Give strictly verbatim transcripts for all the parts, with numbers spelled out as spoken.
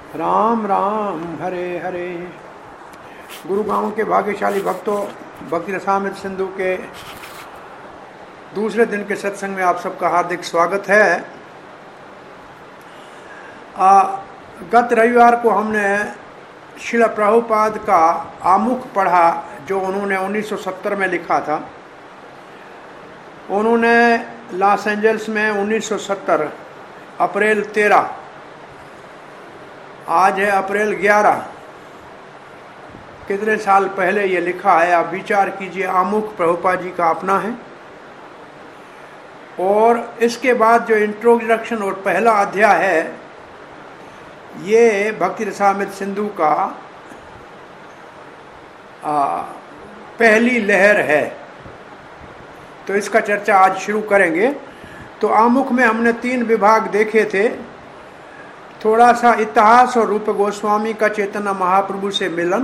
राम राम हरे हरे। गुरुगांव के भाग्यशाली भक्तों, भक्ति रसामृत सिंधु के दूसरे दिन के सत्संग में आप सबका हार्दिक स्वागत है। आ, गत रविवार को हमने श्रील प्रभुपाद का आमुख पढ़ा, जो उन्होंने उन्नीस सौ सत्तर में लिखा था। उन्होंने लॉस एंजल्स में उन्नीस सौ सत्तर अप्रैल तेरह, आज है अप्रैल ग्यारह, कितने साल पहले ये लिखा है। आप विचार कीजिए, आमुख प्रभुपाद जी का अपना है। और इसके बाद जो इंट्रोडक्शन और पहला अध्याय है, ये भक्ति रसामृत सिंधु का आ, पहली लहर है। तो इसका चर्चा आज शुरू करेंगे। तो आमुख में हमने तीन विभाग देखे थे। थोड़ा सा इतिहास और रूप गोस्वामी का चैतन्य महाप्रभु से मिलन,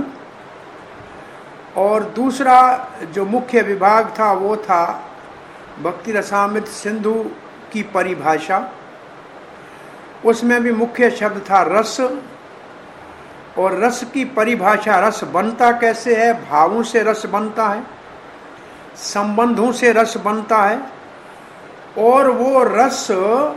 और दूसरा जो मुख्य विभाग था वो था भक्ति रसामृत सिंधु की परिभाषा। उसमें भी मुख्य शब्द था रस, और रस की परिभाषा, रस बनता कैसे है, भावों से रस बनता है, संबंधों से रस बनता है, और वो रस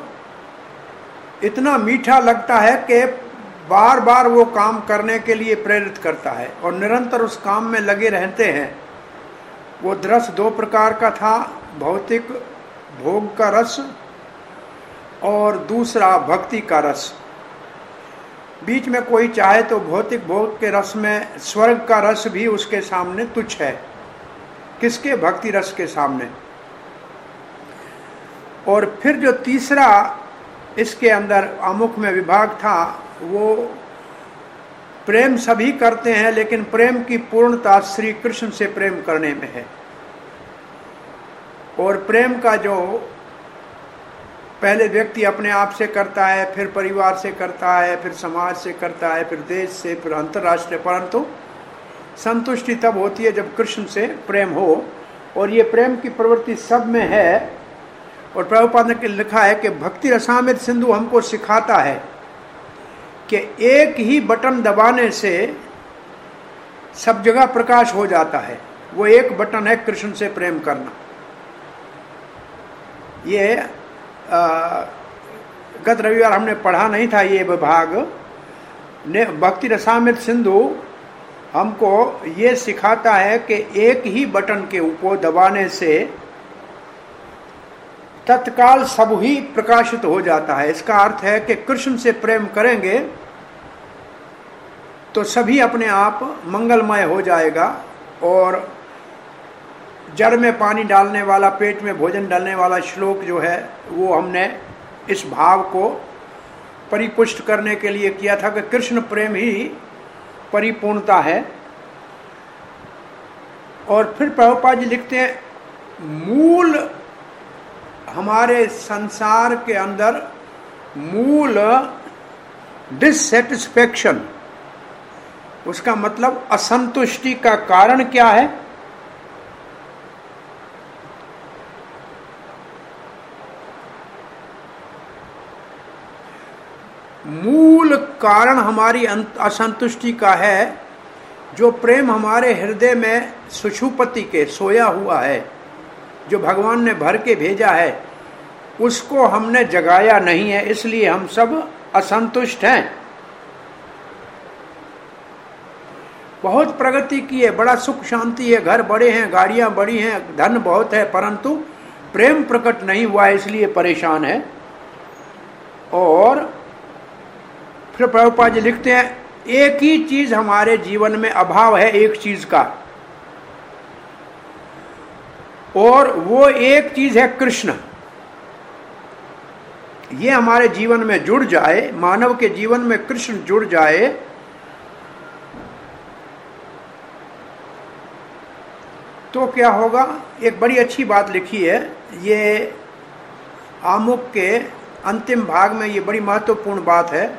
इतना मीठा लगता है कि बार बार वो काम करने के लिए प्रेरित करता है और निरंतर उस काम में लगे रहते हैं। वो रस दो प्रकार का था, भौतिक भोग का रस और दूसरा भक्ति का रस। बीच में कोई चाहे तो भौतिक भोग के रस में स्वर्ग का रस भी उसके सामने तुच्छ है। किसके? भक्ति रस के सामने। और फिर जो तीसरा इसके अंदर आमुख में विभाग था, वो प्रेम सभी करते हैं, लेकिन प्रेम की पूर्णता श्री कृष्ण से प्रेम करने में है। और प्रेम का जो पहले व्यक्ति अपने आप से करता है, फिर परिवार से करता है, फिर समाज से करता है, फिर देश से, फिर अंतर्राष्ट्रीय, परंतु संतुष्टि तब होती है जब कृष्ण से प्रेम हो। और ये प्रेम की प्रवृत्ति सब में है। और प्रभुपाद ने लिखा है कि भक्ति रसामृत सिंधु हमको सिखाता है कि एक ही बटन दबाने से सब जगह प्रकाश हो जाता है। वो एक बटन है कृष्ण से प्रेम करना। ये आ, गत रविवार हमने पढ़ा नहीं था ये विभाग ने। भक्ति रसामृत सिंधु हमको ये सिखाता है कि एक ही बटन के ऊपर दबाने से तत्काल सब ही प्रकाशित हो जाता है। इसका अर्थ है कि कृष्ण से प्रेम करेंगे तो सभी अपने आप मंगलमय हो जाएगा। और जड़ में पानी डालने वाला, पेट में भोजन डालने वाला श्लोक जो है, वो हमने इस भाव को परिपुष्ट करने के लिए किया था कि कृष्ण प्रेम ही परिपूर्णता है। और फिर प्रभुपाद जी लिखते हैं, मूल हमारे संसार के अंदर मूल डिससेटिस्फैक्शन, उसका मतलब असंतुष्टि का कारण क्या है? मूल कारण हमारी असंतुष्टि का है जो प्रेम हमारे हृदय में सुषुप्ति के सोया हुआ है, जो भगवान ने भर के भेजा है, उसको हमने जगाया नहीं है, इसलिए हम सब असंतुष्ट हैं। बहुत प्रगति की है, बड़ा सुख शांति है, घर बड़े हैं, गाड़ियां बड़ी हैं, धन बहुत है, परंतु प्रेम प्रकट नहीं हुआ है, इसलिए परेशान है। और फिर प्रभुपाद जी लिखते हैं, एक ही चीज हमारे जीवन में अभाव है, एक चीज का, और वो एक चीज है कृष्ण। ये हमारे जीवन में जुड़ जाए, मानव के जीवन में कृष्ण जुड़ जाए, तो क्या होगा? एक बड़ी अच्छी बात लिखी है ये आमुख के अंतिम भाग में। ये बड़ी महत्वपूर्ण बात है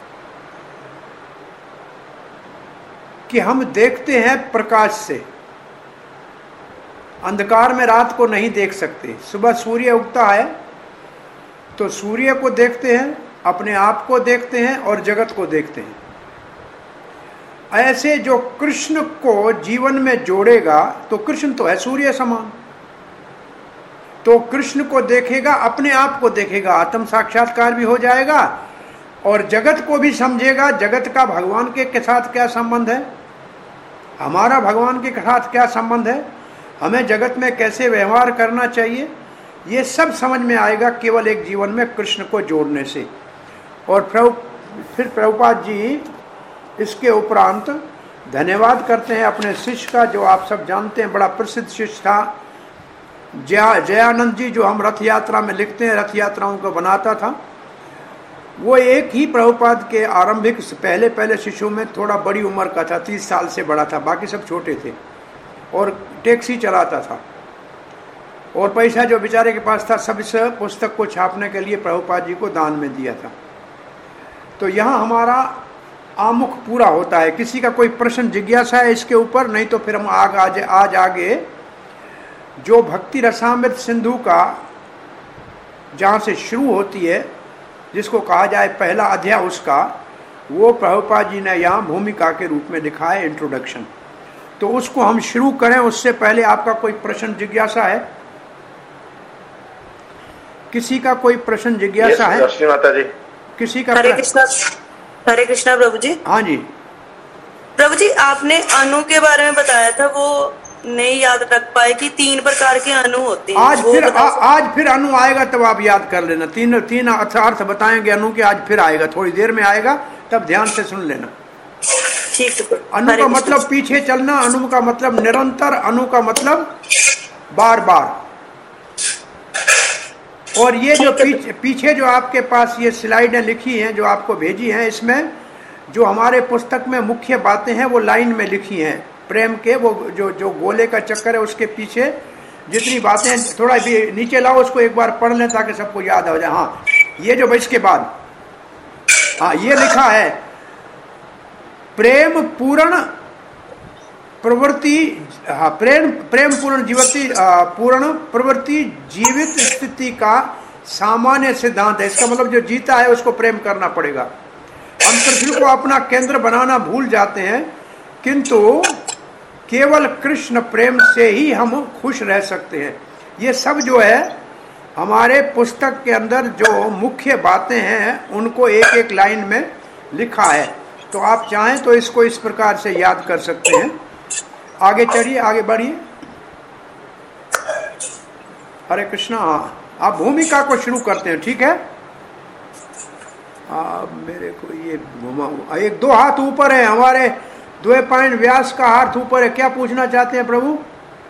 कि हम देखते हैं प्रकाश से, अंधकार में रात को नहीं देख सकते। सुबह सूर्य उगता है तो सूर्य को देखते हैं, अपने आप को देखते हैं और जगत को देखते हैं। ऐसे जो कृष्ण को जीवन में जोड़ेगा, तो कृष्ण तो है सूर्य समान, तो कृष्ण को देखेगा, अपने आप को देखेगा, आत्म साक्षात्कार भी हो जाएगा और जगत को भी समझेगा। जगत का भगवान के साथ क्या संबंध है, हमारा भगवान के साथ क्या संबंध है, हमें जगत में कैसे व्यवहार करना चाहिए, ये सब समझ में आएगा केवल एक जीवन में कृष्ण को जोड़ने से। और प्रभु फिर प्रभुपाद जी इसके उपरांत धन्यवाद करते हैं अपने शिष्य का, जो आप सब जानते हैं बड़ा प्रसिद्ध शिष्य था जया जयानंद जी, जो हम रथ यात्रा में लिखते हैं, रथ यात्राओं को बनाता था। वो एक ही प्रभुपाद के आरंभिक पहले पहले शिष्यों में थोड़ा बड़ी उम्र का था, तीस साल से बड़ा था, बाकी सब छोटे थे, और टैक्सी चलाता था, और पैसा जो बेचारे के पास था सब इस पुस्तक को छापने के लिए प्रभुपाद जी को दान में दिया था। तो यहाँ हमारा आमुख पूरा होता है। किसी का कोई प्रश्न जिज्ञासा है इसके ऊपर, नहीं तो फिर हम आग आज आज आगे जो भक्ति रसामृत सिंधु का जहाँ से शुरू होती है, जिसको कहा जाए पहला अध्याय उसका, वो प्रभुपाद जी ने यहाँ भूमिका के रूप में लिखा है, इंट्रोडक्शन। तो उसको हम शुरू करें, उससे पहले आपका कोई प्रश्न जिज्ञासा है? किसी का कोई प्रश्न जिज्ञासा है? माता जी, किसी का? हरे कृष्णा, हरे कृष्णा प्रभु जी। हाँ जी प्रभु जी, आपने अणु के बारे में बताया था, वो नहीं याद रख पाए कि तीन प्रकार के अणु होते हैं। आज फिर आ, आज फिर अणु आएगा तब आप याद कर लेना। तीन तीन अर्थ बताएंगे अणु के, आज फिर आएगा, थोड़ी देर में आएगा, तब ध्यान से सुन लेना। ठीक है। अणु का मतलब पीछे चलना, अणु का मतलब निरंतर, अणु का मतलब बार बार। और ये जो पीछे पीछे जो आपके पास ये स्लाइडें लिखी हैं, जो आपको भेजी हैं, इसमें जो हमारे पुस्तक में मुख्य बातें हैं वो लाइन में लिखी हैं। प्रेम के वो जो जो गोले का चक्कर है उसके पीछे जितनी बातें, थोड़ा भी नीचे लाओ उसको एक बार पढ़ लें ताकि सबको याद हो जाए। हाँ, ये जो इसके बाद हाँ ये लिखा है, प्रेम पूर्ण प्रवृत्ति, हाँ प्रेम प्रेम पूर्ण जीवती पूर्ण प्रवृत्ति जीवित स्थिति का सामान्य सिद्धांत है। इसका मतलब जो जीता है उसको प्रेम करना पड़ेगा। हम कृष्ण को अपना केंद्र बनाना भूल जाते हैं, किंतु केवल कृष्ण प्रेम से ही हम खुश रह सकते हैं। ये सब जो है हमारे पुस्तक के अंदर जो मुख्य बातें हैं उनको एक एक लाइन में लिखा है। तो आप चाहें तो इसको इस प्रकार से याद कर सकते हैं। आगे चलिए, आगे बढ़िए। हरे कृष्णा। आप भूमिका को शुरू करते हैं, ठीक है? आप मेरे को ये घुमा, एक दो हाथ ऊपर है हमारे, दो पॉइंट व्यास का हाथ ऊपर है। क्या पूछना चाहते हैं प्रभु?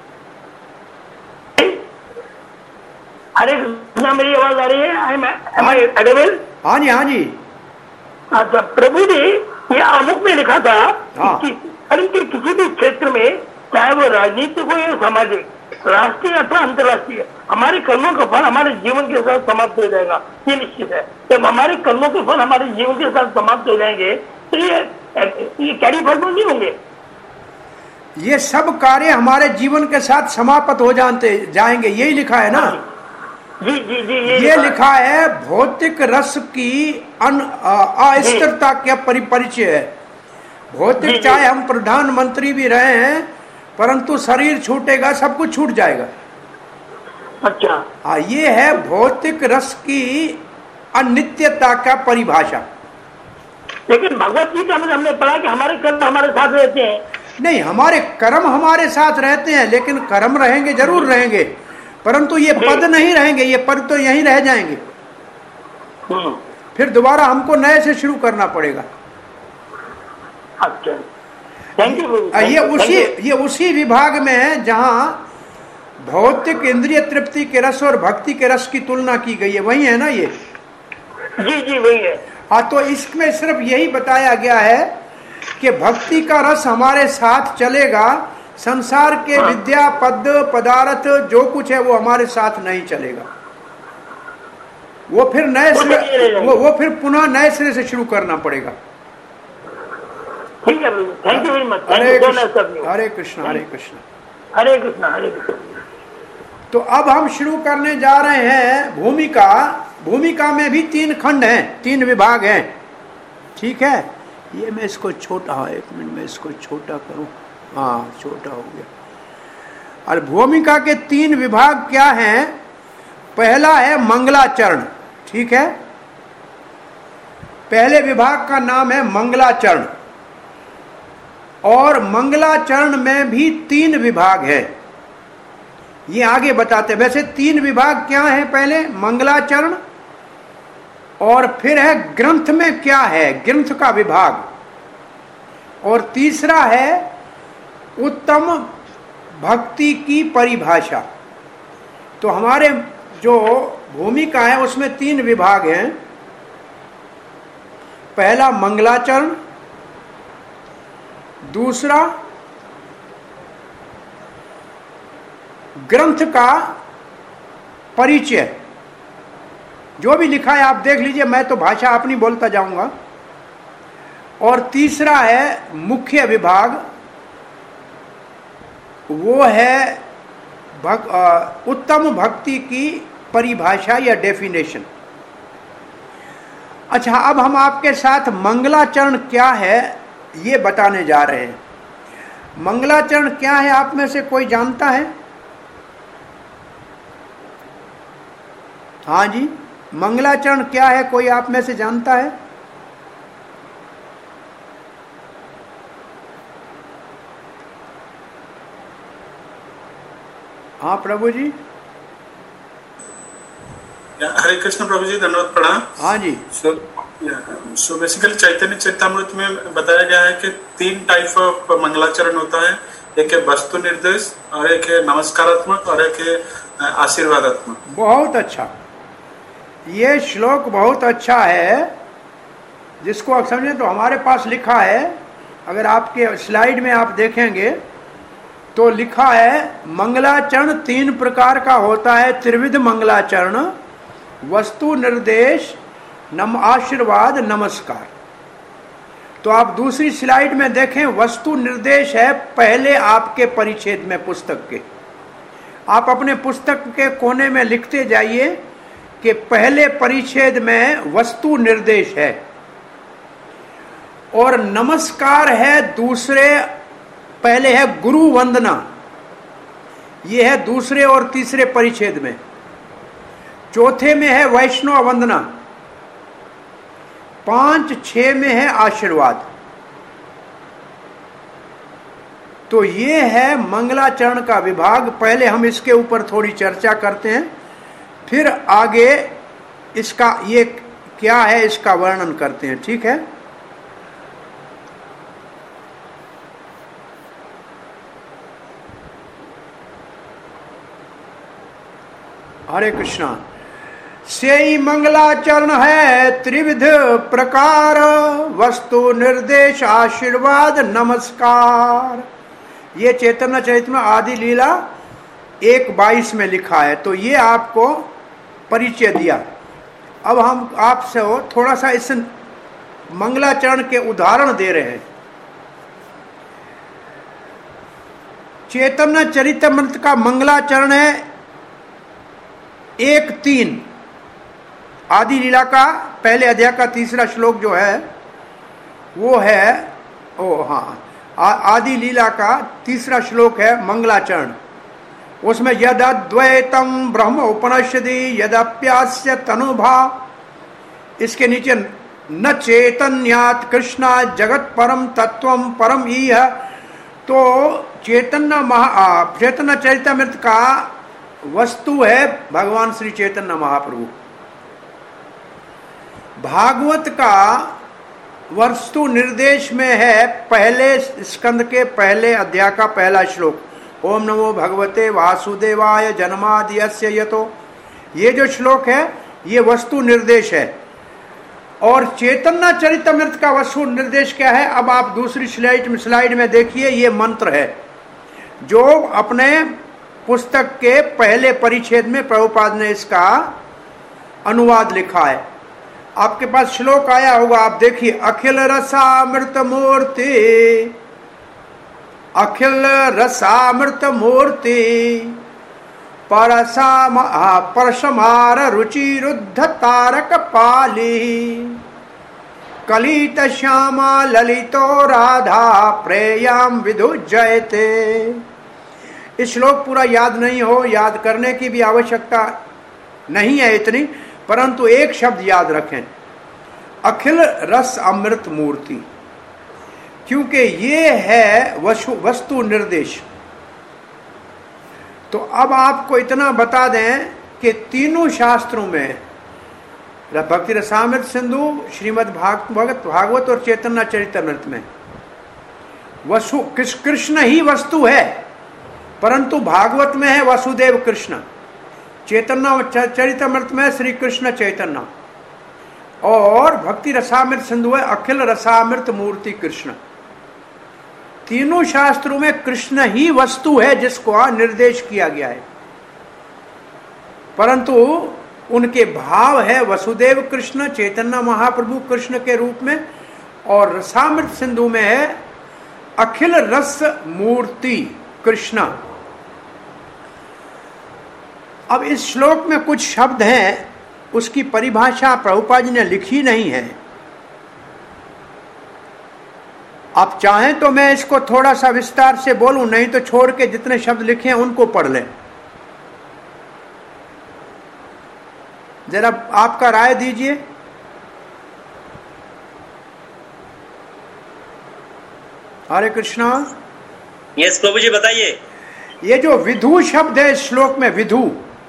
अरे कृष्णा, मेरी आवाज आ रही है? I am audible? हाँ जी, हाँ जी। अच्छा प्रभु जी, ये आमुख में लिखा था हाँ। कि परंतु किसी भी क्षेत्र में, चाहे वो राजनीतिक हो या सामाजिक, राष्ट्रीय अथवा अंतर्राष्ट्रीय, हमारे कर्मों का फल हमारे जीवन के साथ समाप्त हो जाएगा, ये निश्चित है। जब हमारे कर्मों के फल हमारे जीवन के साथ समाप्त हो जाएंगे तो ये ये कैरी फॉरवर्ड नहीं होंगे। ये सब कार्य हमारे जीवन के साथ समाप्त हो जाते जाएंगे, यही लिखा है ना? जी जी जी, ये, ये लिखा है भौतिक रस की अस्थिरता का परिचय है। भौतिक, चाहे हम प्रधानमंत्री भी रहे हैं, परंतु शरीर छूटेगा, सब कुछ छूट जाएगा। अच्छा हाँ, ये है भौतिक रस की अनित्यता का परिभाषा। लेकिन भगवत गीता में हमने पढ़ा कि हमारे कर्म हमारे साथ रहते हैं। नहीं, हमारे कर्म हमारे साथ रहते हैं, लेकिन कर्म रहेंगे, जरूर रहेंगे, परंतु ये पद नहीं रहेंगे। ये पद तो यहीं रह जाएंगे, फिर दोबारा हमको नए से शुरू करना पड़ेगा। अच्छा, थैंक यू। ये उसी ये उसी विभाग में है जहाँ भौतिक इंद्रिय तृप्ति के रस और भक्ति के रस की तुलना की गई है, वही है ना ये? जी जी वही है। हाँ, तो इसमें सिर्फ यही बताया गया है कि भक्ति का रस हमारे साथ चलेगा, संसार के विद्या पद पदार्थ जो कुछ है वो हमारे साथ नहीं चलेगा। वो फिर नए सिरे वो वो फिर पुनः नए सिरे से शुरू करना पड़ेगा। ठीक है, thank you very much. Hare Krishna, Hare Krishna, Hare Krishna, Hare Krishna, Hare Krishna. तो अब हम शुरू करने जा रहे हैं भूमिका भूमिका में भी तीन खंड हैं, तीन विभाग हैं, ठीक है। ये मैं इसको छोटा, हाँ एक मिनट में इसको छोटा करूं, हाँ छोटा हो गया। और भूमिका के तीन विभाग क्या हैं? पहला है मंगलाचरण, ठीक है। पहले विभाग का नाम है मंगलाचरण, और मंगलाचरण में भी तीन विभाग है, ये आगे बताते। वैसे तीन विभाग क्या है? पहले मंगलाचरण, और फिर है ग्रंथ में क्या है, ग्रंथ का विभाग, और तीसरा है उत्तम भक्ति की परिभाषा। तो हमारे जो भूमिका है उसमें तीन विभाग हैं। पहला मंगलाचरण, दूसरा ग्रंथ का परिचय, जो भी लिखा है आप देख लीजिए, मैं तो भाषा अपनी बोलता जाऊंगा, और तीसरा है मुख्य विभाग, वो है भक, आ, उत्तम भक्ति की परिभाषा या डेफिनेशन। अच्छा, अब हम आपके साथ मंगलाचरण क्या है ये बताने जा रहे हैं। मंगलाचरण क्या है, आप में से कोई जानता है? हाँ जी, मंगलाचरण क्या है, कोई आप में से जानता है? हाँ प्रभु जी। हरे कृष्ण प्रभु जी, धन्यवाद प्रणाम। हाँ जी। सो सो बेसिकली चैतन्य चरितामृत में बताया गया है कि तीन टाइप ऑफ मंगलाचरण होता है, एक है वस्तु निर्देश, और एक है नमस्कारात्मक, और एक है आशीर्वादात्मक। बहुत अच्छा, ये श्लोक बहुत अच्छा है, जिसको आप समझे तो हमारे पास लिखा है, अगर आपके स्लाइड में आप देखेंगे तो लिखा है मंगलाचरण तीन प्रकार का होता है। त्रिविध मंगलाचरण, वस्तु निर्देश, नम आशीर्वाद, नमस्कार। तो आप दूसरी स्लाइड में देखें, वस्तु निर्देश है पहले आपके परिच्छेद में पुस्तक के। आप अपने पुस्तक के कोने में लिखते जाइए कि पहले परिच्छेद में वस्तु निर्देश है, और नमस्कार है दूसरे, पहले है गुरु वंदना, ये है दूसरे और तीसरे परिच्छेद में। चौथे में है वैष्णव वंदना, पांच छह में है आशीर्वाद। तो ये है मंगलाचरण का विभाग। पहले हम इसके ऊपर थोड़ी चर्चा करते हैं, फिर आगे इसका ये क्या है इसका वर्णन करते हैं, ठीक है। हरे कृष्णा। से मंगलाचरण है त्रिविध प्रकार, वस्तु निर्देश, आशीर्वाद, नमस्कार। ये चैतन्य चरितामृत आदि लीला एक बाईस में लिखा है। तो ये आपको परिचय दिया। अब हम आपसे थोड़ा सा इस मंगलाचरण के उदाहरण दे रहे हैं। चैतन्य चरितामृत का मंगलाचरण है एक तीन, आदि लीला का पहले अध्याय का तीसरा श्लोक जो है वो है, ओ हाँ, आदि लीला का तीसरा श्लोक है मंगलाचरण। उसमें यद अद्वैतम ब्रह्म उपनिषदि यदप्यास्य तनुभा, इसके नीचे न चैतन्यात् कृष्णा जगत परम तत्वम परम ईह। तो चैतन्य महा चैतन्य चरितामृत का वस्तु है भगवान श्री चैतन्य महाप्रभु। भागवत का वस्तु निर्देश में है पहले स्कंद के पहले अध्याय का पहला श्लोक, ओम नमो भगवते वासुदेवाय जन्माद्यस्य यतो। ये जो श्लोक है ये वस्तु निर्देश है। और चैतन्य चरितामृत का वस्तु निर्देश क्या है, अब आप दूसरी स्लाइड में स्लाइड में देखिए, ये मंत्र है जो अपने पुस्तक के पहले परिच्छेद में प्रभुपाद ने इसका अनुवाद लिखा है। आपके पास श्लोक आया होगा, आप देखिए, अखिल रसामृत मूर्ति, अखिल रसामृत मूर्ति परसम परसमार रुचिरुद्ध तारक पाली कलित श्यामा ललितो राधा प्रेयाम विदु जयते। इस श्लोक पूरा याद नहीं हो, याद करने की भी आवश्यकता नहीं है इतनी, परंतु एक शब्द याद रखें, अखिल रस अमृत मूर्ति, क्योंकि ये है वस्तु निर्देश। तो अब आपको इतना बता दें कि तीनों शास्त्रों में, भक्ति रसामृत सिंधु, श्रीमद् भागवत भागवत और चैतन्य चरितमृत में वसु कृष्ण ही वस्तु है, परंतु भागवत में है वसुदेव कृष्ण, चैतन्य चरितमृत में श्री कृष्ण चैतन्य, और भक्ति रसामृत सिंधु है अखिल रसामृत मूर्ति कृष्ण। तीनों शास्त्रों में कृष्ण ही वस्तु है जिसको निर्देश किया गया है, परंतु उनके भाव है वसुदेव कृष्ण, चैतन्य महाप्रभु कृष्ण के रूप में, और रसामृत सिंधु में है अखिल रस मूर्ति कृष्ण। अब इस श्लोक में कुछ शब्द हैं, उसकी परिभाषा प्रभुपाद जी ने लिखी नहीं है। आप चाहें तो मैं इसको थोड़ा सा विस्तार से बोलूं, नहीं तो छोड़ के जितने शब्द लिखे हैं उनको पढ़ लें। जरा आपका राय दीजिए। हरे कृष्णा। यस प्रभु जी बताइए। ये जो विधु शब्द है इस श्लोक में, विधु,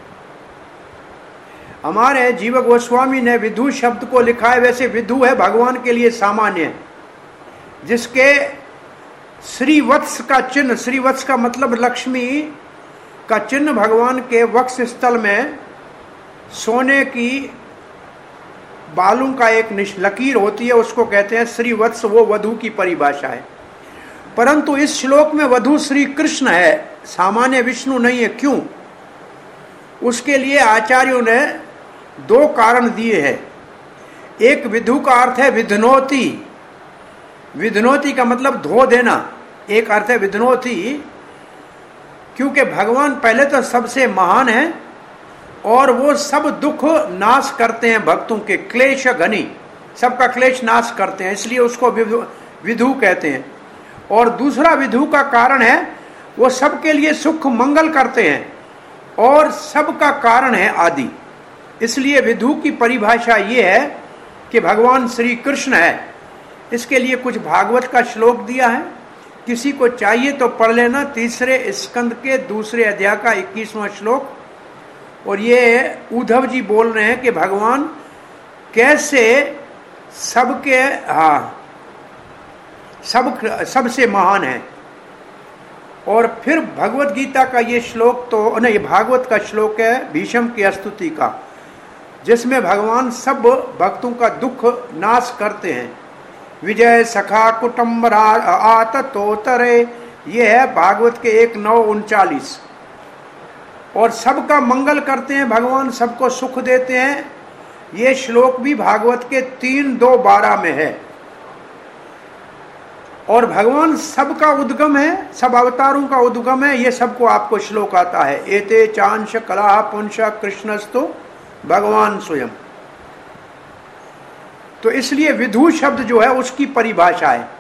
हमारे जीव गोस्वामी ने विधु शब्द को लिखा है। वैसे विधु है भगवान के लिए सामान्य, जिसके श्रीवत्स का चिन्ह, श्रीवत्स का मतलब लक्ष्मी का चिन्ह भगवान के वक्ष स्थल में सोने की बालों का एक लकीर होती है, उसको कहते हैं श्रीवत्स। वो वधु की परिभाषा है, परंतु इस श्लोक में वधु श्री कृष्ण है, सामान्य विष्णु नहीं है। क्यों? उसके लिए आचार्यों ने दो कारण दिए हैं। एक विधु का अर्थ है विधनोति, विधनोति का मतलब धो देना, एक अर्थ है विधनोति, क्योंकि भगवान पहले तो सबसे महान है और वो सब दुख नाश करते हैं भक्तों के, क्लेश घनी, सबका क्लेश नाश करते हैं, इसलिए उसको विधु कहते हैं। और दूसरा विधु का कारण है वो सबके लिए सुख मंगल करते हैं और सबका कारण है आदि, इसलिए विधु की परिभाषा ये है कि भगवान श्री कृष्ण है। इसके लिए कुछ भागवत का श्लोक दिया है, किसी को चाहिए तो पढ़ लेना, तीसरे स्कंद के दूसरे अध्याय का इक्कीसवां श्लोक। और ये उद्धव जी बोल रहे हैं कि भगवान कैसे सबके हाँ सब सबसे महान है। और फिर भगवत गीता का ये श्लोक तो नहीं, भागवत का श्लोक है भीष्म की स्तुति का, जिसमें भगवान सब भक्तों का दुख नाश करते हैं। विजय सखा कुटुम्ब आत तोतरे, ये है भागवत के एक नौ उनचालीस। और सबका मंगल करते हैं भगवान, सबको सुख देते हैं। ये श्लोक भी भागवत के तीन दो बारह में है। और भगवान सबका उद्गम है, सब अवतारों का उद्गम है, ये सबको आपको श्लोक आता है। एते चांश कला पुंस कृष्णस्तु भगवान स्वयं। तो इसलिए विधु शब्द जो है उसकी परिभाषा है।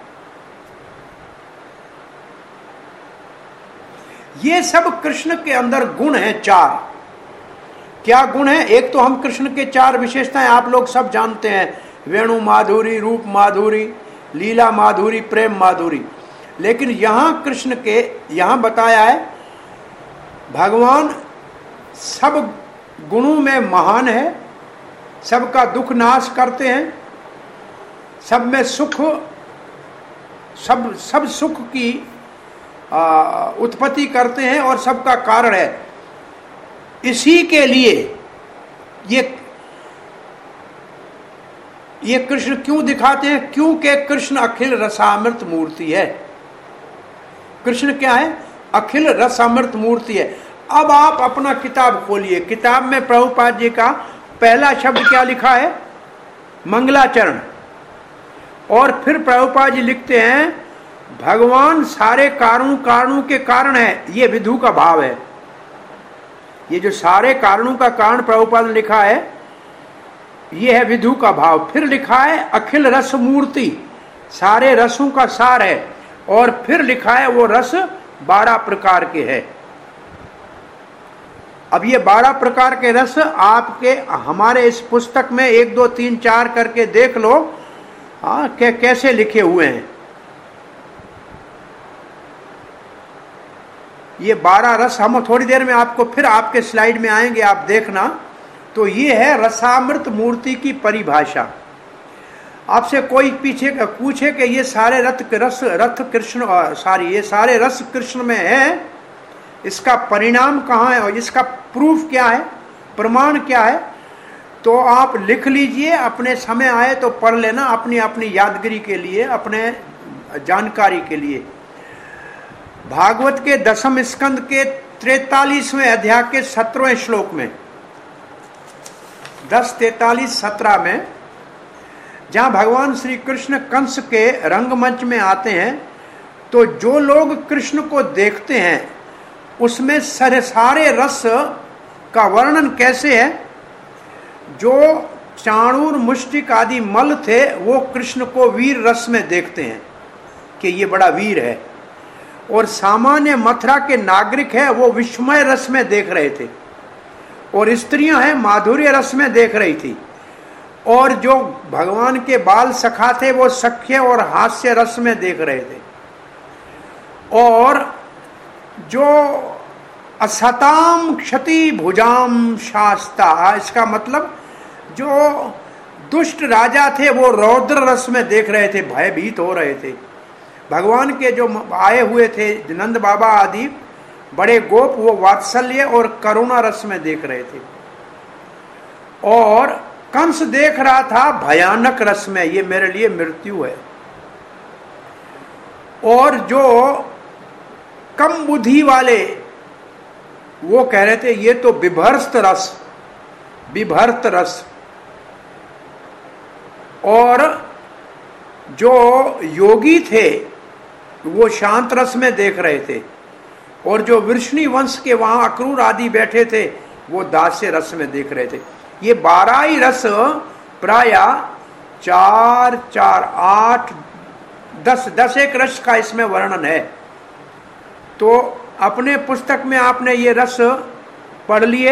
ये सब कृष्ण के अंदर गुण हैं चार। क्या गुण है? एक तो हम कृष्ण के चार विशेषताएं आप लोग सब जानते हैं, वेणु माधुरी, रूप माधुरी, लीला माधुरी, प्रेम माधुरी। लेकिन यहां कृष्ण के यहां बताया है भगवान सब गुणों में महान है, सबका दुख नाश करते हैं, सब में सुख, सब सब सुख की उत्पत्ति करते हैं और सबका कारण है। इसी के लिए ये ये कृष्ण क्यों दिखाते हैं? क्योंकि कृष्ण अखिल रसामृत मूर्ति है। कृष्ण क्या है? अखिल रसामृत मूर्ति है। अब आप अपना किताब खोलिए, किताब में प्रभुपाद जी का पहला शब्द क्या लिखा है? मंगलाचरण। और फिर प्रभुपाद जी लिखते हैं भगवान सारे कारणों कारणों के कारण है, ये विधु का भाव है। ये जो सारे कारणों का कारण प्रभुपाद ने लिखा है, ये है विधु का भाव। फिर लिखा है अखिल रस मूर्ति, सारे रसों का सार है। और फिर लिखा है वो रस बारह प्रकार के है। अब ये बारह प्रकार के रस आपके हमारे इस पुस्तक में एक दो तीन चार करके देख लो, हाँ, के कैसे लिखे हुए हैं। ये बारह रस हम थोड़ी देर में आपको फिर आपके स्लाइड में आएंगे, आप देखना। तो ये है रसामृत मूर्ति की परिभाषा। आपसे कोई पीछे पूछे कि ये सारे रथ रस रथ कृष्ण सारी ये सारे रस कृष्ण में है, इसका परिणाम कहाँ है और इसका प्रूफ क्या है, प्रमाण क्या है, तो आप लिख लीजिए। अपने समय आए तो पढ़ लेना, अपनी अपनी यादगिरी के लिए, अपने जानकारी के लिए। भागवत के दसम स्कंद के तैतालीसवें अध्याय के सत्रहवें श्लोक में, दस तैतालीस सत्रह में, जहां भगवान श्री कृष्ण कंस के रंगमंच में आते हैं, तो जो लोग कृष्ण को देखते हैं उसमें सारे सारे रस का वर्णन कैसे है। जो चाणूर मुष्टिक आदि मल थे वो कृष्ण को वीर रस में देखते हैं कि ये बड़ा वीर है, और सामान्य मथुरा के नागरिक है वो विस्मय रस में देख रहे थे, और स्त्रियां हैं माधुर्य रस में देख रही थी, और जो भगवान के बाल सखा थे वो सख्य और हास्य रस में देख रहे थे। और जो असताम क्षति भुजाम शास्ता, इसका मतलब जो दुष्ट राजा थे वो रौद्र रस में देख रहे थे, भयभीत हो रहे थे। भगवान के जो आए हुए थे नंद बाबा आदि बड़े गोप, वो वात्सल्य और करुणा रस में देख रहे थे। और कंस देख रहा था भयानक रस में, ये मेरे लिए मृत्यु है। और जो कम बुद्धि वाले वो कह रहे थे ये तो विभर्त रस, विभर्त रस। और जो योगी थे वो शांत रस में देख रहे थे, और जो वृष्णि वंश के वहां अक्रूर आदि बैठे थे वो दास्य रस में देख रहे थे। ये बारह ही रस प्राय चार चार आठ दस दस एक रस का इसमें वर्णन है। तो अपने पुस्तक में आपने ये रस पढ़ लिए।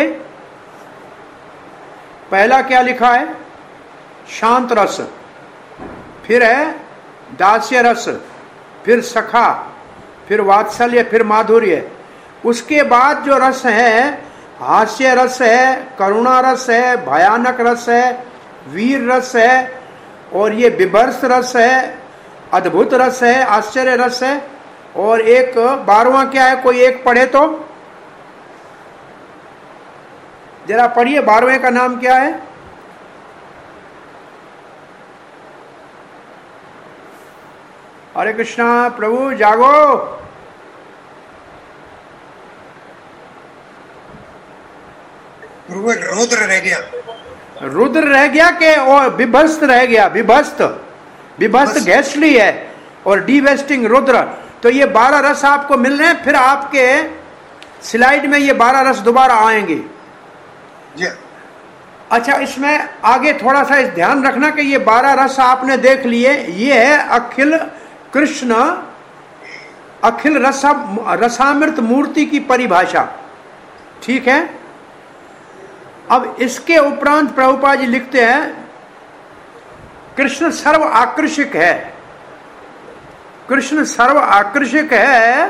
पहला क्या लिखा है, शांत रस, फिर है दास्य रस, फिर सखा, फिर वात्सल्य, फिर माधुर्य। उसके बाद जो रस है हास्य रस है, करुणा रस है, भयानक रस है, वीर रस है, और ये विभर्स रस है, अद्भुत रस है, आश्चर्य रस है। और एक बारहवां क्या है, कोई एक पढ़े तो जरा पढ़िए, बारहवें का नाम क्या है। हरे कृष्णा, प्रभु जागो। रुद्र रह गया, रुद्र रह गया के और विभस्त रह गया, विभस्त विभस्त गैसली है, और डिवेस्टिंग रुद्र। तो ये बारह रस आपको मिल रहे हैं। फिर आपके स्लाइड में ये बारह रस दोबारा आएंगे। अच्छा, इसमें आगे थोड़ा सा इस ध्यान रखना कि ये बारह रस आपने देख लिए। ये है अखिल कृष्ण अखिल रसा रसामृत मूर्ति की परिभाषा, ठीक है। अब इसके उपरांत प्रभुपाद जी लिखते हैं कृष्ण सर्व आकर्षक है, कृष्ण सर्व आकर्षक है,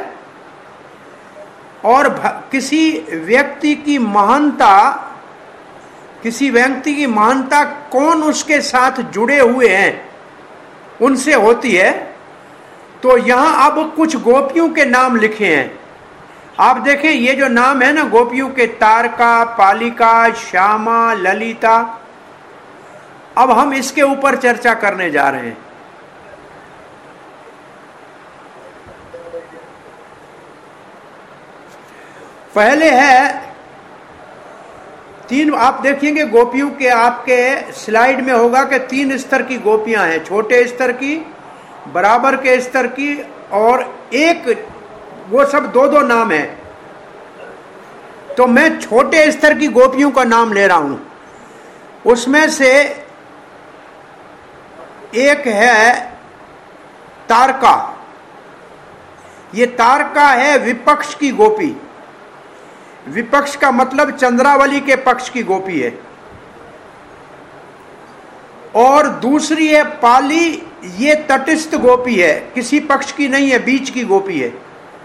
और किसी व्यक्ति की महानता किसी व्यक्ति की महानता कौन उसके साथ जुड़े हुए हैं उनसे होती है। तो यहां अब कुछ गोपियों के नाम लिखे हैं। आप देखें ये जो नाम है ना गोपियों के, तारका, पालिका, श्यामा, ललिता, अब हम इसके ऊपर चर्चा करने जा रहे हैं। पहले है तीन, आप देखेंगे गोपियों के आपके स्लाइड में होगा कि तीन स्तर की गोपियां हैं, छोटे स्तर की, बराबर के स्तर की, और एक, वो सब दो दो नाम है। तो मैं छोटे स्तर की गोपियों का नाम ले रहा हूं। उसमें से एक है तारका। ये तारका है विपक्ष की गोपी। विपक्ष का मतलब चंद्रावली के पक्ष की गोपी है। और दूसरी है पाली। ये तटस्थ गोपी है, किसी पक्ष की नहीं है, बीच की गोपी है।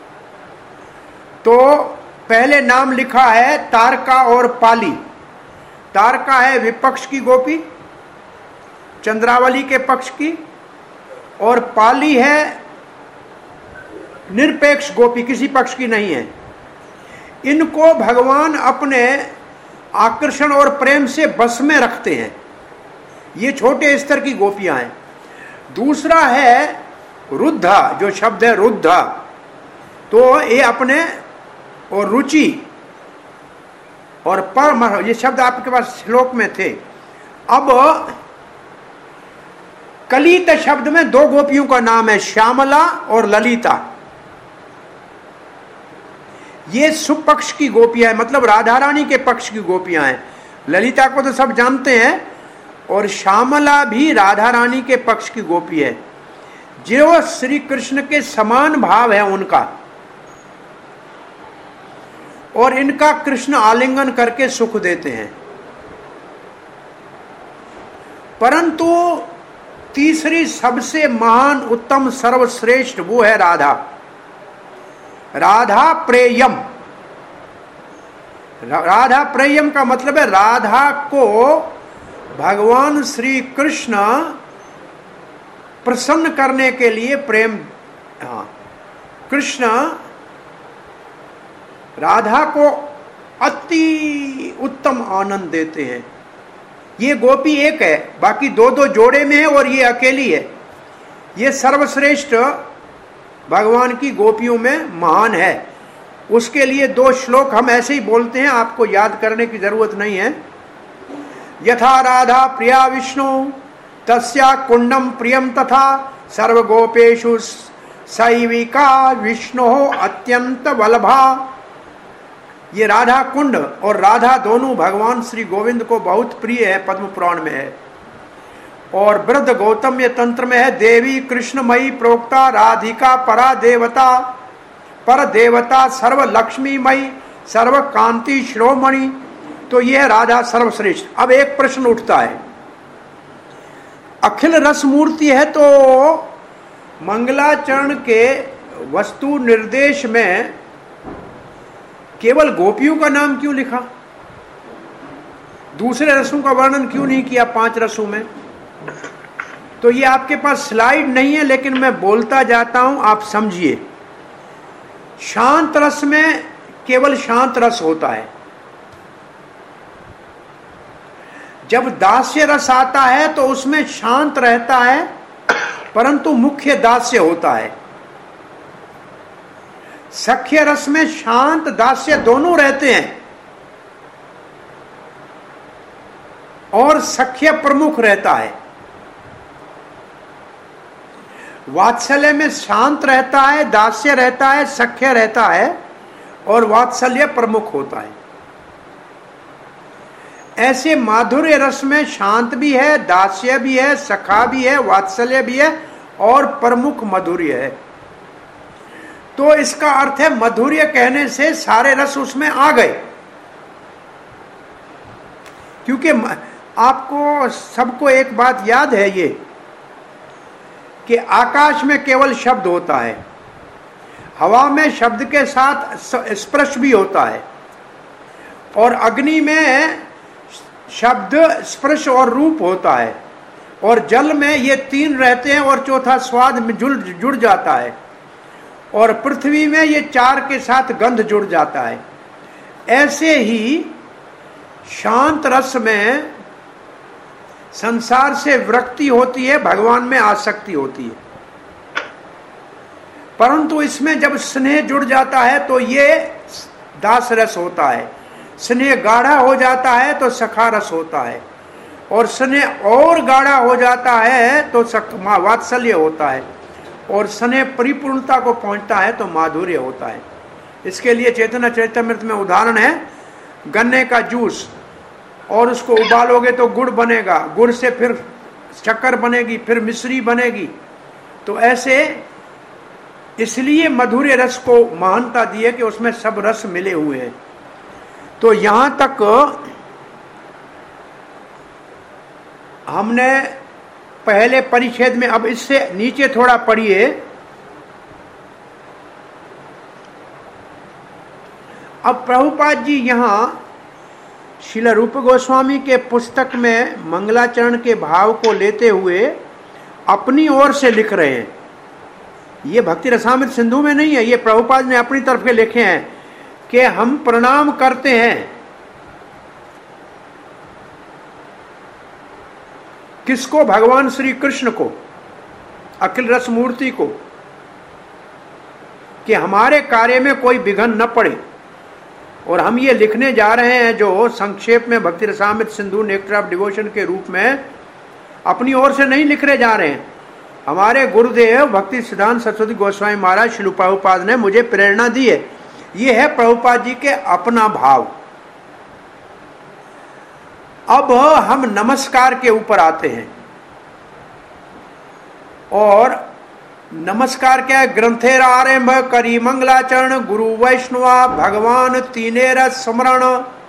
तो पहले नाम लिखा है तारका और पाली। तारका है विपक्ष की गोपी, चंद्रावली के पक्ष की, और पाली है निरपेक्ष गोपी, किसी पक्ष की नहीं है। इनको भगवान अपने आकर्षण और प्रेम से बस में रखते हैं। ये छोटे स्तर की गोपियां हैं। दूसरा है रुद्धा, जो शब्द है रुद्धा, तो ये अपने और रुचि और परम, ये शब्द आपके पास श्लोक में थे। अब कलित शब्द में दो गोपियों का नाम है, श्यामला और ललिता। ये सुपक्ष की गोपियां हैं, मतलब राधा रानी के पक्ष की गोपियां हैं। ललिता को तो सब जानते हैं, और श्यामला भी राधा रानी के पक्ष की गोपी है, जो श्री कृष्ण के समान भाव है उनका। और इनका कृष्ण आलिंगन करके सुख देते हैं। परंतु तीसरी सबसे महान, उत्तम, सर्वश्रेष्ठ वो है राधा। राधा प्रेयम। राधा प्रेयम का मतलब है राधा को भगवान श्री कृष्ण प्रसन्न करने के लिए प्रेम, हाँ, कृष्ण राधा को अति उत्तम आनंद देते हैं। ये गोपी एक है, बाकी दो दो जोड़े में है, और ये अकेली है। ये सर्वश्रेष्ठ भगवान की गोपियों में महान है। उसके लिए दो श्लोक हम ऐसे ही बोलते हैं, आपको याद करने की जरूरत नहीं है। यथा राधा प्रिया विष्णु तस्या कुंडम प्रियम तथा सर्वगोपेषु सैविका विष्णु अत्यंत वल्लभा। ये राधा कुंड और राधा दोनों भगवान श्री गोविंद को बहुत प्रिय है, पद्म पुराण में है। और वृद्ध गौतम ये तंत्र में है, देवी कृष्णमयी प्रोक्ता राधिका परा देवता, पर देवता सर्व लक्ष्मीमयी सर्व कांति श्रोमणि। तो यह राधा सर्वश्रेष्ठ। अब एक प्रश्न उठता है, अखिल रस मूर्ति है तो मंगलाचरण के वस्तु निर्देश में केवल गोपियों का नाम क्यों लिखा? दूसरे रसों का वर्णन क्यों नहीं किया पांच रसों में? तो ये आपके पास स्लाइड नहीं है, लेकिन मैं बोलता जाता हूं, आप समझिए। शांत रस में केवल शांत रस होता है। जब दास्य रस आता है तो उसमें शांत रहता है, परंतु मुख्य दास्य होता है। सख्य रस में शांत दास्य दोनों रहते हैं, और सख्य प्रमुख रहता है। वात्सल्य में शांत रहता है, दास्य रहता है, सख्य रहता है, और वात्सल्य प्रमुख होता है। ऐसे माधुर्य रस में शांत भी है, दास्य भी है, सखा भी है, वात्सल्य भी है, और प्रमुख मधुर्य है। तो इसका अर्थ है मधुर्य कहने से सारे रस उसमें आ गए। क्योंकि आपको सबको एक बात याद है ये, कि आकाश में केवल शब्द होता है, हवा में शब्द के साथ स्पर्श भी होता है, और अग्नि में शब्द, स्पर्श और रूप होता है, और जल में ये तीन रहते हैं और चौथा स्वाद में जुड़ जुड़ जाता है, और पृथ्वी में ये चार के साथ गंध जुड़ जाता है। ऐसे ही शांत रस में संसार से विरक्ति होती है, भगवान में आसक्ति होती है। परंतु इसमें जब स्नेह जुड़ जाता है तो ये दास रस होता है। स्नेह गाढ़ा हो जाता है तो सखा रस होता है, और स्नेह और गाढ़ा हो जाता है तो वात्सल्य होता है, और स्नेह परिपूर्णता को पहुंचता है तो माधुर्य होता है। इसके लिए चैतन्य चरितमृत में उदाहरण है, गन्ने का जूस, और उसको उबालोगे तो गुड़ बनेगा, गुड़ से फिर शक्कर बनेगी, फिर मिश्री बनेगी। तो ऐसे इसलिए मधुर रस को महानता दी है कि उसमें सब रस मिले हुए हैं। तो यहां तक हमने पहले परिच्छेद में, अब इससे नीचे थोड़ा पढ़िए। अब प्रभुपाद जी यहां श्रील रूप गोस्वामी के पुस्तक में मंगलाचरण के भाव को लेते हुए अपनी ओर से लिख रहे हैं। ये भक्ति रसामृत सिंधु में नहीं है, ये प्रभुपाद ने अपनी तरफ के लिखे हैं कि हम प्रणाम करते हैं किसको? भगवान श्री कृष्ण को, अखिल रस मूर्ति को, कि हमारे कार्य में कोई विघ्न न पड़े। और हम ये लिखने जा रहे हैं जो संक्षेप में Bhakti Rasamrita Sindhu nectar of devotion के रूप में अपनी ओर से नहीं लिखने जा रहे हैं। हमारे गुरुदेव भक्ति सिद्धांत सरस्वती गोस्वामी महाराज श्रील प्रभुपाद ने मुझे प्रेरणा दी है। ये है प्रभुपाद जी के अपना भाव। अब हम नमस्कार के ऊपर आते हैं। और नमस्कार क्या है? ग्रंथेर आरंभ करी मंगलाचरण गुरु वैष्णवा भगवान तीनेर स्मरण।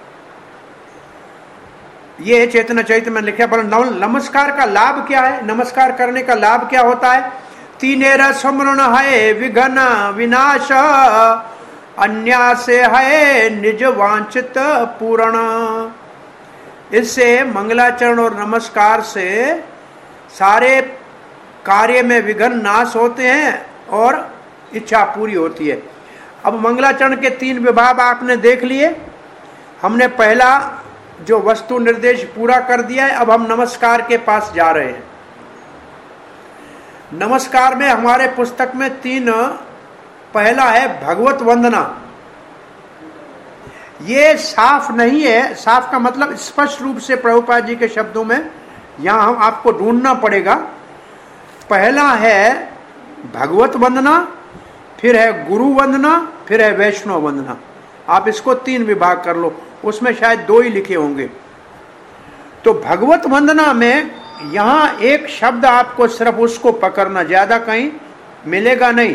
ये चेतना चैतन्य में लिखा। पर नमस्कार का लाभ क्या है? नमस्कार करने का लाभ क्या होता है? तीनेर स्मरण है विघ्न विनाश, अन्या से है निज वांछित पूर्ण। इससे मंगलाचरण और नमस्कार से सारे कार्य में विघ्न नाश होते हैं और इच्छा पूरी होती है। अब मंगलाचरण के तीन विभाग आपने देख लिए। हमने पहला जो वस्तु निर्देश पूरा कर दिया है। अब हम नमस्कार के पास जा रहे हैं। नमस्कार में हमारे पुस्तक में तीन, पहला है भगवत वंदना। ये साफ नहीं है, साफ का मतलब स्पष्ट रूप से प्रभुपाद जी के शब्दों में यहां हम आपको ढूंढना पड़ेगा। पहला है भगवत वंदना, फिर है गुरु वंदना, फिर है वैष्णव वंदना। आप इसको तीन विभाग कर लो, उसमें शायद दो ही लिखे होंगे। तो भगवत वंदना में यहां एक शब्द आपको सिर्फ उसको पकड़ना, ज्यादा कहीं मिलेगा नहीं।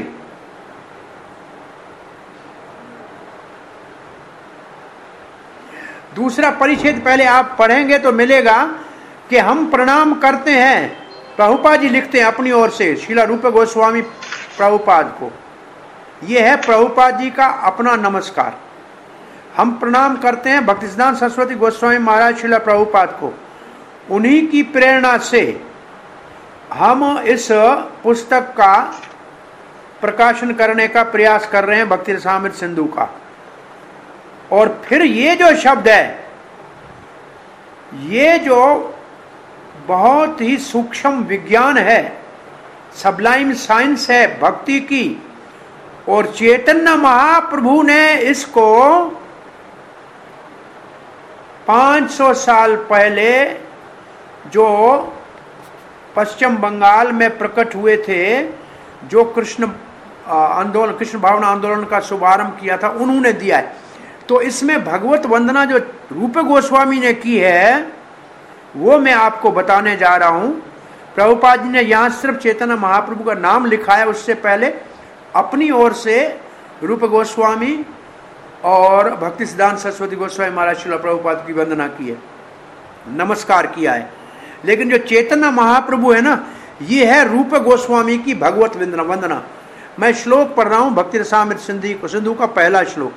दूसरा परिच्छेद पहले आप पढ़ेंगे तो मिलेगा कि हम प्रणाम करते हैं। प्रभुपाद जी लिखते हैं अपनी ओर से श्रील रूप गोस्वामी प्रभुपाद को। यह है प्रभुपाद जी का अपना नमस्कार। हम प्रणाम करते हैं भक्तिसिद्धांत सरस्वती गोस्वामी महाराज श्रील प्रभुपाद को। उन्हीं की प्रेरणा से हम इस पुस्तक का प्रकाशन करने का प्रयास कर रहे हैं, भक्ति रसामृत सिंधु का। और फिर ये जो शब्द है, ये जो बहुत ही सूक्ष्म विज्ञान है, सबलाइम साइंस है भक्ति की, और चैतन्य महाप्रभु ने इसको पाँच सौ साल पहले जो पश्चिम बंगाल में प्रकट हुए थे, जो कृष्ण आंदोलन, कृष्ण भावना आंदोलन का शुभारंभ किया था, उन्होंने दिया है। तो इसमें भगवत वंदना जो रूप गोस्वामी ने की है वो मैं आपको बताने जा रहा हूं। प्रभुपाद जी ने यहां सिर्फ चैतन्य महाप्रभु का नाम लिखा है, उससे पहले अपनी ओर से रूप गोस्वामी और भक्ति सिद्धांत सरस्वती गोस्वामी महाराज श्रील प्रभुपाद की वंदना की है, नमस्कार किया है। लेकिन जो चैतन्य महाप्रभु है ना, ये है रूप गोस्वामी की भगवत वंदना। मैं श्लोक पढ़ रहा हूं भक्ति रसामृत सिंधु सिंधु का पहला श्लोक।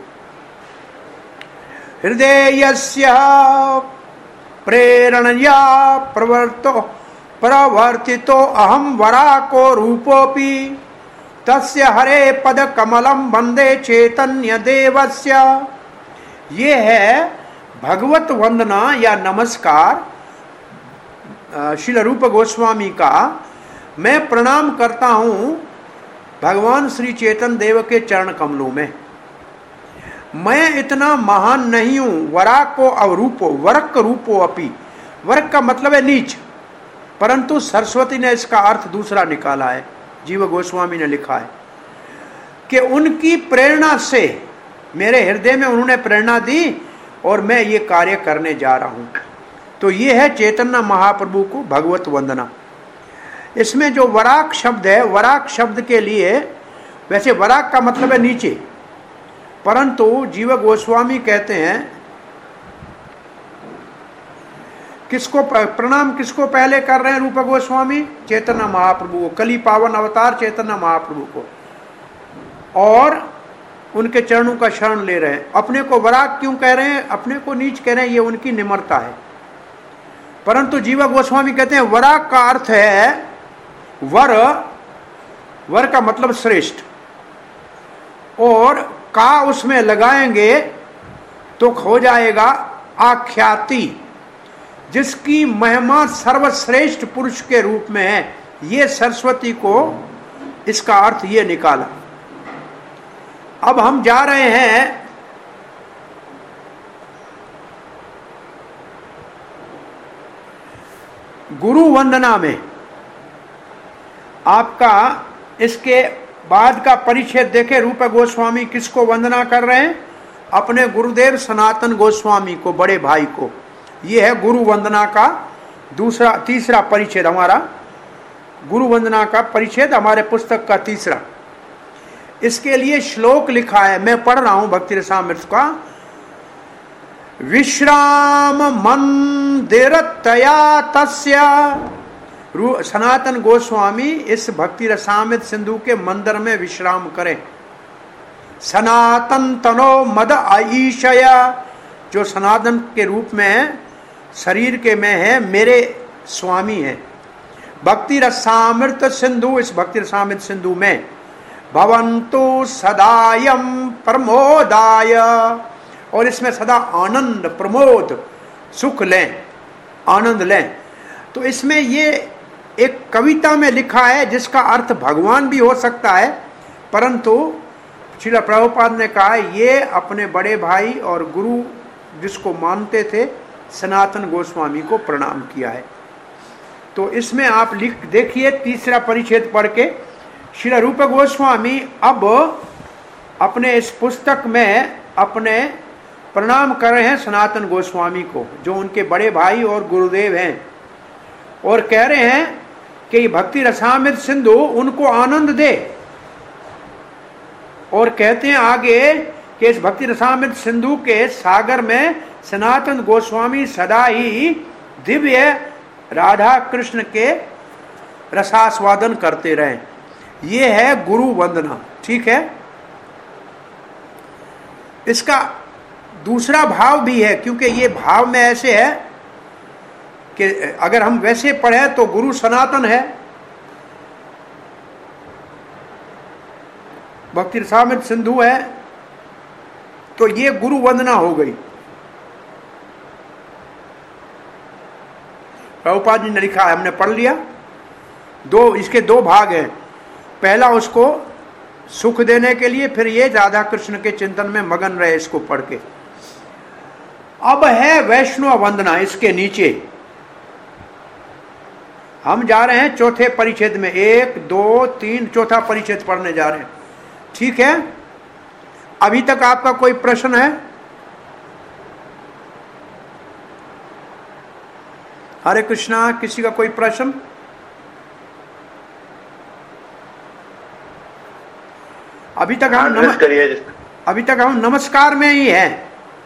हृदयस्य प्रेरणया प्रवर्तो प्रवर्तितो अहम वराको रूपोपि तस्य हरे पद कमलम वंदे चैतन्य देवस्य। ये है भगवत वंदना या नमस्कार श्रील रूप गोस्वामी का। मैं प्रणाम करता हूं भगवान श्री चैतन्य देव के चरण कमलों में। मैं इतना महान नहीं हूं, वराको अवरूपो वर्क रूपो अपि। वर्क का मतलब है नीच, परंतु सरस्वती ने इसका अर्थ दूसरा निकाला है, जीव गोस्वामी ने लिखा है कि उनकी प्रेरणा से, मेरे हृदय में उन्होंने प्रेरणा दी और मैं ये कार्य करने जा रहा हूं। तो ये है चैतन्य महाप्रभु को भगवत वंदना। इसमें जो वराक शब्द है, वराक शब्द के लिए, वैसे वराक का मतलब है नीचे, परंतु जीव गोस्वामी कहते हैं किसको प्रणाम, किसको पहले कर रहे हैं रूप गोस्वामी? चैतन्य महाप्रभु को, कली पावन अवतार चैतन्य महाप्रभु को, और उनके चरणों का शरण ले रहे हैं। अपने को वराक क्यों कह रहे हैं? अपने को नीच कह रहे हैं, ये उनकी निम्रता है। परंतु जीवा गोस्वामी कहते हैं वराक का अर्थ है वर, वर का मतलब श्रेष्ठ, और का उसमें लगाएंगे तो हो जाएगा आख्याति, जिसकी महिमा सर्वश्रेष्ठ पुरुष के रूप में है। ये सरस्वती को इसका अर्थ ये निकाला। अब हम जा रहे हैं गुरु वंदना में। आपका इसके बाद का परिच्छेद देखे, रूप गोस्वामी किसको वंदना कर रहे हैं? अपने गुरुदेव सनातन गोस्वामी को, बड़े भाई को। ये है गुरु वंदना का दूसरा तीसरा परिच्छेद, हमारा गुरु वंदना का परिच्छेद हमारे पुस्तक का तीसरा। इसके लिए श्लोक लिखा है, मैं पढ़ रहा हूं भक्ति रसामृत का। विश्राम मंदिर तया तस्या, सनातन गोस्वामी इस भक्ति रसामृत सिंधु के मंदिर में विश्राम करें। सनातन तनो मद आईशया, जो सनातन के रूप में है, शरीर के में है, मेरे स्वामी है। भक्ति रसामृत सिंधु, इस भक्ति रसामृत सिंधु में भवन्तु सदायम प्रमोदाय, और इसमें सदा आनंद, प्रमोद, सुख लें, आनंद लें। तो इसमें ये एक कविता में लिखा है जिसका अर्थ भगवान भी हो सकता है, परंतु श्रील प्रभुपाद ने कहा ये अपने बड़े भाई और गुरु जिसको मानते थे सनातन गोस्वामी को प्रणाम किया है। तो इसमें आप लिख देखिए तीसरा परिच्छेद पढ़ के, श्री रूप गोस्वामी अब अपने इस पुस्तक में अपने प्रणाम कर रहे हैं सनातन गोस्वामी को, जो उनके बड़े भाई और गुरुदेव हैं, और कह रहे हैं कि भक्ति रसामृत सिंधु उनको आनंद दे। और कहते हैं आगे कि इस भक्ति रसामृत सिंधु के सागर में सनातन गोस्वामी सदा ही दिव्य राधा कृष्ण के रसास्वादन करते रहे। ये है गुरु वंदना, ठीक है। इसका दूसरा भाव भी है, क्योंकि ये भाव में ऐसे है कि अगर हम वैसे पढ़े तो गुरु सनातन है, भक्ति रसामृत सिंधु है, तो ये गुरु वंदना हो गई। प्रभुपाद जी ने लिखा है, हमने पढ़ लिया। दो इसके दो भाग हैं, पहला उसको सुख देने के लिए, फिर ये राधा कृष्ण के चिंतन में मगन रहे इसको पढ़ के। अब है वैष्णव वंदना, इसके नीचे हम जा रहे हैं चौथे परिच्छेद में, एक दो तीन चौथा परिच्छेद पढ़ने जा रहे हैं, ठीक है। अभी तक आपका कोई प्रश्न है? हरे कृष्णा, किसी का कोई प्रश्न? अभी तक हम नम... अभी तक हम नमस्कार में ही हैं,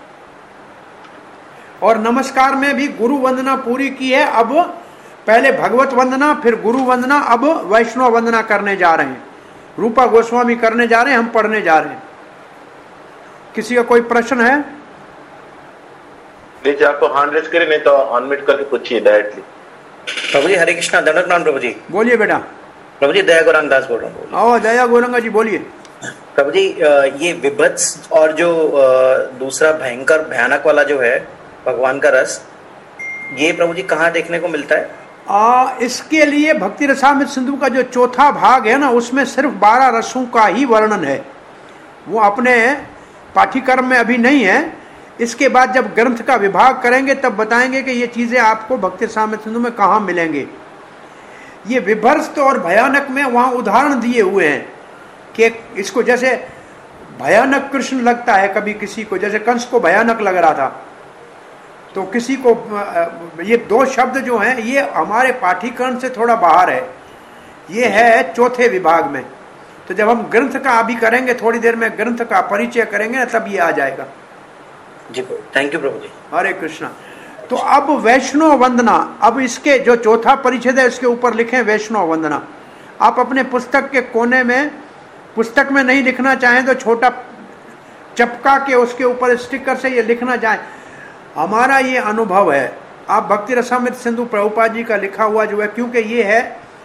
और नमस्कार में भी गुरु वंदना पूरी की है। अब पहले भगवत वंदना, फिर गुरु वंदना, अब वैष्णव वंदना करने जा रहे हैं। रूपा गोस्वामी करने जा रहे हैं, हम पढ़ने जा रहे हैं। किसी का कोई प्रश्न है? प्लीज आपको हैंड रेज करें, नहीं तो अनम्यूट करके पूछिए डायरेक्टली। प्रभु जी हरे कृष्णा, दंडवत प्रणाम प्रभु जी। बोलिए बेटा। प्रभु जी दया गौरंग दास बोल रहा हूँ। ओ दया गौरंगा जी बोलिए। प्रभु जी ये विभत्स और जो दूसरा भयंकर भयानक वाला जो है भगवान का रस, ये प्रभु जी कहाँ देखने को मिलता है? आ, इसके लिए भक्ति रसामृत सिंधु का जो चौथा भाग है ना, उसमें सिर्फ बारह रसों का ही वर्णन है। वो अपने पाठ्यक्रम में अभी नहीं है। इसके बाद जब ग्रंथ का विभाग करेंगे तब बताएंगे कि ये चीजें आपको भक्ति रसामृत सिंधु में कहाँ मिलेंगे। ये विभत्स और भयानक में वहाँ उदाहरण दिए हुए हैं कि इसको जैसे भयानक कृष्ण लगता है कभी किसी को, जैसे कंस को भयानक लग रहा था। तो किसी को ये दो शब्द जो हैं ये हमारे पाठ्यक्रम से थोड़ा बाहर है, ये है चौथे विभाग में। तो जब हम ग्रंथ का अभी करेंगे, थोड़ी देर में ग्रंथ का परिचय करेंगे ना, तब ये आ जाएगा जी। Thank you Prabhu ji. हरे कृष्णा। तो अब वैष्णव वंदना, अब इसके जो चौथा परिच्छेद है इसके ऊपर लिखें वैष्णव वंदना। आप अपने पुस्तक के कोने में, पुस्तक में नहीं लिखना चाहें तो छोटा चपका के उसके ऊपर स्टिकर से ये लिखना चाहें। हमारा ये अनुभव है, आप भक्ति रसामृत सिंधु प्रभुपाद जी का लिखा हुआ जो है, क्योंकि ये है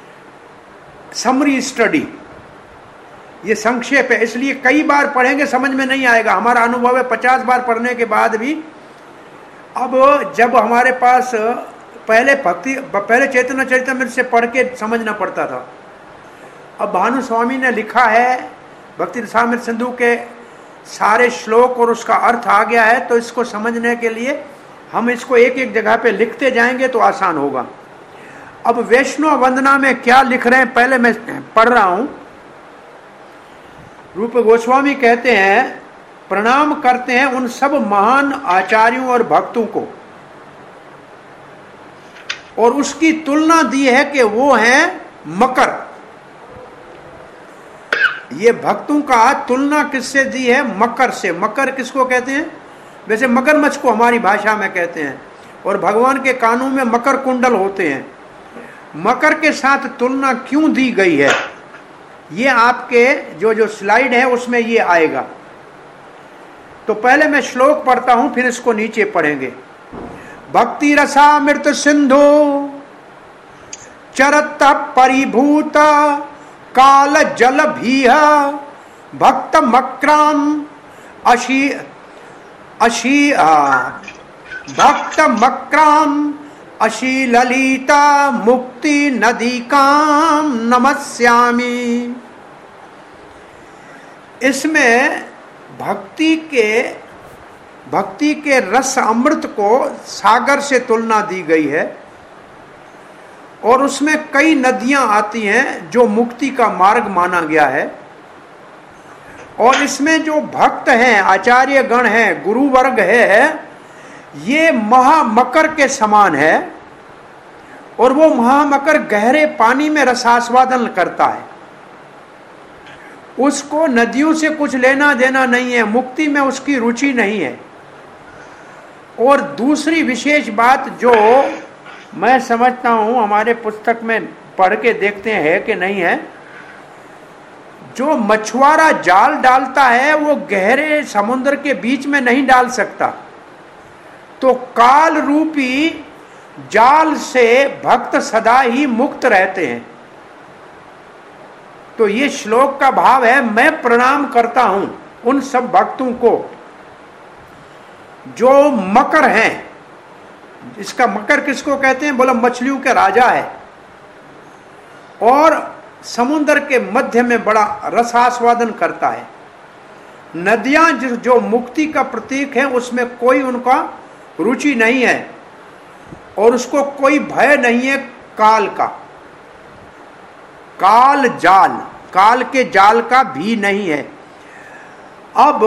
समरी स्टडी, ये संक्षेप है, इसलिए कई बार पढ़ेंगे समझ में नहीं आएगा। हमारा अनुभव है पचास बार पढ़ने के बाद भी, अब जब हमारे पास पहले भक्ति पहले चैतन्य चरितमृत से पढ़ के समझना पड़ता था, अब भानु स्वामी ने लिखा है भक्ति रसामृत सिंधु के सारे श्लोक और उसका अर्थ आ गया है, तो इसको समझने के लिए हम इसको एक एक जगह पे लिखते जाएंगे तो आसान होगा। अब वैष्णव वंदना में क्या लिख रहे हैं, पहले मैं पढ़ रहा हूं। रूप गोस्वामी कहते हैं, प्रणाम करते हैं उन सब महान आचार्यों और भक्तों को, और उसकी तुलना दी है कि वो हैं मकर। ये भक्तों का तुलना किससे दी है? मकर से। मकर किसको कहते हैं? वैसे मगरमच्छ को हमारी भाषा में कहते हैं, और भगवान के कानों में मकर कुंडल होते हैं। मकर के साथ तुलना क्यों दी गई है, ये आपके जो जो स्लाइड है उसमें ये आएगा। तो पहले मैं श्लोक पढ़ता हूं, फिर इसको नीचे पढ़ेंगे। भक्ति रसामृत सिंधु चरत परिभूत काल जल भीह भक्त मक्राम अशी अशी भक्त मक्राम अशी ललिता मुक्ति नदी काम नमस्यामि। इसमें भक्ति के भक्ति के रस अमृत को सागर से तुलना दी गई है, और उसमें कई नदियां आती हैं जो मुक्ति का मार्ग माना गया है। और इसमें जो भक्त हैं, आचार्य गण हैं, गुरु वर्ग है, ये महामकर के समान है, और वो महामकर गहरे पानी में रसास्वादन करता है। उसको नदियों से कुछ लेना देना नहीं है, मुक्ति में उसकी रुचि नहीं है। और दूसरी विशेष बात जो मैं समझता हूं, हमारे पुस्तक में पढ़ के देखते हैं कि नहीं है, जो मछुआरा जाल डालता है वो गहरे समुद्र के बीच में नहीं डाल सकता, तो काल रूपी जाल से भक्त सदा ही मुक्त रहते हैं। तो ये श्लोक का भाव है, मैं प्रणाम करता हूं उन सब भक्तों को जो मकर हैं। इसका मकर किसको कहते हैं? बोला मछलियों के राजा है, और समुद्र के मध्य में बड़ा रसास्वादन करता है। नदियां जो, जो मुक्ति का प्रतीक है, उसमें कोई उनका रुचि नहीं है, और उसको कोई भय नहीं है काल का। काल जाल, काल के जाल का भी नहीं है। अब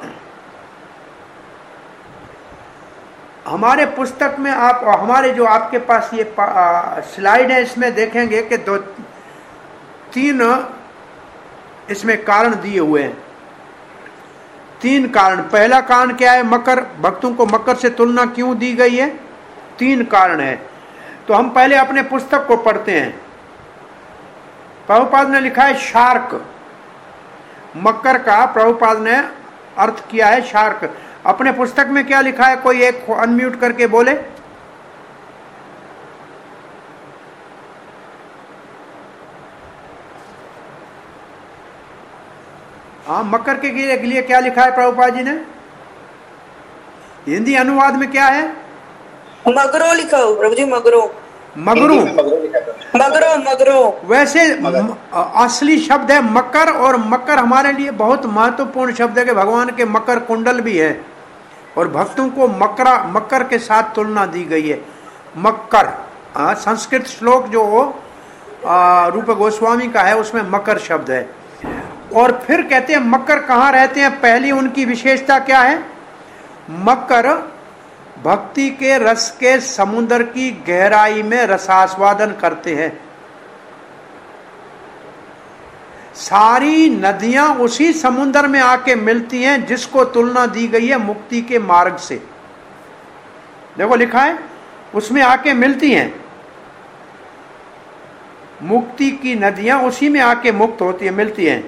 हमारे पुस्तक में आप, हमारे जो आपके पास ये स्लाइड है, इसमें देखेंगे कि दो तीन इसमें कारण दिए हुए हैं। तीन कारण। पहला कारण क्या है? मकर, भक्तों को मकर से तुलना क्यों दी गई है? तीन कारण है। तो हम पहले अपने पुस्तक को पढ़ते हैं। प्रभुपाद ने लिखा है शार्क, मकर का प्रभुपाद ने अर्थ किया है शार्क। अपने पुस्तक में क्या लिखा है? कोई एक अनम्यूट करके बोले। हाँ, मकर के लिए क्या लिखा है प्रभुपाद जी ने? हिंदी अनुवाद में क्या है? मगरो लिखा हो प्रभु जी, मगरो। मगरू, मगरो मगरो। वैसे असली शब्द है मकर, और मकर हमारे लिए बहुत महत्वपूर्ण शब्द है कि भगवान के मकर कुंडल भी है, और भक्तों को मकरा मकर के साथ तुलना दी गई है। मकर संस्कृत श्लोक जो रूप गोस्वामी का है उसमें मकर शब्द है। और फिर कहते हैं मकर कहाँ रहते हैं। पहली उनकी विशेषता क्या है, मकर भक्ति के रस के समुद्र की गहराई में रसास्वादन करते हैं। सारी नदियां उसी समुद्र में आके मिलती हैं जिसको तुलना दी गई है मुक्ति के मार्ग से। देखो लिखा है उसमें आके मिलती हैं, मुक्ति की नदियां उसी में आके मुक्त होती है, मिलती हैं।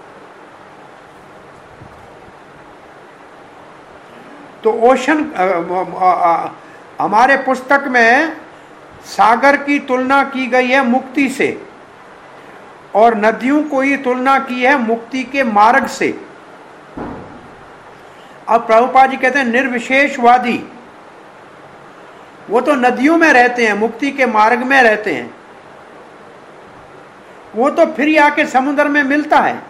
तो ओशन हमारे पुस्तक में सागर की तुलना की गई है मुक्ति से और नदियों को ही तुलना की है मुक्ति के मार्ग से। अब प्रभुपाद जी कहते हैं निर्विशेषवादी वो तो नदियों में रहते हैं, मुक्ति के मार्ग में रहते हैं, वो तो फिर आके समुद्र में मिलता है।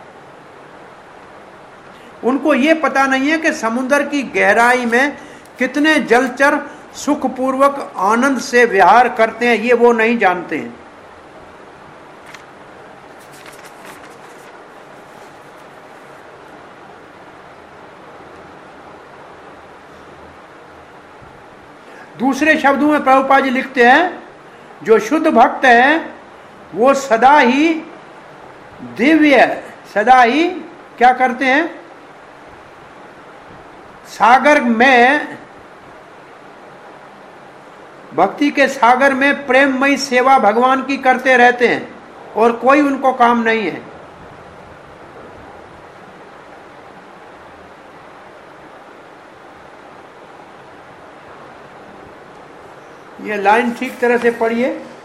उनको ये पता नहीं है कि समुद्र की गहराई में कितने जलचर सुखपूर्वक आनंद से विहार करते हैं, ये वो नहीं जानते हैं। दूसरे शब्दों में प्रभुपाद जी लिखते हैं जो शुद्ध भक्त है वो सदा ही दिव्य, सदा ही क्या करते हैं, सागर में, भक्ति के सागर में प्रेममयी सेवा भगवान की करते रहते हैं और कोई उनको काम नहीं है। ये लाइन ठीक तरह से पढ़िए।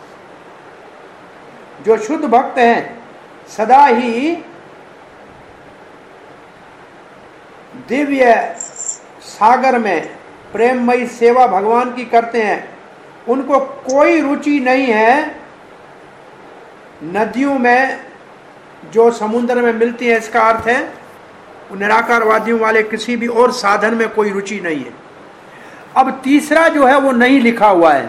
जो शुद्ध भक्त हैं सदा ही दिव्य सागर में प्रेममयी सेवा भगवान की करते हैं, उनको कोई रुचि नहीं है नदियों में जो समुद्र में मिलती है। इसका अर्थ है निराकारवादियों वाले किसी भी और साधन में कोई रुचि नहीं है। अब तीसरा जो है वो नहीं लिखा हुआ है,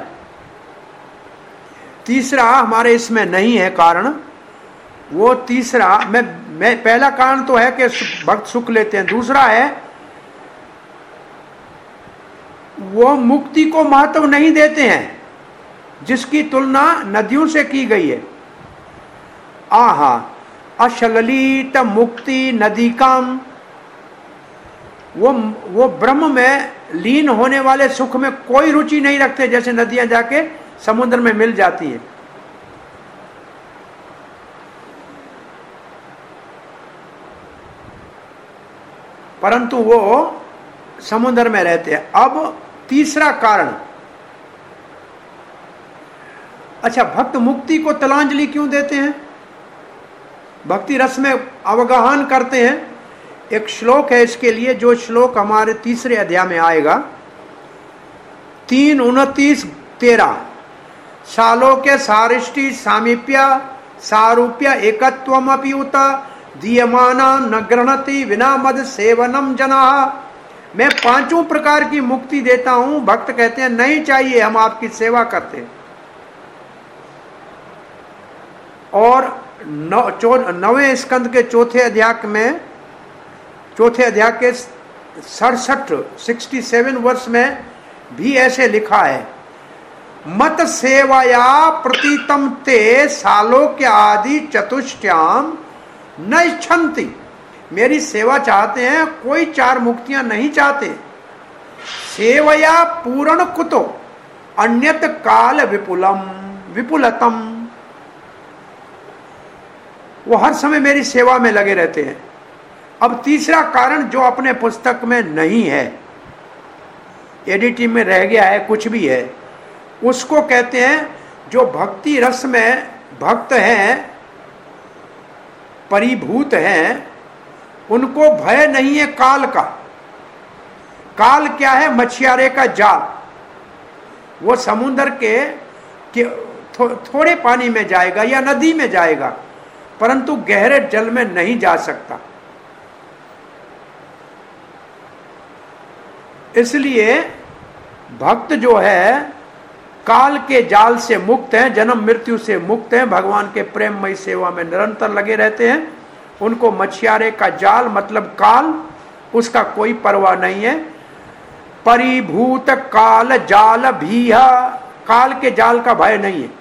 तीसरा हमारे इसमें नहीं है कारण। वो तीसरा मैं, मैं पहला कारण तो है कि भक्त सुख लेते हैं, दूसरा है वो मुक्ति को महत्व नहीं देते हैं जिसकी तुलना नदियों से की गई है। आहा अशललित मुक्ति नदी काम, वो वो ब्रह्म में लीन होने वाले सुख में कोई रुचि नहीं रखते जैसे नदियां जाके समुद्र में मिल जाती हैं। परंतु वो समुद्र में रहते हैं। अब तीसरा कारण, अच्छा भक्त मुक्ति को तलांजलि क्यों देते हैं, भक्ति रस में अवगाहन करते हैं। एक श्लोक है इसके लिए, जो श्लोक हमारे तीसरे अध्याय में आएगा, तीन उनतीस तेरह। सालों के सारिष्टि सामीप्य सारूप्य एकत्वमपि उत दीयमाना न गृह्णति विना मद सेवनम जना। मैं पांचों प्रकार की मुक्ति देता हूं, भक्त कहते हैं नहीं चाहिए, हम आपकी सेवा करते हैं। और नौ नवे स्कंद के चौथे अध्याय में, चौथे अध्याय के सड़सठ सिक्सटी सेवन वर्ष में भी ऐसे लिखा है, मत सेवाया प्रतीतम ते सालोक्य आदि चतुष्टयाम न इच्छन्ति। मेरी सेवा चाहते हैं, कोई चार मुक्तियां नहीं चाहते। सेवया पूर्ण कुतो अन्यत काल विपुलम विपुलतम, वो हर समय मेरी सेवा में लगे रहते हैं। अब तीसरा कारण जो अपने पुस्तक में नहीं है, एडिटिंग में रह गया है, कुछ भी है, उसको कहते हैं जो भक्ति रस में भक्त हैं, परिभूत हैं, उनको भय नहीं है काल का। काल क्या है, मछियारे का जाल। वो समुद्र के, के थो, थोड़े पानी में जाएगा या नदी में जाएगा, परंतु गहरे जल में नहीं जा सकता। इसलिए भक्त जो है काल के जाल से मुक्त हैं, जन्म मृत्यु से मुक्त हैं, भगवान के प्रेममयी सेवा में निरंतर लगे रहते हैं उनको मछियारे का जाल मतलब काल, उसका कोई परवाह नहीं है। परिभूत काल जाल भी, काल के जाल का भय नहीं है।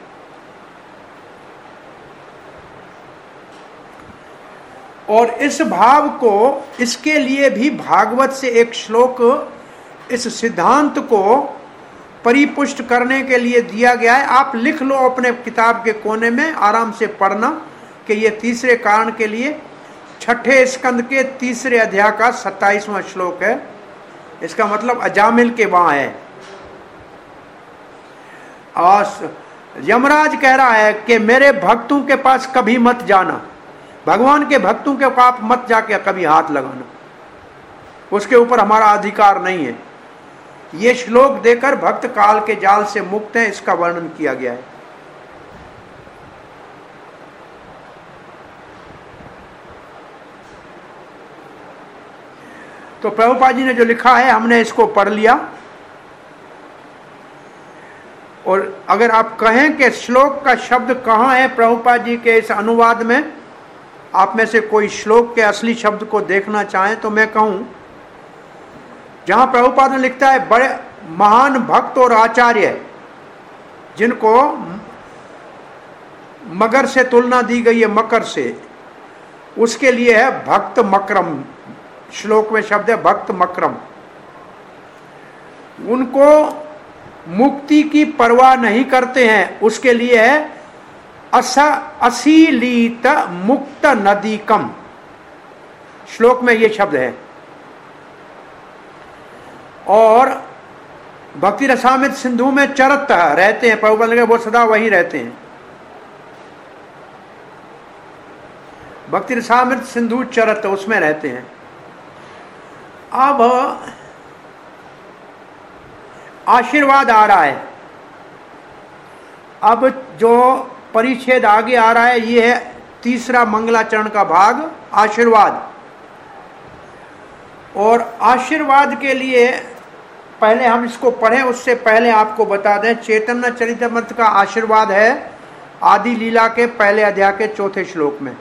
और इस भाव को, इसके लिए भी भागवत से एक श्लोक इस सिद्धांत को परिपुष्ट करने के लिए दिया गया है। आप लिख लो अपने किताब के कोने में, आराम से पढ़ना कि ये तीसरे कारण के लिए छठे स्कंद के तीसरे अध्याय का सत्ताईसवां श्लोक है। इसका मतलब अजामिल के वहां है। और यमराज कह रहा है कि मेरे भक्तों के पास कभी मत जाना, भगवान के भक्तों के पास मत जाके कभी हाथ लगाना, उसके ऊपर हमारा अधिकार नहीं है। ये श्लोक देकर भक्त काल के जाल से मुक्त है, इसका वर्णन किया गया है। तो प्रभुपाद जी ने जो लिखा है हमने इसको पढ़ लिया। और अगर आप कहें कि श्लोक का शब्द कहाँ है प्रभुपाद जी के इस अनुवाद में, आप में से कोई श्लोक के असली शब्द को देखना चाहें तो मैं कहूं, जहां प्रभुपाद ने लिखता है बड़े महान भक्त और आचार्य जिनको मगर से तुलना दी गई है, मकर से, उसके लिए है भक्त मकरम। श्लोक में शब्द है भक्त मकरम। उनको मुक्ति की परवाह नहीं करते हैं, उसके लिए है अस असीलित मुक्त नदीकम। श्लोक में ये शब्द है। और भक्ति रसामृत सिंधु में चरत रहते हैं प्रभुपाद ने, वो सदा वही रहते हैं। भक्ति रसामृत सिंधु चरत, उसमें रहते हैं। अब आशीर्वाद आ रहा है। अब जो परिच्छेद आगे आ रहा है ये है तीसरा मंगलाचरण का भाग, आशीर्वाद। और आशीर्वाद के लिए पहले हम इसको पढ़ें, उससे पहले आपको बता दें चैतन्य चरितामृत का आशीर्वाद है आदि लीला के पहले अध्याय के चौथे श्लोक में।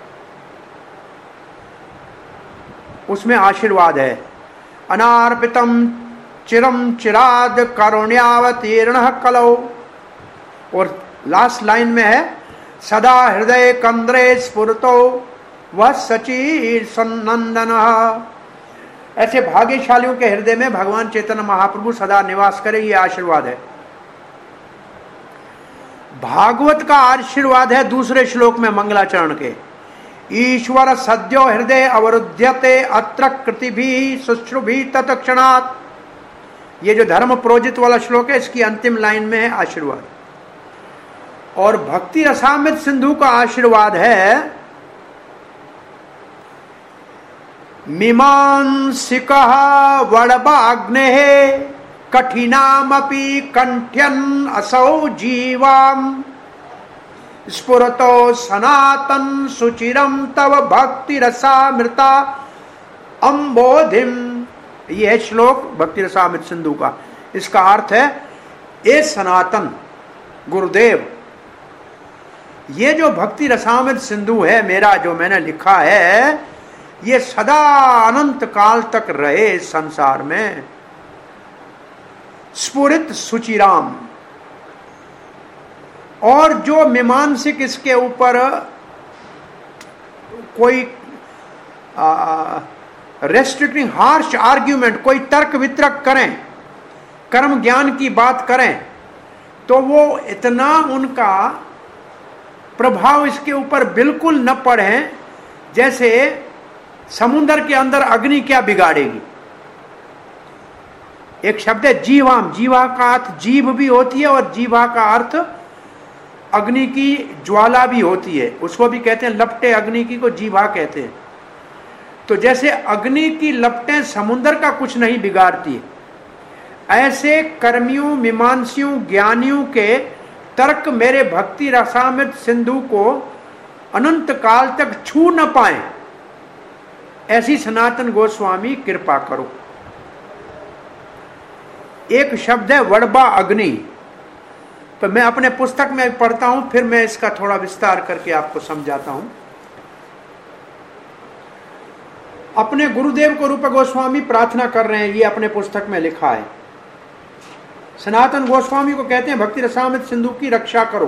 उसमें आशीर्वाद है अनार्पितम चिरम चिराद करुण्यावतीर्ण कलौ। और लास्ट लाइन में है सदा हृदय कंद्रे स्फुरतो वह सची सन्नंदन। ऐसे भाग्यशालियों के हृदय में भगवान चैतन्य महाप्रभु सदा निवास करे, ये आशीर्वाद है। भागवत का आशीर्वाद है दूसरे श्लोक में मंगलाचरण के, ईश्वर सद्यो हृदय अवरुध्यते अत्र कृतिभि शुश्रुभि तत्क्षणात्। ये जो धर्म प्रोजित वाला श्लोक है, इसकी अंतिम लाइन में है आशीर्वाद। और भक्ति रसामृत सिंधु का आशीर्वाद है मीमांसिकः वडबाग्नेः कठिनामपि कंठ्यन् असौ जीवाम् स्फुरतो सनातन सुचिरम तव भक्ति रसामृता अम्बोधिम। यह श्लोक भक्ति रसामृत सिंधु का, इसका अर्थ है ए सनातन गुरुदेव, ये जो भक्ति रसामृत सिंधु है मेरा, जो मैंने लिखा है, ये सदा अनंत काल तक रहे संसार में। स्फुरित सुचिराम। और जो मीमांसिक इसके ऊपर कोई रेस्ट्रिक्टिंग हार्श आर्ग्यूमेंट, कोई तर्क वितर्क करें, कर्म ज्ञान की बात करें, तो वो इतना उनका प्रभाव इसके ऊपर बिल्कुल न पड़े जैसे समुद्र के अंदर अग्नि क्या बिगाड़ेगी। एक शब्द है जीवाम, जीवा का अर्थ जीभ भी होती है और जीवा का अर्थ अग्नि की ज्वाला भी होती है, उसको भी कहते हैं लपटे अग्नि की को जीवा कहते हैं। तो जैसे अग्नि की लपटें समुद्र का कुछ नहीं बिगाड़ती है, ऐसे कर्मियों मीमांसियों ज्ञानियों के तर्क मेरे भक्ति रसामृत सिंधु को अनंत काल तक छू न पाए, ऐसी सनातन गोस्वामी कृपा करो। एक शब्द है वड़बा अग्नि, तो मैं अपने पुस्तक में पढ़ता हूं, फिर मैं इसका थोड़ा विस्तार करके आपको समझाता हूं। अपने गुरुदेव को रूप गोस्वामी प्रार्थना कर रहे हैं, ये अपने पुस्तक में लिखा है। सनातन गोस्वामी को कहते हैं भक्ति रसामृत सिंधु की रक्षा करो।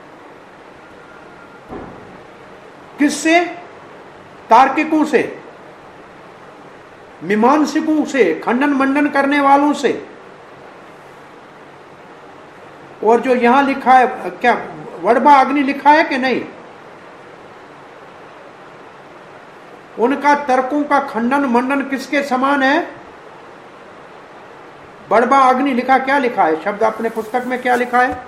किससे? तार्किकों से, मीमांसकों से, खंडन मंडन करने वालों से। और जो यहां लिखा है, क्या वड़बा अग्नि लिखा है कि नहीं? उनका तर्कों का खंडन मंडन किसके समान है? वड़बा अग्नि लिखा, क्या लिखा है शब्द अपने पुस्तक में, क्या लिखा है?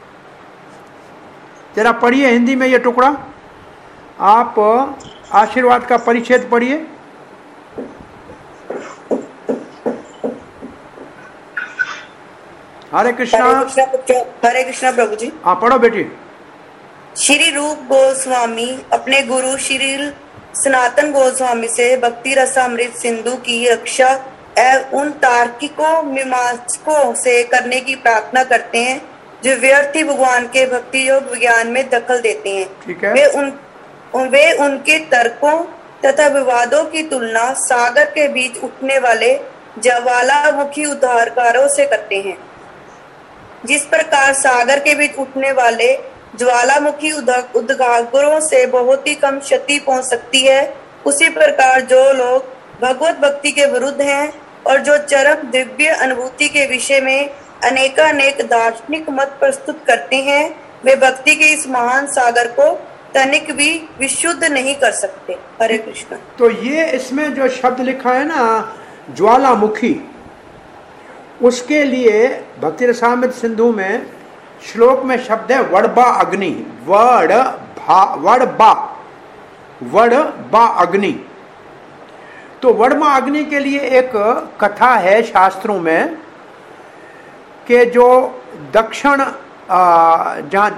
जरा पढ़िए हिंदी में ये टुकड़ा। आप आशीर्वाद का परिच्छेद पढ़िए। हरे कृष्णा। हरे कृष्णा प्रभु जी। हाँ पढ़ो बेटी। श्री रूप गोस्वामी अपने गुरु श्री सनातन गोस्वामी से भक्ति रसामृत सिंधु की रक्षा एवं उन तार्किकों मीमांसकों से करने की प्रार्थना करते हैं जो व्यर्थी भगवान के भक्ति योग विज्ञान में दखल देते हैं। ठीक है। वे उन वे उनके तर्कों तथा विवादों की तुलना सागर के बीच उठने वाले ज्वालामुखी उद्धारकारों से करते हैं। जिस प्रकार सागर के बीच उठने वाले ज्वालामुखी उद्गारों से बहुत ही कम क्षति पहुंच सकती है, उसी प्रकार जो लोग भगवत भक्ति के विरुद्ध हैं और जो चरम दिव्य अनुभूति के विषय में अनेकानेक दार्शनिक मत प्रस्तुत करते हैं, वे भक्ति के इस महान सागर को तनिक भी विशुद्ध नहीं कर सकते। हरे कृष्ण। तो ये इसमें जो शब्द लिखा है ना ज्वालामुखी, उसके लिए भक्ति रसामृत सिंधु में श्लोक में शब्द है वड़बा अग्नि। वड़ भा वड़बा वड़बा अग्नि। तो वड़बा अग्नि के लिए एक कथा है शास्त्रों में कि जो दक्षिण जहाँ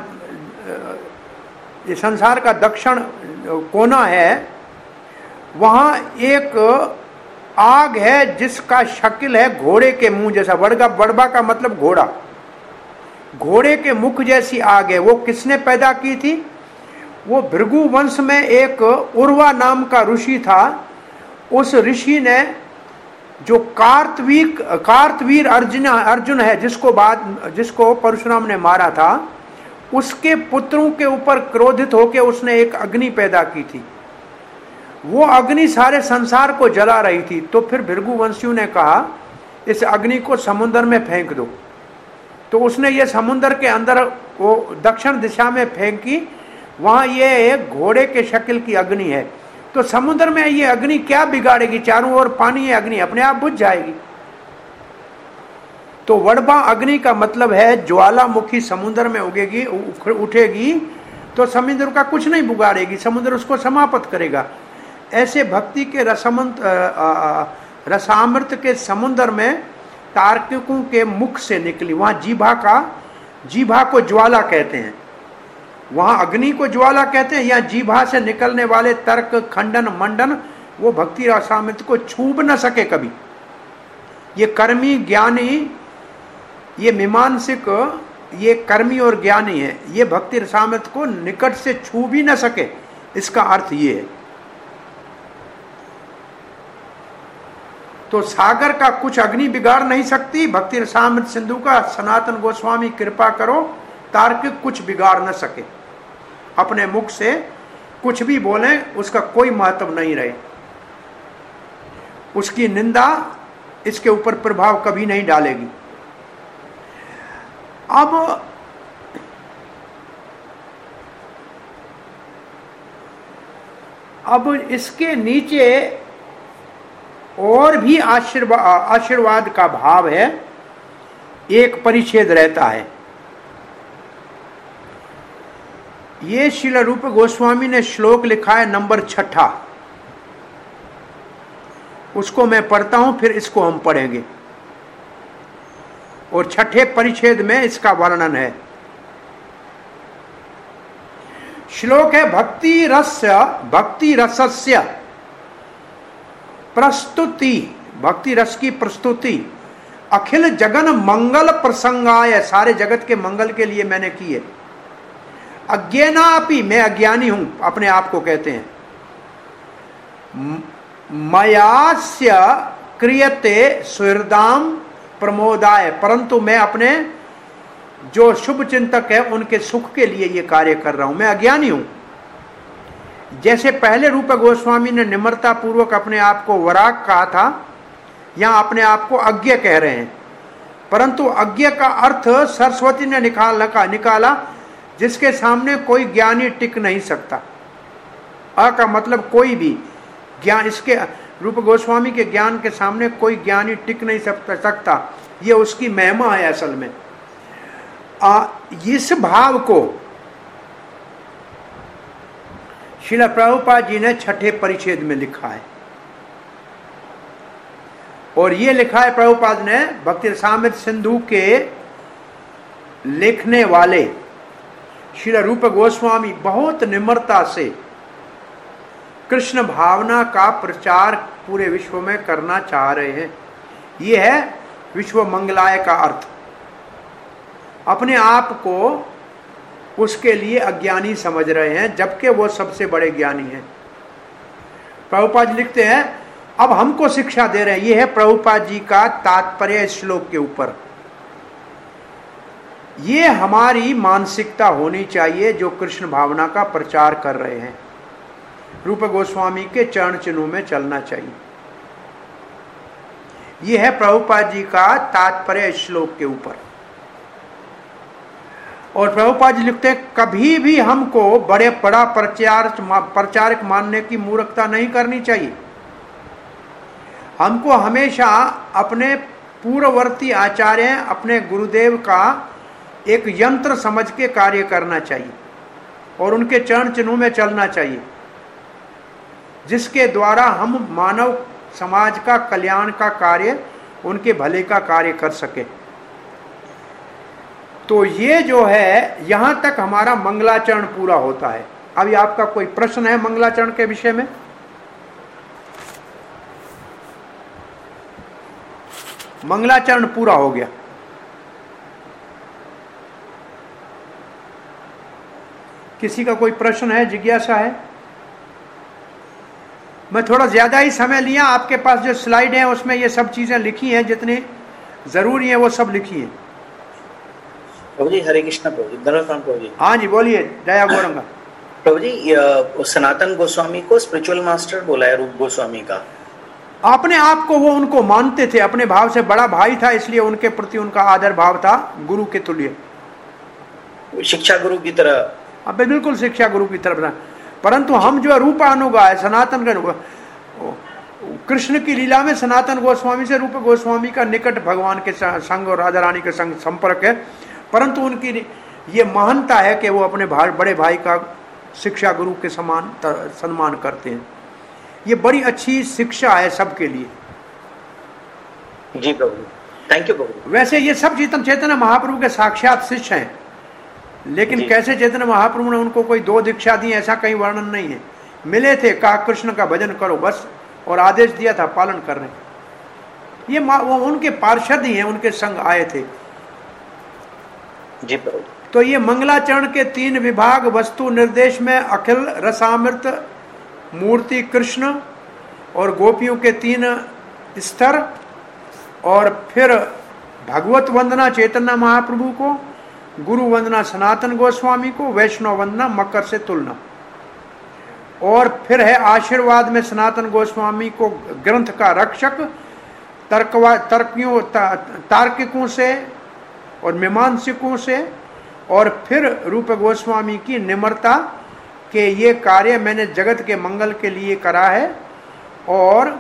संसार का दक्षिण कोना है, वहाँ एक आग है जिसका शक्ल है घोड़े के मुंह जैसा। वड़गा वड़बा का मतलब घोड़ा, घोड़े के मुख जैसी आग है। वो किसने पैदा की थी? वो भृगु वंश में एक उर्वा नाम का ऋषि था। उस ऋषि ने जो कार्तवीर कार्तवीर अर्जुन अर्जुन है, जिसको बाद जिसको परशुराम ने मारा था, उसके पुत्रों के ऊपर क्रोधित होकर उसने एक अग्नि पैदा की थी। वो अग्नि सारे संसार को जला रही थी। तो फिर भृगुवंशियों ने कहा इस अग्नि को समुद्र में फेंक दो। तो उसने ये समुद्र के अंदर वो दक्षिण दिशा में फेंकी। वहाँ ये एक घोड़े के शक्ल की अग्नि है। तो समुद्र में ये अग्नि क्या बिगाड़ेगी? चारों ओर पानी है, अग्नि अपने आप बुझ जाएगी। तो वड़बा अग्नि का मतलब है ज्वालामुखी समुद्र में उगेगी, उठेगी तो समुद्र का कुछ नहीं बिगाड़ेगी, समुद्र उसको समाप्त करेगा। ऐसे भक्ति के रसमंत रसामृत के समुद्र में तार्किकों के मुख से निकली, वहाँ जीभा का जीभा को ज्वाला कहते हैं, वहाँ अग्नि को ज्वाला कहते हैं। यहाँ जीभा से निकलने वाले तर्क खंडन मंडन वो भक्ति रसामृत को छू न सके कभी। ये कर्मी ज्ञानी, ये मीमांसिक, ये कर्मी और ज्ञानी है, ये भक्ति रसामृत को निकट से छू भी न सके। इसका अर्थ ये है। तो सागर का कुछ अग्नि बिगाड़ नहीं सकती, भक्ति रसामृत सिंधु का सनातन गोस्वामी कृपा करो, तार्किक कुछ बिगाड़ न सके। अपने मुख से कुछ भी बोले उसका कोई महत्व नहीं रहे, उसकी निंदा इसके ऊपर प्रभाव कभी नहीं डालेगी। अब अब इसके नीचे और भी आशीर्वाद आशीर्वाद का भाव है, एक परिच्छेद रहता है। ये श्रील रूप गोस्वामी ने श्लोक लिखा है नंबर छठा, उसको मैं पढ़ता हूं, फिर इसको हम पढ़ेंगे। और छठे परिच्छेद में इसका वर्णन है। श्लोक है भक्ति रस्य भक्ति रसस्य प्रस्तुति, भक्ति रस की प्रस्तुति अखिल जगन मंगल प्रसंगाय, सारे जगत के मंगल के लिए मैंने की है। अज्ञानापि, मैं अज्ञानी हूं, अपने आप को कहते हैं। मयास्य क्रियते सुहृदाम प्रमोदाय, परंतु मैं अपने जो शुभ चिंतक है उनके सुख के लिए ये कार्य कर रहा हूं, मैं अज्ञानी हूं। जैसे पहले रूप गोस्वामी ने निम्रता पूर्वक अपने आप को वराग कहा था, यहां अपने आप को अज्ञ कह रहे हैं, परंतु अज्ञ का अर्थ सरस्वती ने निकाल निकाला जिसके सामने कोई ज्ञानी टिक नहीं सकता। अ का मतलब कोई भी ज्ञान, इसके रूप गोस्वामी के ज्ञान के सामने कोई ज्ञानी टिक नहीं सकता, ये उसकी महिमा है असल में। आ, इस भाव को श्रील प्रभुपाद जी ने छठे परिच्छेद में लिखा है, और ये लिखा है प्रभुपाद ने भक्ति रसामृत सिंधु के लिखने वाले श्रील रूप गोस्वामी बहुत निम्रता से कृष्ण भावना का प्रचार पूरे विश्व में करना चाह रहे हैं। यह है विश्व मंगलाय का अर्थ। अपने आप को उसके लिए अज्ञानी समझ रहे हैं, जबकि वो सबसे बड़े ज्ञानी हैं। प्रभुपाद लिखते हैं, अब हमको शिक्षा दे रहे हैं। यह है प्रभुपाद जी का तात्पर्य श्लोक के ऊपर। ये हमारी मानसिकता होनी चाहिए जो कृष्ण भावना का प्रचार कर रहे हैं। रूप गोस्वामी के चरण चिन्हों में चलना चाहिए। यह है प्रभुपाद जी का तात्पर्य श्लोक के ऊपर। और प्रभुपाद जी लिखते हैं, कभी भी हमको बड़े बड़ा प्रचार प्रचारक मानने की मूर्खता नहीं करनी चाहिए। हमको हमेशा अपने पूर्ववर्ती आचार्य, अपने गुरुदेव का एक यंत्र समझ के कार्य करना चाहिए और उनके चरण चिन्हों में चलना चाहिए, जिसके द्वारा हम मानव समाज का कल्याण का कार्य, उनके भले का कार्य कर सके। तो ये जो है, यहां तक हमारा मंगलाचरण पूरा होता है। अभी आपका कोई प्रश्न है मंगलाचरण के विषय में? मंगलाचरण पूरा हो गया। किसी का कोई प्रश्न है, जिज्ञासा है? मैं थोड़ा ज्यादा ही समय लिया। आपके पास जो स्लाइड है उसमें ये सब चीजें लिखी हैं, जितनी जरूरी है वो सब लिखी है। प्रभु जी हरे कृष्ण। प्रभु जी धन्यवाद प्रभु जी। हाँ जी बोलिए, जया गौरंगा। प्रभु जी सनातन गोस्वामी को स्पिरिचुअल मास्टर बोला है रूप गोस्वामी का। अपने आप को वो उनको मानते थे, अपने भाव से बड़ा भाई था, इसलिए उनके प्रति उनका आदर भाव था, गुरु के तुल्य, शिक्षा गुरु की तरह। अब बिल्कुल शिक्षा गुरु की तरफ। परंतु हम जो रूपानुगा है सनातन का, कृष्ण की लीला में सनातन गोस्वामी से रूप गोस्वामी का निकट भगवान के संग और राधा रानी के संग संपर्क है, परंतु उनकी ये महानता है कि वो अपने भाई, बड़े भाई का शिक्षा गुरु के समान सम्मान करते हैं। ये बड़ी अच्छी शिक्षा है सबके लिए। जी प्रभु, थैंक यू प्रभु। वैसे ये सब चेतन चैतन्य महाप्रभु के साक्षात शिष्य हैं, लेकिन कैसे चैतन्य महाप्रभु ने उनको कोई दो दीक्षा दी ऐसा कहीं वर्णन नहीं है। मिले थे, कहा कृष्ण का भजन करो बस, और आदेश दिया था, पालन कर रहे हैं। ये वो उनके पार्षद ही हैं, उनके संग आए थे। जी प्रभु। तो ये मंगलाचरण के तीन विभाग, वस्तु निर्देश में अखिल रसामृत मूर्ति कृष्ण और गोपियों के तीन स्तर, और फिर भगवत वंदना चैतन्य महाप्रभु को, गुरु वंदना सनातन गोस्वामी को, वैष्णव वंदना मकर से तुलना, और फिर है आशीर्वाद में सनातन गोस्वामी को ग्रंथ का रक्षक, तर्कवा तर्कियों तार्किकों से और मीमांसकों से, और फिर रूप गोस्वामी की निम्रता कि ये कार्य मैंने जगत के मंगल के लिए करा है और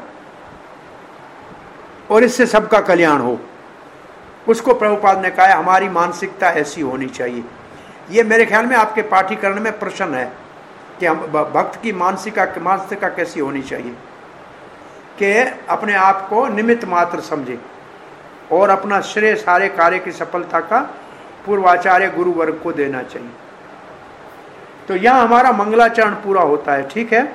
और इससे सबका कल्याण हो, उसको प्रभुपाद ने कहा हमारी मानसिकता ऐसी होनी चाहिए। ये मेरे ख्याल में आपके पाठ्यक्रम में प्रश्न है कि हम भक्त की मानसिका मानसिकता कैसी होनी चाहिए, कि अपने आप को निमित्त मात्र समझे और अपना श्रेय सारे कार्य की सफलता का पूर्वाचार्य गुरु वर्ग को देना चाहिए। तो यहां हमारा मंगलाचरण पूरा होता है, ठीक है।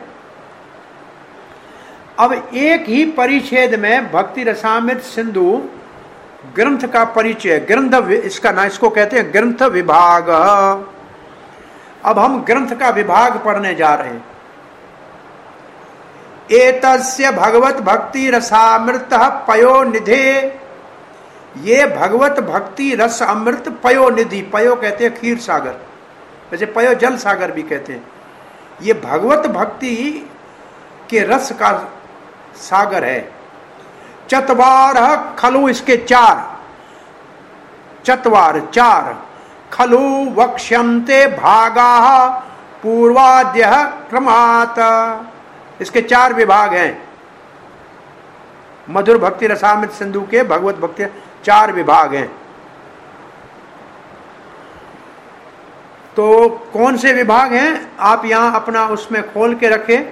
अब एक ही परिच्छेद में भक्ति रसामृत सिंधु ग्रंथ का परिचय, ग्रंथ इसका ना इसको कहते हैं ग्रंथ विभाग। अब हम ग्रंथ का विभाग पढ़ने जा रहे हैं। एतस्य भगवत भक्ति रसामृत पयो निधे, ये भगवत भक्ति रस अमृत पयो निधि, पयो कहते हैं खीर सागर, वैसे पयो जल सागर भी कहते हैं। ये भगवत भक्ति के रस का सागर है। चतवार खलु, इसके चार, चतवार चार, खलु वक्ष्यन्ते भागा पूर्वाद्य क्रमात्, इसके चार विभाग हैं। मधुर भक्ति रसामृत सिंधु के भगवत भक्ति चार विभाग हैं। तो कौन से विभाग हैं आप यहां अपना उसमें खोल के रखें।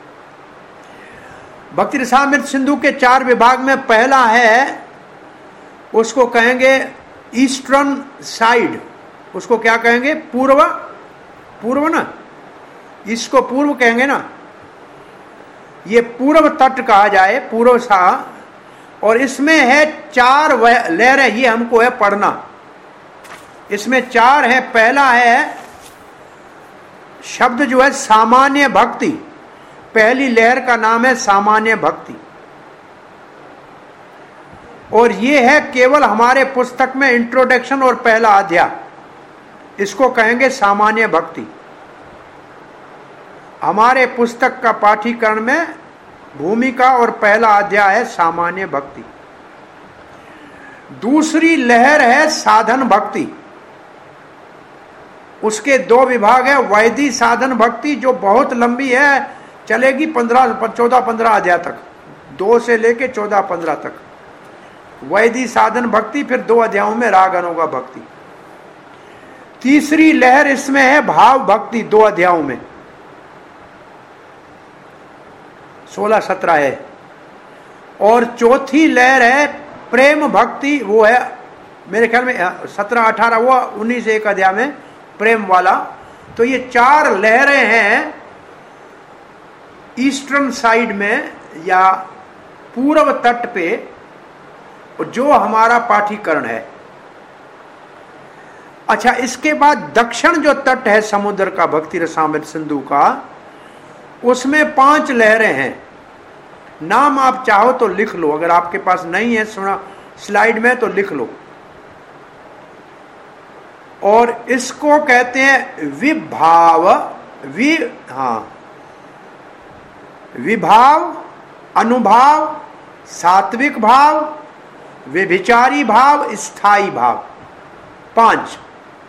भक्ति रसामृत सिंधु के चार विभाग में पहला है, उसको कहेंगे ईस्टर्न साइड, उसको क्या कहेंगे, पूर्व, पूर्व ना, इसको पूर्व कहेंगे ना, ये पूर्व तट कहा जाए, पूर्व सा। और इसमें है चार लहरें, ये हमको है पढ़ना। इसमें चार है। पहला है शब्द जो है सामान्य भक्ति, पहली लहर का नाम है सामान्य भक्ति, और ये है केवल हमारे पुस्तक में इंट्रोडक्शन और पहला अध्याय, इसको कहेंगे सामान्य भक्ति। हमारे पुस्तक का पाठ्यक्रम में भूमिका और पहला अध्याय है सामान्य भक्ति। दूसरी लहर है साधन भक्ति, उसके दो विभाग है। वैदिक साधन भक्ति जो बहुत लंबी है, चलेगी पंद्रह चौदह पंद्रह अध्याय तक, दो से लेके चौदह पंद्रह तक वैदिक साधन भक्ति, फिर दो अध्यायों में राग अनुगा भक्ति। तीसरी लहर इसमें है भाव भक्ति, दो अध्यायों में सोलह सत्रह है। और चौथी लहर है प्रेम भक्ति, वो है मेरे ख्याल में सत्रह अठारह, वो उन्नीस एक अध्याय में प्रेम वाला। तो ये चार लहरें हैं ईस्टर्न साइड में या पूर्व तट पे, जो हमारा पाठ्यक्रम है। अच्छा, इसके बाद दक्षिण जो तट है समुद्र का भक्ति रसामृत सिंधु का, उसमें पांच लहरें हैं। नाम आप चाहो तो लिख लो, अगर आपके पास नहीं है सुना स्लाइड में तो लिख लो। और इसको कहते हैं विभाव, वि हाँ विभाव, अनुभाव, सात्विक भाव, व्यभिचारी भाव, स्थायी भाव। पांच,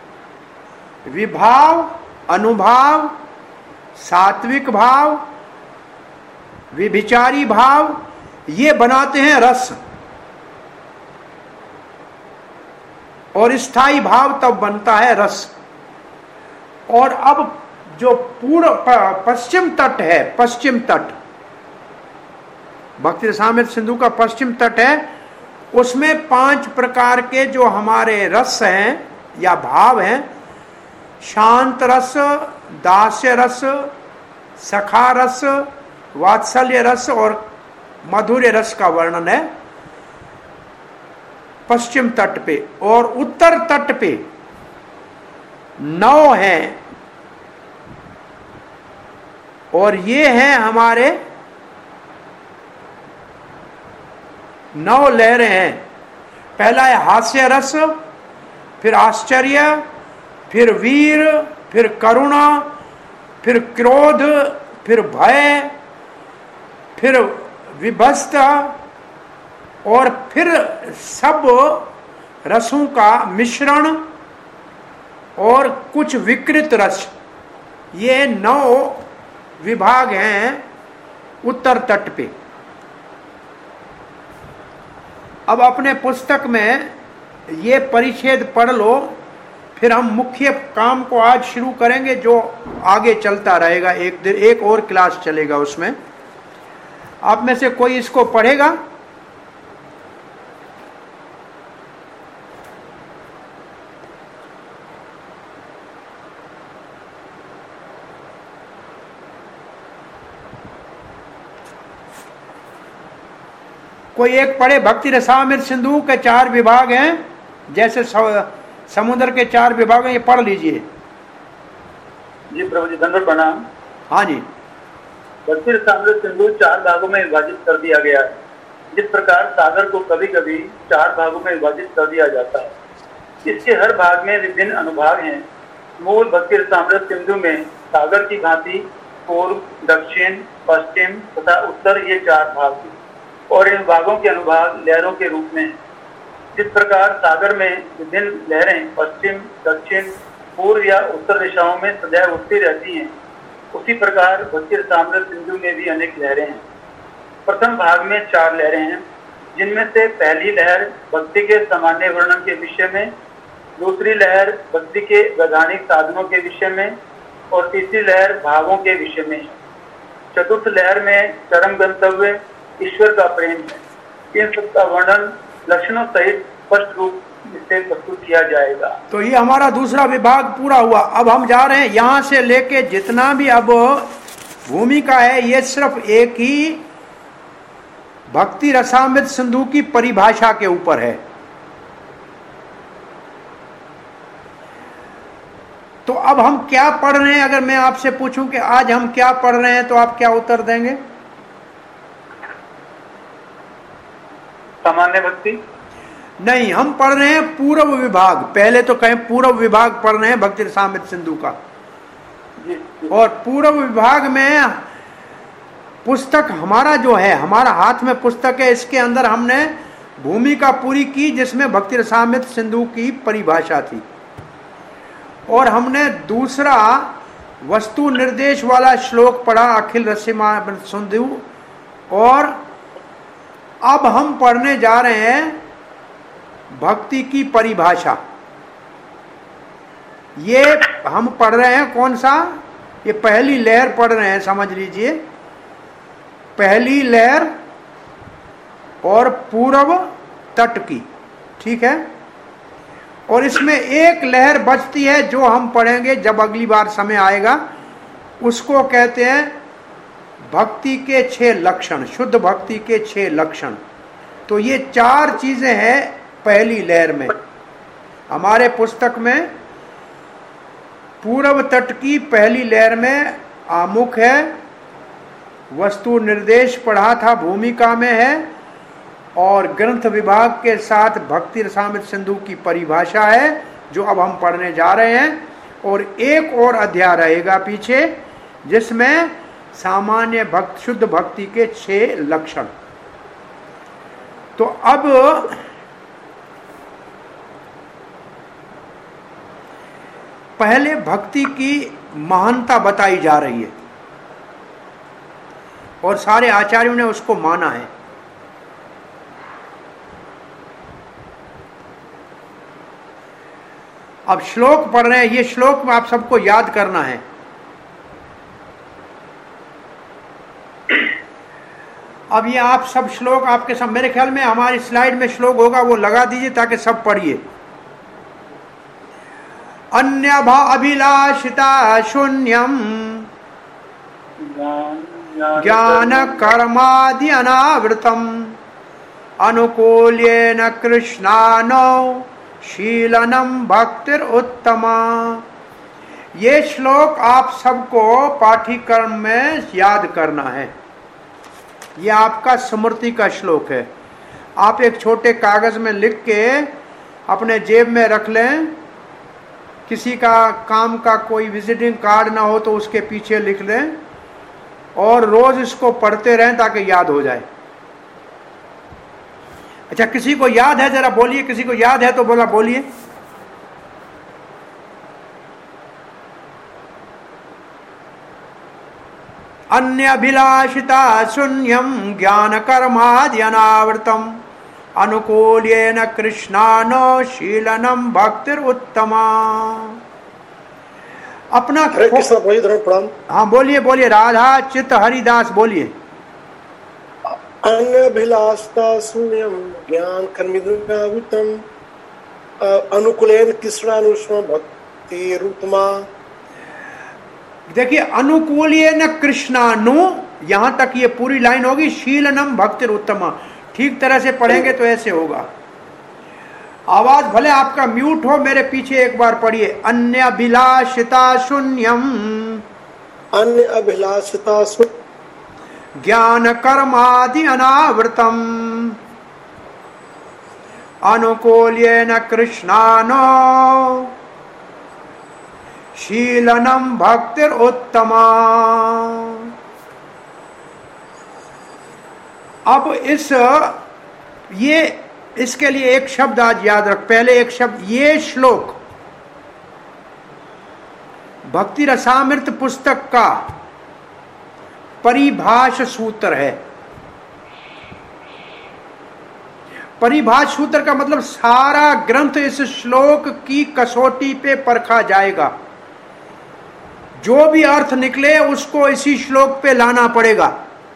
विभाव, अनुभाव, सात्विक भाव, व्यभिचारी भाव, ये बनाते हैं रस। और स्थायी भाव तब बनता है रस। और अब जो पूर्व पश्चिम तट है, पश्चिम तट भक्ति रसामृत सिंधु का पश्चिम तट है, उसमें पांच प्रकार के जो हमारे रस हैं या भाव हैं, शांत रस, दास्य रस, सखा रस, वात्सल्य रस और माधुर्य रस का वर्णन है पश्चिम तट पे। और उत्तर तट पे नौ हैं, और ये हैं हमारे नौ लहरें हैं। पहला है हास्य रस, फिर आश्चर्य, फिर वीर, फिर करुणा, फिर क्रोध, फिर भय, फिर विभस्त, और फिर सब रसों का मिश्रण और कुछ विकृत रस। ये नौ विभाग हैं उत्तर तट पे। अब अपने पुस्तक में ये परिच्छेद पढ़ लो, फिर हम मुख्य काम को आज शुरू करेंगे जो आगे चलता रहेगा। एक दिन एक और क्लास चलेगा, उसमें आप में से कोई इसको पढ़ेगा? कोई एक पढ़े। भक्ति रसामृत सिंधु के चार विभाग हैं, जैसे समुद्र के चार विभाग हैं, ये पढ़ लीजिए। जी प्रभु जी, दंडवत प्रणाम। हाँ जी। भक्ति रसामृत सिंधु चार भागों में विभाजित कर दिया गया है। जिस प्रकार सागर को कभी कभी चार भागों में विभाजित कर दिया जाता है। इसके हर भाग में विभिन्न अनुभाग हैं। मूल भक्ति रसामृत सिंधु में सागर की भांति पूर्व, दक्षिण, पश्चिम तथा उत्तर ये चार भाग हैं और इन भागों के अनुभाग लहरों के रूप में। जिस प्रकार सागर में विभिन्न लहरें पश्चिम, दक्षिण, पूर्व या उत्तर दिशाओं में सदैव उठती रहती हैं, उसी प्रकार भक्ति रसामृत सिंधु में भी अनेक लहरें हैं। प्रथम भाग में चार लहरें हैं, जिनमें से पहली लहर भक्ति के सामान्य वर्णन के विषय में, दूसरी लहर भक्ति के वैधानिक साधनों के विषय में और तीसरी लहर भावों के विषय में। चतुर्थ लहर में चरम गंतव्य ईश्वर का प्रेम है। इन सबका वर्णन लक्षणों सहित स्पष्ट रूप से प्रस्तुत किया जाएगा। तो ये हमारा दूसरा विभाग पूरा हुआ। अब हम जा रहे हैं यहाँ से लेके जितना भी अब भूमिका है, ये सिर्फ एक ही भक्ति रसामृत सिंधु की परिभाषा के ऊपर है। तो अब हम क्या पढ़ रहे हैं? अगर मैं आपसे पूछूं कि आज हम क्या पढ़ रहे हैं तो आप क्या उत्तर देंगे? सामान्य भक्ति नहीं, हम पढ़ रहे हैं पूर्व विभाग। पहले तो कहें पूर्व विभाग पढ़ रहे हैं भक्ति रसामृत सिंधु का। और पूर्व विभाग में पुस्तक हमारा जो है, हमारा हाथ में पुस्तक है, इसके अंदर हमने भूमिका पूरी की जिसमें भक्ति रसामृत सिंधु की परिभाषा थी। और हमने दूसरा वस्तु निर्देश वाला श्लोक पढ़ा अखिल रसामृत सिंधु। और अब हम पढ़ने जा रहे हैं भक्ति की परिभाषा। ये हम पढ़ रहे हैं कौन सा? ये पहली लहर पढ़ रहे हैं, समझ लीजिए। पहली लहर और पूर्व तट की, ठीक है। और इसमें एक लहर बचती है जो हम पढ़ेंगे जब अगली बार समय आएगा। उसको कहते हैं भक्ति के छह लक्षण, शुद्ध भक्ति के छह लक्षण। तो ये चार चीजें हैं पहली लहर में। हमारे पुस्तक में पूर्व तट की पहली लहर में आमुख है, वस्तु निर्देश पढ़ा था भूमिका में है, और ग्रंथ विभाग के साथ भक्ति रसामृत सिंधु की परिभाषा है जो अब हम पढ़ने जा रहे हैं। और एक और अध्याय रहेगा पीछे जिसमें सामान्य भक्त शुद्ध भक्ति के छह लक्षण। तो अब पहले भक्ति की महानता बताई जा रही है और सारे आचार्यों ने उसको माना है। अब श्लोक पढ़ रहे हैं। ये श्लोक आप सबको याद करना है। अब ये आप सब श्लोक आपके सब, मेरे ख्याल में हमारी स्लाइड में श्लोक होगा, वो लगा दीजिए ताकि सब पढ़िए। अन्य भा अभिलाषिता शून्यम ज्ञान कर्मादि अनावृतम अनुकूल्येन कृष्णानो शीलनम भक्तिर उत्तमा। ये श्लोक आप सबको पाठ्यक्रम में याद करना है। ये आपका स्मृति का श्लोक है। आप एक छोटे कागज में लिख के अपने जेब में रख लें। किसी का काम का कोई विजिटिंग कार्ड ना हो तो उसके पीछे लिख लें और रोज इसको पढ़ते रहें ताकि याद हो जाए। अच्छा, किसी को याद है? जरा बोलिए, किसी को याद है तो बोला बोलिए। अन्य अभिलाषिता शून्यम ज्ञान कर्मादि अनावृतम अनुकूल्येन कृष्णानो शीलनम भक्तिर उत्तमा। अपना प्रणाम। हाँ बोलिए बोलिए। राधा चित्त हरिदास बोलिए। अन्य अभिलाषिता शून्यम ज्ञान कर्मादि अनुकूल्येन कृष्णानो भक्तिर उत्तमा। देखिए, अनुकूल्येन कृष्णानु, यहां तक ये पूरी लाइन होगी। शीलनम भक्तिर उत्तमा, ठीक तरह से पढ़ेंगे तो ऐसे होगा। आवाज भले आपका म्यूट हो, मेरे पीछे एक बार पढ़िए। अन्य अभिलाषिता शून्यम अन्य अभिलाषिता ज्ञान कर्मादि अनावृतम अनुकूल्येन कृष्णानो शीलनम भक्तिर उत्तमा। अब इस ये इसके लिए एक शब्द आज याद रख, पहले एक शब्द, ये श्लोक भक्ति रसामृत पुस्तक का परिभाष सूत्र है। परिभाष सूत्र का मतलब सारा ग्रंथ इस श्लोक की कसौटी पे परखा जाएगा, जो भी अर्थ निकले उसको इसी श्लोक पे लाना पड़ेगा।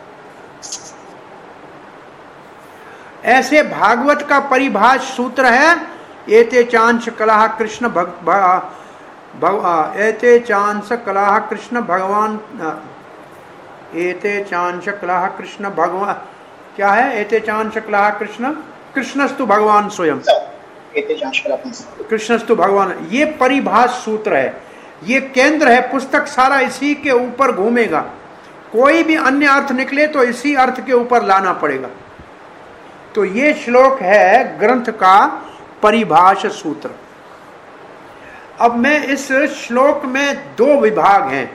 ऐसे भागवत का परिभाष सूत्र है, एते चांस कलाह कृष्ण भग, भग, एते चांस कलाह कृष्ण भगवान, एते चांस कलाह कृष्ण भगवान, क्या है? एते चांस कलाह कृष्ण कृष्णस्तु भगवान स्वयं, कृष्णस्तु भगवान। ये परिभाष सूत्र है, ये केंद्र है, पुस्तक सारा इसी के ऊपर घूमेगा। कोई भी अन्य अर्थ निकले तो इसी अर्थ के ऊपर लाना पड़ेगा। तो ये श्लोक है ग्रंथ का परिभाष सूत्र। अब मैं इस श्लोक में दो विभाग हैं,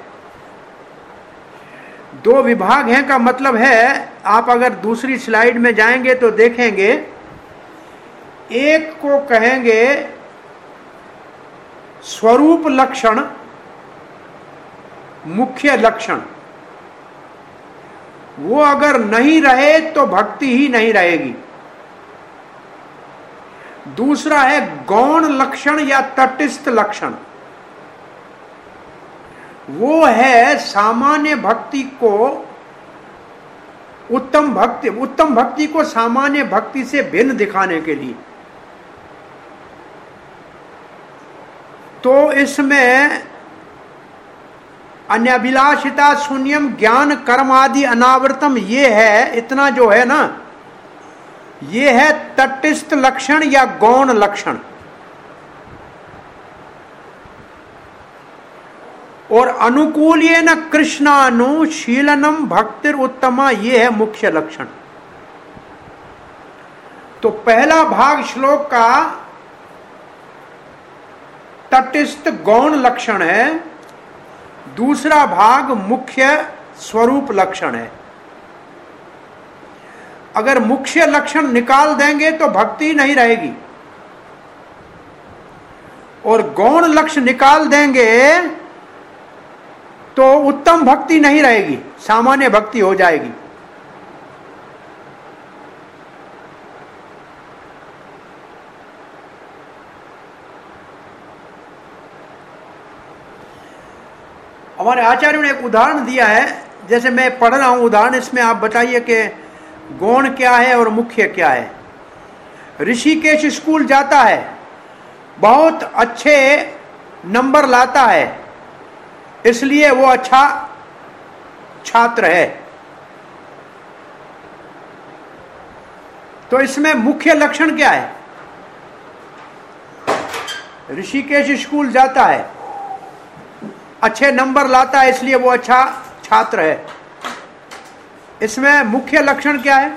दो विभाग हैं का मतलब है, आप अगर दूसरी स्लाइड में जाएंगे तो देखेंगे, एक को कहेंगे स्वरूप लक्षण, मुख्य लक्षण। वो अगर नहीं रहे तो भक्ति ही नहीं रहेगी। दूसरा है गौण लक्षण या तटस्थ लक्षण। वो है सामान्य भक्ति को उत्तम भक्ति उत्तम भक्ति को सामान्य भक्ति से भिन्न दिखाने के लिए। तो इसमें अन्याभिलाषिता शून्यम ज्ञान कर्म आदि अनावृतम, ये है, इतना जो है ना, ये है तटस्थ लक्षण या गौण लक्षण। और अनुकूल्येन कृष्णानुशीलनम भक्तिर उत्तमा, ये है मुख्य लक्षण। तो पहला भाग श्लोक का तटस्थ गौण लक्षण है, दूसरा भाग मुख्य स्वरूप लक्षण है। अगर मुख्य लक्षण निकाल देंगे तो भक्ति नहीं रहेगी, और गौण लक्षण निकाल देंगे तो उत्तम भक्ति नहीं रहेगी, सामान्य भक्ति हो जाएगी। हमारे आचार्यों ने एक उदाहरण दिया है, जैसे मैं पढ़ रहा हूं उदाहरण, इसमें आप बताइए कि गौण क्या है और मुख्य क्या है। ऋषिकेश स्कूल जाता है, बहुत अच्छे नंबर लाता है, इसलिए वो अच्छा छात्र है। तो इसमें मुख्य लक्षण क्या है? ऋषिकेश स्कूल जाता है, अच्छे नंबर लाता है, इसलिए वो अच्छा छात्र है। इसमें मुख्य लक्षण क्या है?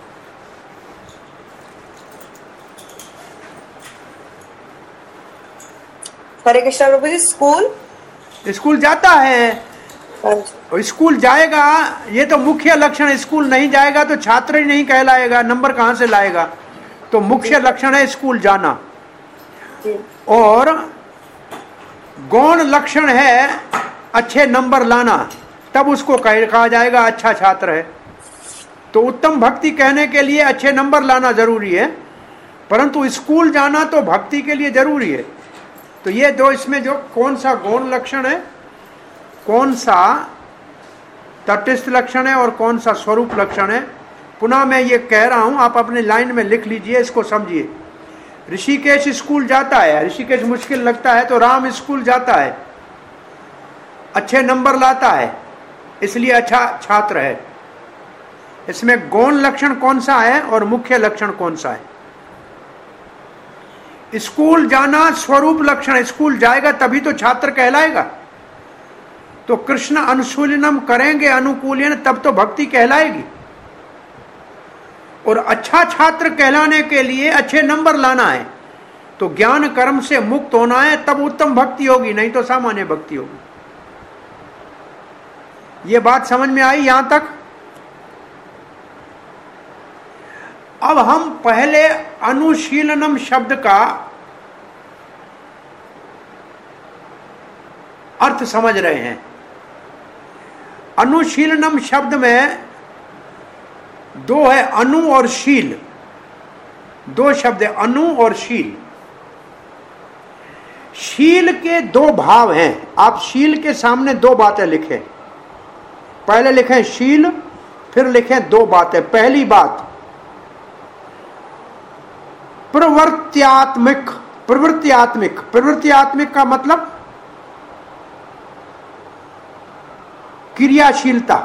हरे कृष्णा प्रभु जी, स्कूल स्कूल जाता है, और स्कूल जाएगा, ये तो मुख्य लक्षण है। स्कूल नहीं जाएगा तो छात्र ही नहीं कहलाएगा, नंबर कहां से लाएगा? तो मुख्य लक्षण है स्कूल जाना। और गौण लक्षण है अच्छे नंबर लाना, तब उसको कहा जाएगा अच्छा छात्र है। तो उत्तम भक्ति कहने के लिए अच्छे नंबर लाना जरूरी है, परंतु स्कूल जाना तो भक्ति के लिए जरूरी है। तो ये दो, इसमें जो कौन सा गौण लक्षण है, कौन सा तटस्थ लक्षण है और कौन सा स्वरूप लक्षण है, पुनः मैं ये कह रहा हूं, आप अपने लाइन में लिख लीजिए, इसको समझिए। ऋषिकेश स्कूल जाता है, ऋषिकेश मुश्किल लगता है तो राम स्कूल जाता है, अच्छे नंबर लाता है, इसलिए अच्छा छात्र है। इसमें गौण लक्षण कौन सा है और मुख्य लक्षण कौन सा है? स्कूल जाना स्वरूप लक्षण, स्कूल जाएगा तभी तो छात्र कहलाएगा। तो कृष्ण अनुशीलनम करेंगे अनुकूलन, तब तो भक्ति कहलाएगी। और अच्छा छात्र कहलाने के लिए अच्छे नंबर लाना है, तो ज्ञान कर्म से मुक्त होना है, तब उत्तम भक्ति होगी, नहीं तो सामान्य भक्ति होगी। ये बात समझ में आई यहां तक? अब हम पहले अनुशीलनम शब्द का अर्थ समझ रहे हैं। अनुशीलनम शब्द में दो है, अनु और शील। दो शब्द है, अनु और शील। शील के दो भाव हैं। आप शील के सामने दो बातें लिखें। पहले लिखें शील, फिर लिखें दो बातें। पहली बात प्रवृत्त्यात्मिक। प्रवृत्त्यात्मिक प्रवृत्त्यात्मिक का मतलब क्रियाशीलता।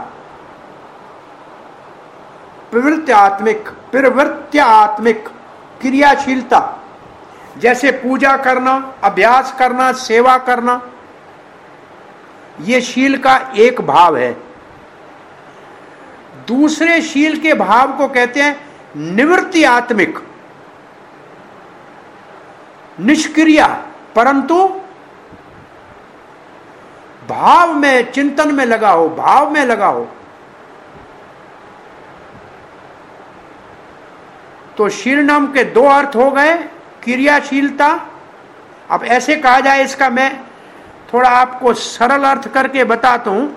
प्रवृत्त्यात्मिक प्रवृत्त्यात्मिक क्रियाशीलता, जैसे पूजा करना, अभ्यास करना, सेवा करना, ये शील का एक भाव है। दूसरे शील के भाव को कहते हैं निवृत्त्यात्मिक, निष्क्रिया परंतु भाव में, चिंतन में लगा हो, भाव में लगा हो। तो शीलनम के दो अर्थ हो गए, क्रियाशीलता। अब ऐसे कहा जाए, इसका मैं थोड़ा आपको सरल अर्थ करके बताता हूं,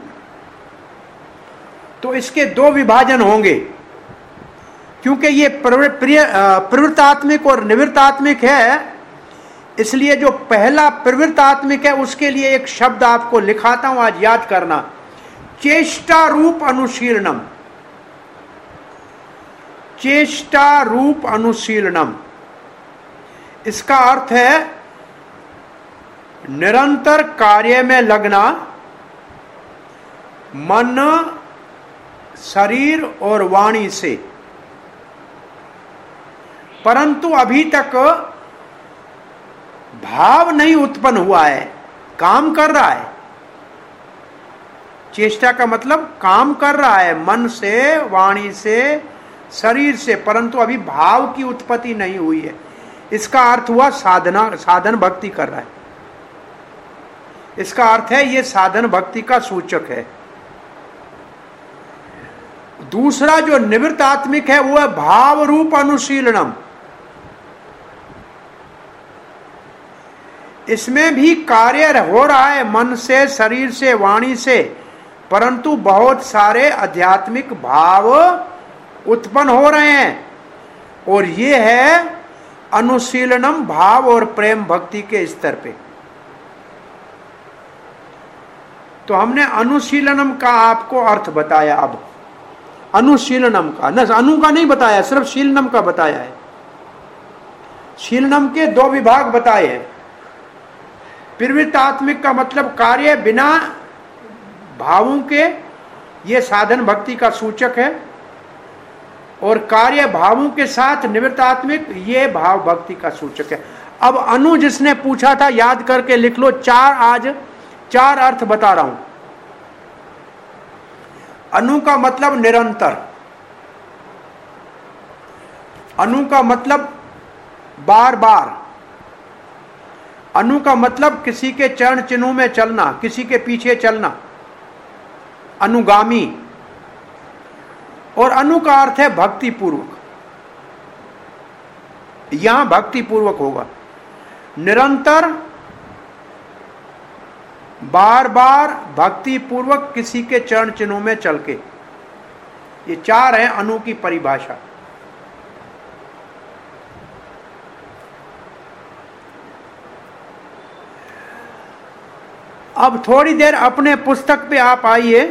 तो इसके दो विभाजन होंगे, क्योंकि ये प्रवृत्तात्मिक और निवृत्तात्मिक है। इसलिए जो पहला प्रवृत्तात्मिक है उसके लिए एक शब्द आपको लिखाता हूं, आज याद करना, चेष्टा रूप अनुशीलनम। चेष्टा रूप अनुशीलनम, इसका अर्थ है निरंतर कार्य में लगना, मन, शरीर और वाणी से, परंतु अभी तक भाव नहीं उत्पन्न हुआ है, काम कर रहा है। चेष्टा का मतलब काम कर रहा है, मन से, वाणी से, शरीर से, परंतु अभी भाव की उत्पत्ति नहीं हुई है। इसका अर्थ हुआ साधना, साधन भक्ति कर रहा है। इसका अर्थ है ये साधन भक्ति का सूचक है। दूसरा जो निवृत्त आत्मिक है वो है भाव रूप अनुशीलनम। इसमें भी कार्य हो रहा है मन से, शरीर से, वाणी से, परंतु बहुत सारे आध्यात्मिक भाव उत्पन्न हो रहे हैं, और ये है अनुशीलनम, भाव और प्रेम भक्ति के स्तर पे। तो हमने अनुशीलनम का आपको अर्थ बताया। अब अनुशीलनम का, न अनु का नहीं बताया, सिर्फ शीलनम का बताया है। शीलनम के दो विभाग बताए हैं। प्रवृत्तात्मिक का मतलब कार्य बिना भावों के, ये साधन भक्ति का सूचक है, और कार्य भावों के साथ निवृत्तात्मिक, ये भाव भक्ति का सूचक है। अब अनु जिसने पूछा था, याद करके लिख लो। चार आज चार अर्थ बता रहा हूं। अनु का मतलब निरंतर, अनु का मतलब बार बार, अनु का मतलब किसी के चरण चिन्हों में चलना, किसी के पीछे चलना, अनुगामी। और अनु का अर्थ है भक्ति पूर्वक। यहां भक्ति पूर्वक होगा, निरंतर, बार बार, भक्ति पूर्वक, किसी के चरण चिन्हों में चल के। ये चार है अनु की परिभाषा। अब थोड़ी देर अपने पुस्तक पे आप आइए।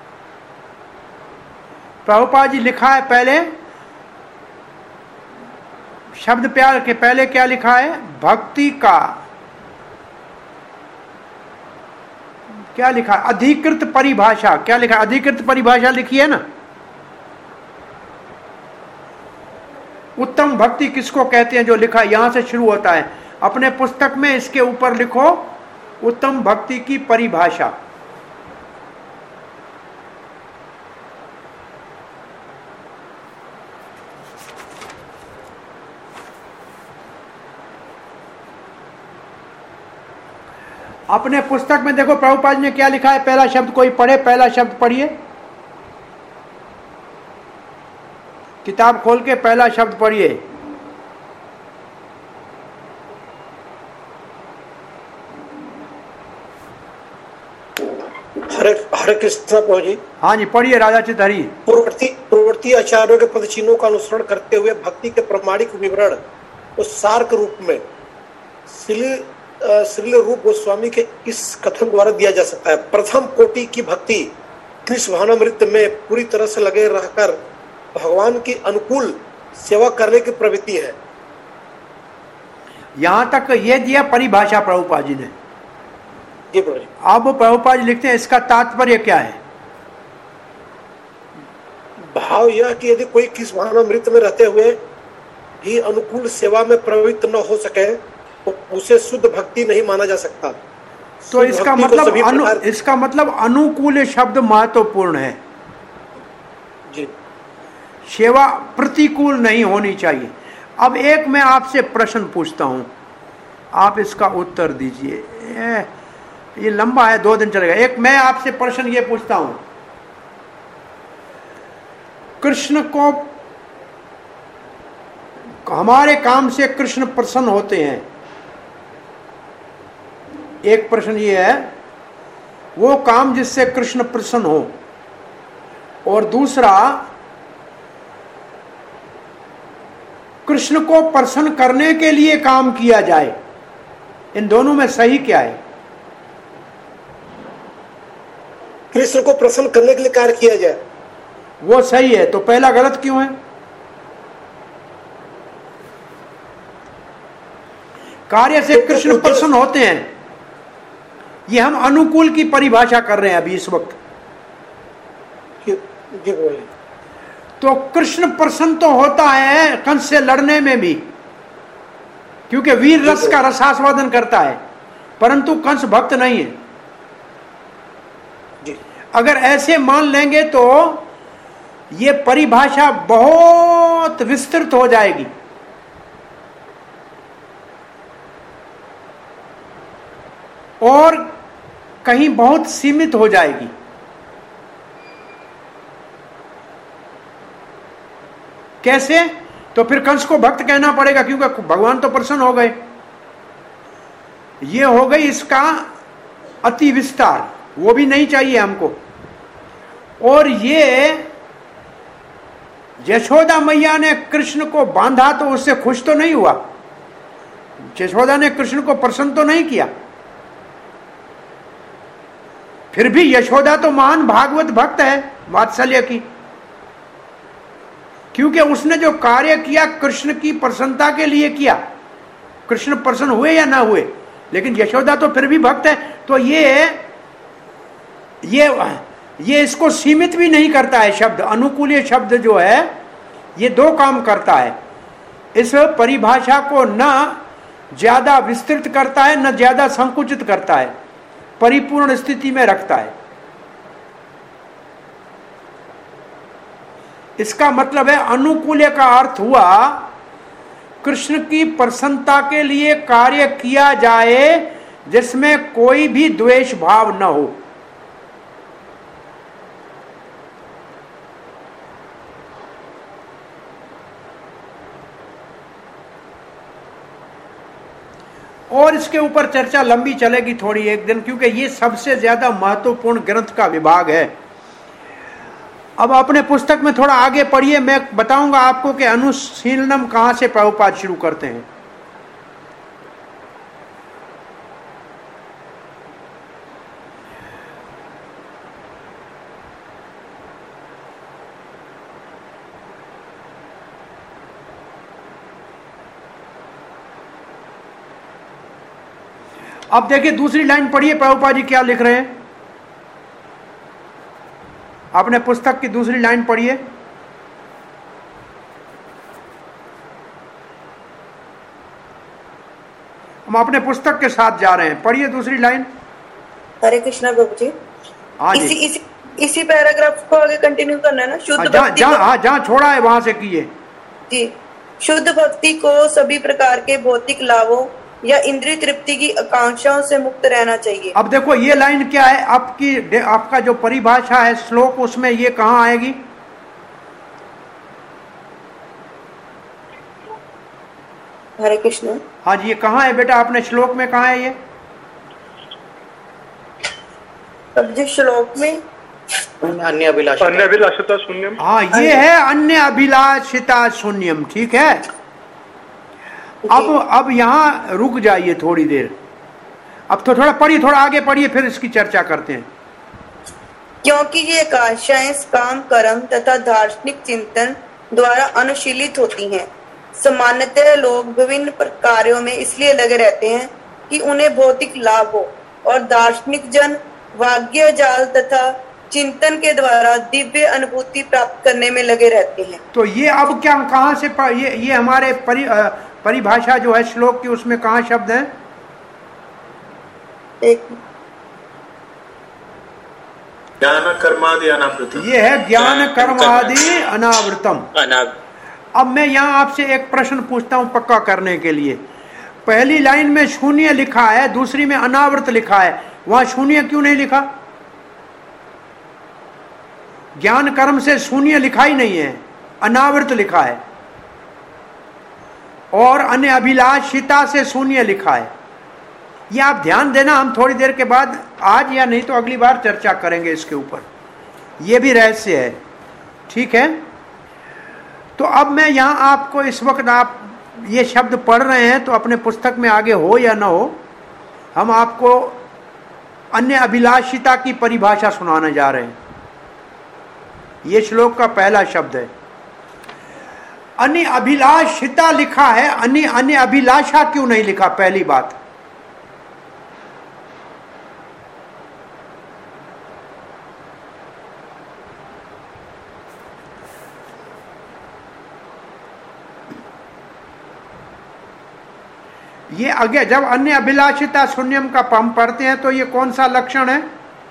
प्रभुपाद जी लिखा है, पहले शब्द प्यार के पहले क्या लिखा है? भक्ति का क्या लिखा? अधिकृत परिभाषा। क्या लिखा? अधिकृत परिभाषा लिखी है ना। उत्तम भक्ति किसको कहते हैं? जो लिखा यहां से शुरू होता है। अपने पुस्तक में इसके ऊपर लिखो उत्तम भक्ति की परिभाषा। अपने पुस्तक में देखो प्रभुपाद ने क्या लिखा है। पहला शब्द कोई पढ़े, पहला शब्द पढ़िए, किताब खोल के पहला शब्द पढ़िए। हरे हरे कृष्ण प्रभु जी। हाँ जी, पढ़िए राजा चित हरि। पूर्ववर्ती पूर्ववर्ती आचार्यों के पदचिन्हों का अनुसरण करते हुए भक्ति के प्रमाणिक विवरण उस सार के रूप में श्री श्रील रूप गोस्वामी के इस कथन द्वारा दिया जा सकता है। प्रथम कोटि की भक्ति कृष्ण भावनामृत में पूरी तरह से लगे रहकर भगवान की अनुकूल सेवा करने की प्रवृत्ति है। यहां तक ये दिया परिभाषा प्रभुपाद जी ने। जी प्रभु जी। अब वो प्रभुपाद जी लिखते हैं इसका तात्पर्य क्या है। भाव यह कि यदि कोई कृष्ण भावनामृत में रहते हुए भी अनुकूल सेवा में प्रवृत्त न हो सके तो उसे शुद्ध भक्ति नहीं माना जा सकता। तो इसका मतलब अनु, इसका मतलब अनुकूल शब्द महत्वपूर्ण है जी। सेवा प्रतिकूल नहीं होनी चाहिए। अब एक मैं आपसे प्रश्न पूछता हूं, आप इसका उत्तर दीजिए। ये लंबा है, दो दिन चलेगा। एक मैं आपसे प्रश्न ये पूछता हूं, कृष्ण को हमारे काम से कृष्ण प्रसन्न होते हैं। एक प्रश्न ये है, वो काम जिससे कृष्ण प्रसन्न हो, और दूसरा कृष्ण को प्रसन्न करने के लिए काम किया जाए। इन दोनों में सही क्या है? कृष्ण को प्रसन्न करने के लिए कार्य किया जाए, वो सही है। तो पहला गलत क्यों है? कार्य से कृष्ण प्रसन्न होते हैं, ये हम अनुकूल की परिभाषा कर रहे हैं अभी इस वक्त। तो कृष्ण प्रसन्न तो होता है कंस से लड़ने में भी, क्योंकि वीर रस का रसास्वादन करता है, परंतु कंस भक्त नहीं है। अगर ऐसे मान लेंगे तो ये परिभाषा बहुत विस्तृत हो जाएगी। और कहीं बहुत सीमित हो जाएगी। कैसे? तो फिर कंस को भक्त कहना पड़ेगा, क्योंकि भगवान तो प्रसन्न हो गए। ये हो गई इसका अति विस्तार, वो भी नहीं चाहिए हमको। और ये यशोदा मैया ने कृष्ण को बांधा तो उससे खुश तो नहीं हुआ, यशोदा ने कृष्ण को प्रसन्न तो नहीं किया। फिर भी यशोदा तो महान भागवत भक्त है वात्सल्य की, क्योंकि उसने जो कार्य किया कृष्ण की प्रसन्नता के लिए किया। कृष्ण प्रसन्न हुए या ना हुए, लेकिन यशोदा तो फिर भी भक्त है। तो ये ये ये इसको सीमित भी नहीं करता है शब्द। अनुकूल्य शब्द जो है ये दो काम करता है, इस परिभाषा को न ज्यादा विस्तृत करता है न ज्यादा संकुचित करता है, परिपूर्ण स्थिति में रखता है। इसका मतलब है अनुकूल्य का अर्थ हुआ कृष्ण की प्रसन्नता के लिए कार्य किया जाए जिसमें कोई भी द्वेष भाव न हो। और इसके ऊपर चर्चा लंबी चलेगी थोड़ी एक दिन, क्योंकि ये सबसे ज्यादा महत्वपूर्ण ग्रंथ का विभाग है। अब अपने पुस्तक में थोड़ा आगे पढ़िए, मैं बताऊंगा आपको कि अनुशीलनम कहां से प्रभुपाद शुरू करते हैं। अब देखिए दूसरी लाइन पढ़िए, प्रभुपाद जी क्या लिख रहे हैं। अपने पुस्तक की दूसरी लाइन पढ़िए। हम अपने पुस्तक के साथ जा रहे हैं, पढ़िए दूसरी लाइन। हरे कृष्णा प्रभु जी। हाँ जी, इसी इसी इसी पैराग्राफ को आगे कंटिन्यू करना है ना। शुद्ध जहाँ भक्ति जहाँ हाँ जहाँ छोड़ा है वहां से कीजिए जी। शुद्ध भक्ति को सभी प्रकार के भौतिक लाभों या इंद्रिय तृप्ति की आकांक्षाओं से मुक्त रहना चाहिए। अब देखो ये लाइन क्या है आपकी, आपका जो परिभाषा है श्लोक, उसमें ये कहाँ आएगी? हरे कृष्ण। हाँ जी, ये कहाँ है बेटा? आपने श्लोक में कहाँ है ये? अब जिस श्लोक में अन्य अभिलाषिता अन्य अभिलाषिता शून्यम। हाँ, ये है अन्य अभिलाषिता शून्यम। ठीक है, अब अब यहाँ रुक जाइए थोड़ी देर, अब तो थोड़ा पढ़िए, थोड़ा आगे पढ़िए, फिर इसकी चर्चा करते हैं। क्योंकि ये आकांक्षाएं काम, कर्म तथा दार्शनिक चिंतन द्वारा अनुशीलित होती हैं। सामान्यतः लोग विभिन्न कार्यों में इसलिए लगे रहते हैं कि उन्हें भौतिक लाभ हो, और दार्शनिक जन वाग्य जाल तथा चिंतन के द्वारा दिव्य अनुभूति प्राप्त करने में लगे रहते हैं। तो ये अब क्या, कहाँ से ये ये हमारे परि, परिभाषा जो है श्लोक की, उसमें कहाँ शब्द है? एक ज्ञान कर्मादि अनावृतम। ये है ज्ञान कर्मादि अनावृतम। अब मैं यहाँ आपसे एक प्रश्न पूछता हूँ पक्का करने के लिए। पहली लाइन में शून्य लिखा है, दूसरी में अनावृत लिखा है, वहां शून्य क्यों नहीं लिखा? ज्ञान कर्म से शून्य लिखा ही नहीं है, अनावृत लिखा है, और अन्य अभिलाषिता से शून्य लिखा है। ये आप ध्यान देना, हम थोड़ी देर के बाद, आज या नहीं तो अगली बार चर्चा करेंगे इसके ऊपर, ये भी रहस्य है। ठीक है, तो अब मैं यहां आपको इस वक्त, आप ये शब्द पढ़ रहे हैं तो अपने पुस्तक में आगे हो या ना हो, हम आपको अन्य अभिलाषिता की परिभाषा सुनाने जा रहे हैं। ये श्लोक का पहला शब्द है। अन्य अभिलाषिता लिखा है, अन्य अन्य अभिलाषा क्यों नहीं लिखा? पहली बात, ये आगे जब अन्य अभिलाषिता शून्यम का हम पढ़ते हैं तो ये कौन सा लक्षण है?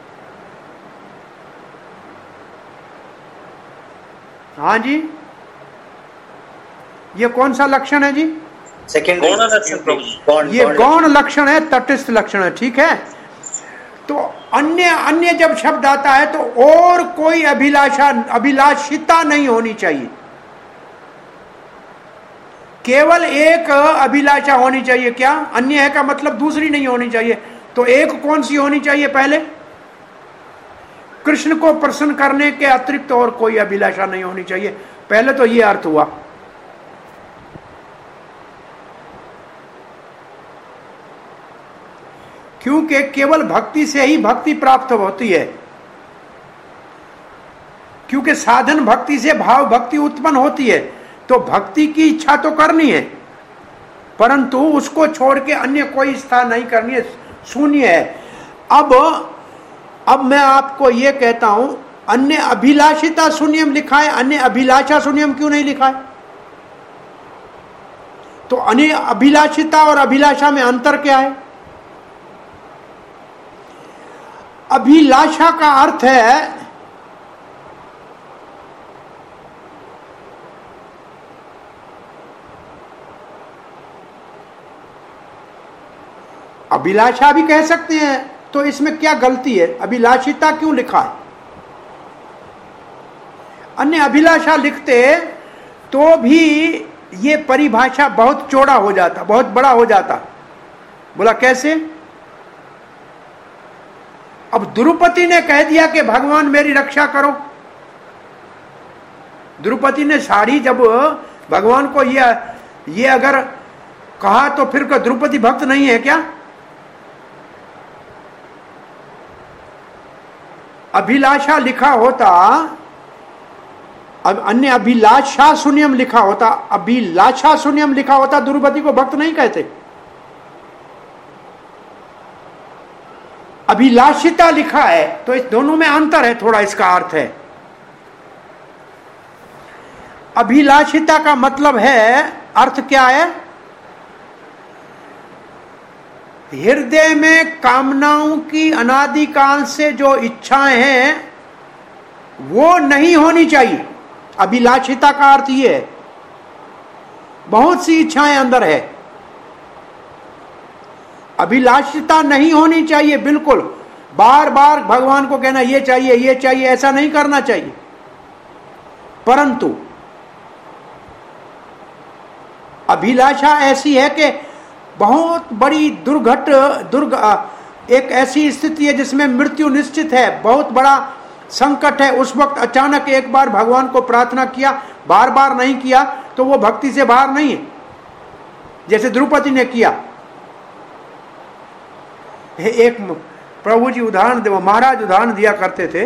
हाँ जी, ये कौन सा लक्षण है जी? सेकंड लक्षण, ये गौण लक्षण है, तटस्थ लक्षण है। ठीक है, तो अन्य अन्य जब शब्द आता है तो और कोई अभिलाषा, अभिलाषिता नहीं होनी चाहिए, केवल एक अभिलाषा होनी चाहिए। क्या अन्य है का मतलब दूसरी नहीं होनी चाहिए, तो एक कौन सी होनी चाहिए? पहले कृष्ण को प्रसन्न करने के अतिरिक्त और कोई अभिलाषा नहीं होनी चाहिए। पहले तो ये अर्थ हुआ। क्योंकि केवल भक्ति से ही भक्ति प्राप्त होती है, क्योंकि साधन भक्ति से भाव भक्ति उत्पन्न होती है, तो भक्ति की इच्छा तो करनी है, परंतु उसको छोड़ के अन्य कोई इच्छा नहीं करनी है, शून्य है। अब अब मैं आपको ये कहता हूं, अन्य अभिलाषिता शून्यम लिखा है, अन्य अभिलाषा शून्यम क्यों नहीं लिखा है? तो अन्य अभिलाषिता और अभिलाषा में अंतर क्या है? अभिलाषा का अर्थ है अभिलाषा भी कह सकते हैं, तो इसमें क्या गलती है? अभिलाषिता क्यों लिखा है? अन्य अभिलाषा लिखते तो भी ये परिभाषा बहुत चौड़ा हो जाता, बहुत बड़ा हो जाता। बोला कैसे? अब द्रुपदी ने कह दिया कि भगवान मेरी रक्षा करो। द्रुपदी ने साड़ी, जब भगवान को ये ये अगर कहा तो फिर को द्रुपदी भक्त नहीं है क्या? अभिलाषा लिखा होता, अब अन्य अभिलाषा शून्यम लिखा होता, अभिलाषा शून्यम लिखा होता, द्रुपदी को भक्त नहीं कहते। अभिलाषिता लिखा है, तो इस दोनों में अंतर है, थोड़ा इसका अर्थ है। अभिलाषिता का मतलब है, अर्थ क्या है? हृदय में कामनाओं की अनादिकाल से जो इच्छाएं हैं वो नहीं होनी चाहिए। अभिलाषिता का अर्थ ये है, बहुत सी इच्छाएं अंदर है, अभिलाषिता नहीं होनी चाहिए, बिल्कुल बार बार भगवान को कहना ये चाहिए ये चाहिए, ऐसा नहीं करना चाहिए। परंतु अभिलाषा ऐसी है कि बहुत बड़ी दुर्घट दुर्ग एक ऐसी स्थिति है जिसमें मृत्यु निश्चित है, बहुत बड़ा संकट है, उस वक्त अचानक एक बार भगवान को प्रार्थना किया, बार बार नहीं किया तो वो भक्ति से बाहर नहीं है, जैसे द्रौपदी ने किया। एक प्रभु जी उदाहरण दे, महाराज उदाहरण दिया करते थे।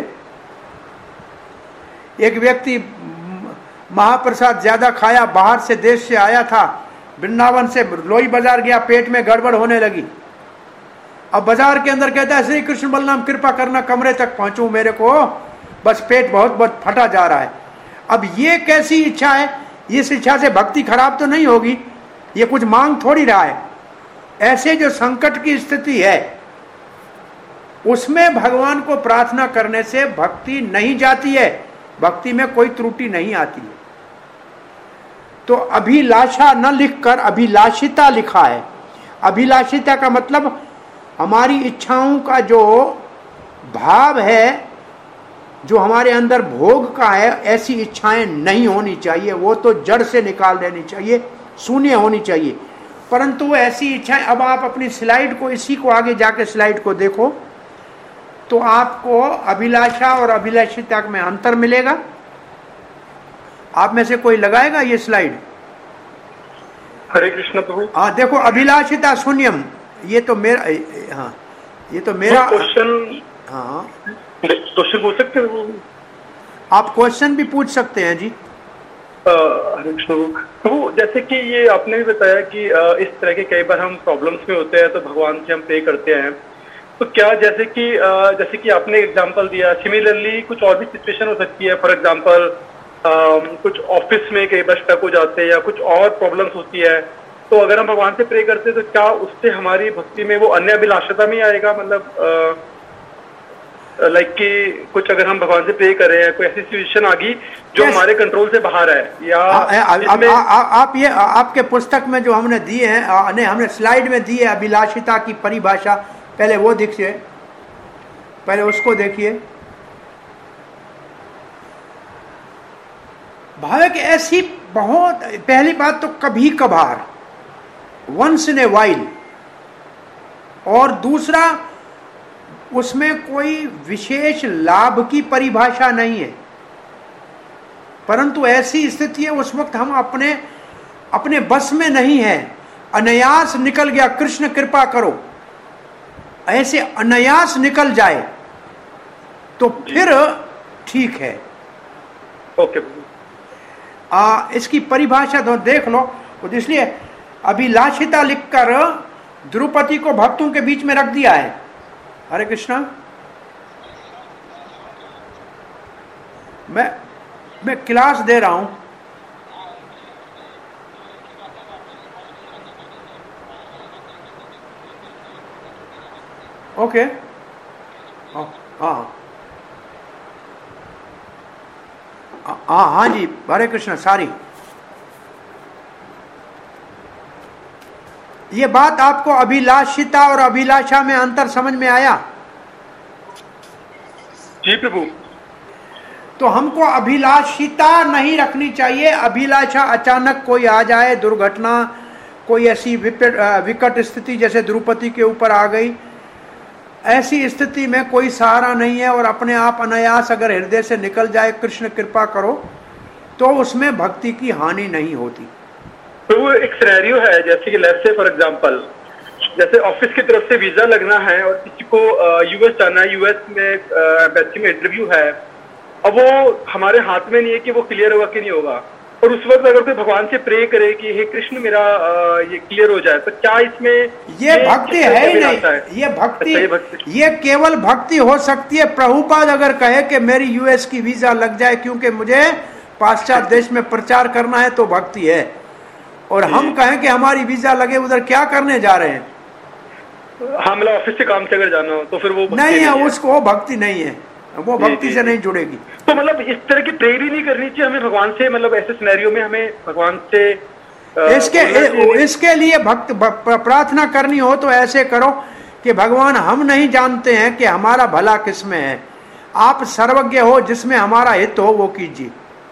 एक व्यक्ति महाप्रसाद ज्यादा खाया, बाहर से देश से आया था, वृंदावन से लोई बाजार गया, पेट में गड़बड़ होने लगी। अब बाजार के अंदर कहता है श्री कृष्ण बलराम कृपा करना कमरे तक पहुंचूं, मेरे को बस पेट बहुत बहुत फटा जा रहा है। अब ये कैसी इच्छा है? इस इच्छा से भक्ति खराब तो नहीं होगी, ये कुछ मांग थोड़ी रहा है। ऐसे जो संकट की स्थिति है उसमें भगवान को प्रार्थना करने से भक्ति नहीं जाती है, भक्ति में कोई त्रुटि नहीं आती है। तो अभिलाषा न लिखकर अभिलाषिता लिखा है। अभिलाषिता का मतलब हमारी इच्छाओं का जो भाव है, जो हमारे अंदर भोग का है, ऐसी इच्छाएं नहीं होनी चाहिए, वो तो जड़ से निकाल देनी चाहिए, शून्य होनी चाहिए। परंतु ऐसी इच्छाएं, अब आप अपनी स्लाइड को, इसी को आगे जाके स्लाइड को देखो तो आपको अभिलाषा और अभिलाषिता में अंतर मिलेगा। आप में से कोई लगाएगा ये स्लाइड? हरे कृष्ण प्रभु। हाँ देखो, अभिलाषिता शून्यम, ये तो मेरा, हाँ ये तो मेरा क्वेश्चन। हाँ क्वेश्चन पूछ सकते हैं? आप क्वेश्चन भी पूछ सकते हैं जी। हरे कृष्ण प्रभु, जैसे कि ये आपने भी बताया कि इस तरह के कई बार हम प्रॉब्लम्स में होते हैं तो भगवान से हम प्रे करते हैं, तो क्या जैसे कि जैसे कि आपने एग्जांपल दिया, सिमिलरली कुछ और भी सिचुएशन हो सकती है। फॉर एग्जांपल कुछ ऑफिस में कई बार स्टक हो जाते हैं या कुछ और प्रॉब्लम्स होती है, तो अगर हम भगवान से प्रे करते हैं तो क्या उससे हमारी भक्ति में वो अन्य अभिलाषता में आएगा? मतलब लाइक कि कुछ अगर हम भगवान से प्रे कर रहे हैं, कोई ऐसी सिचुएशन आ गई जो yes. हमारे कंट्रोल से बाहर है, या आ, आ, आ, आ, आ, आप ये आपके पुस्तक में जो हमने दिए हैं, नहीं हमने स्लाइड में दी है अभिलाषिता की परिभाषा, पहले वो देखिए, पहले उसको देखिए। भाव कि ऐसी बहुत, पहली बात तो कभी कभार, वंस इन ए वाइल, और दूसरा उसमें कोई विशेष लाभ की परिभाषा नहीं है, परंतु ऐसी स्थिति है उस वक्त हम अपने अपने बस में नहीं है, अनायास निकल गया, कृष्ण कृपा करो, ऐसे अनायास निकल जाए तो फिर ठीक है। ओके। आ, इसकी परिभाषा तो देख लो। तो इसलिए अभिलाषिता लिखकर द्रौपदी को भक्तों के बीच में रख दिया है। हरे कृष्णा। मैं मैं क्लास दे रहा हूं। ओके। हाँ हाँ हाँ जी, हरे कृष्ण। सारी ये बात आपको अभिलाषिता और अभिलाषा में अंतर समझ में आया? जी प्रभु। तो हमको अभिलाषिता नहीं रखनी चाहिए। अभिलाषा अचानक कोई आ जाए, दुर्घटना, कोई ऐसी विकट स्थिति जैसे द्रौपदी के ऊपर आ गई, ऐसी स्थिति में कोई सहारा नहीं है और अपने आप अनायास अगर हृदय से निकल जाए कृष्ण कृपा करो, तो उसमें भक्ति की हानि नहीं होती। तो वो एक सिनेरियो है, जैसे कि लेट्स से फॉर एग्जांपल, जैसे ऑफिस की तरफ से वीजा लगना है और किसी को यूएस जाना है, यूएस में एम्बेसी में इंटरव्यू है, अब वो हमारे हाथ में नहीं है कि वो क्लियर होगा कि नहीं होगा, और उस वक्त अगर कोई भगवान से प्रे करे कि हे कृष्ण मेरा ये क्लियर हो जाए, तो क्या इसमें ये, ये भक्ति है ही नहीं। ये भक्ति, ये भक्ति ये केवल भक्ति हो सकती है। प्रभुपाद अगर कहे कि मेरी यूएस की वीजा लग जाए क्योंकि मुझे पाश्चात्य देश में प्रचार करना है, तो भक्ति है। और हम कहें कि हमारी वीजा लगे, उधर क्या करने जा रहे हैं? हाँ, मतलब ऑफिस से काम से अगर जाना हो तो फिर वो नहीं है, उसको वो भक्ति नहीं है, वो भक्ति से नहीं जुड़ेगी। तो मतलब इस तरह की प्रेयर ही नहीं करनी चाहिए हमें भगवान से, मतलब ऐसे सिनेरियो में हमें भगवान से इसके इसके लिए भक्त प्रार्थना करनी हो तो ऐसे करो कि भगवान हम नहीं जानते हैं कि हमारा भला किसमें है, आप सर्वज्ञ हो, जिसमें हमारा हित हो वो कीजिए।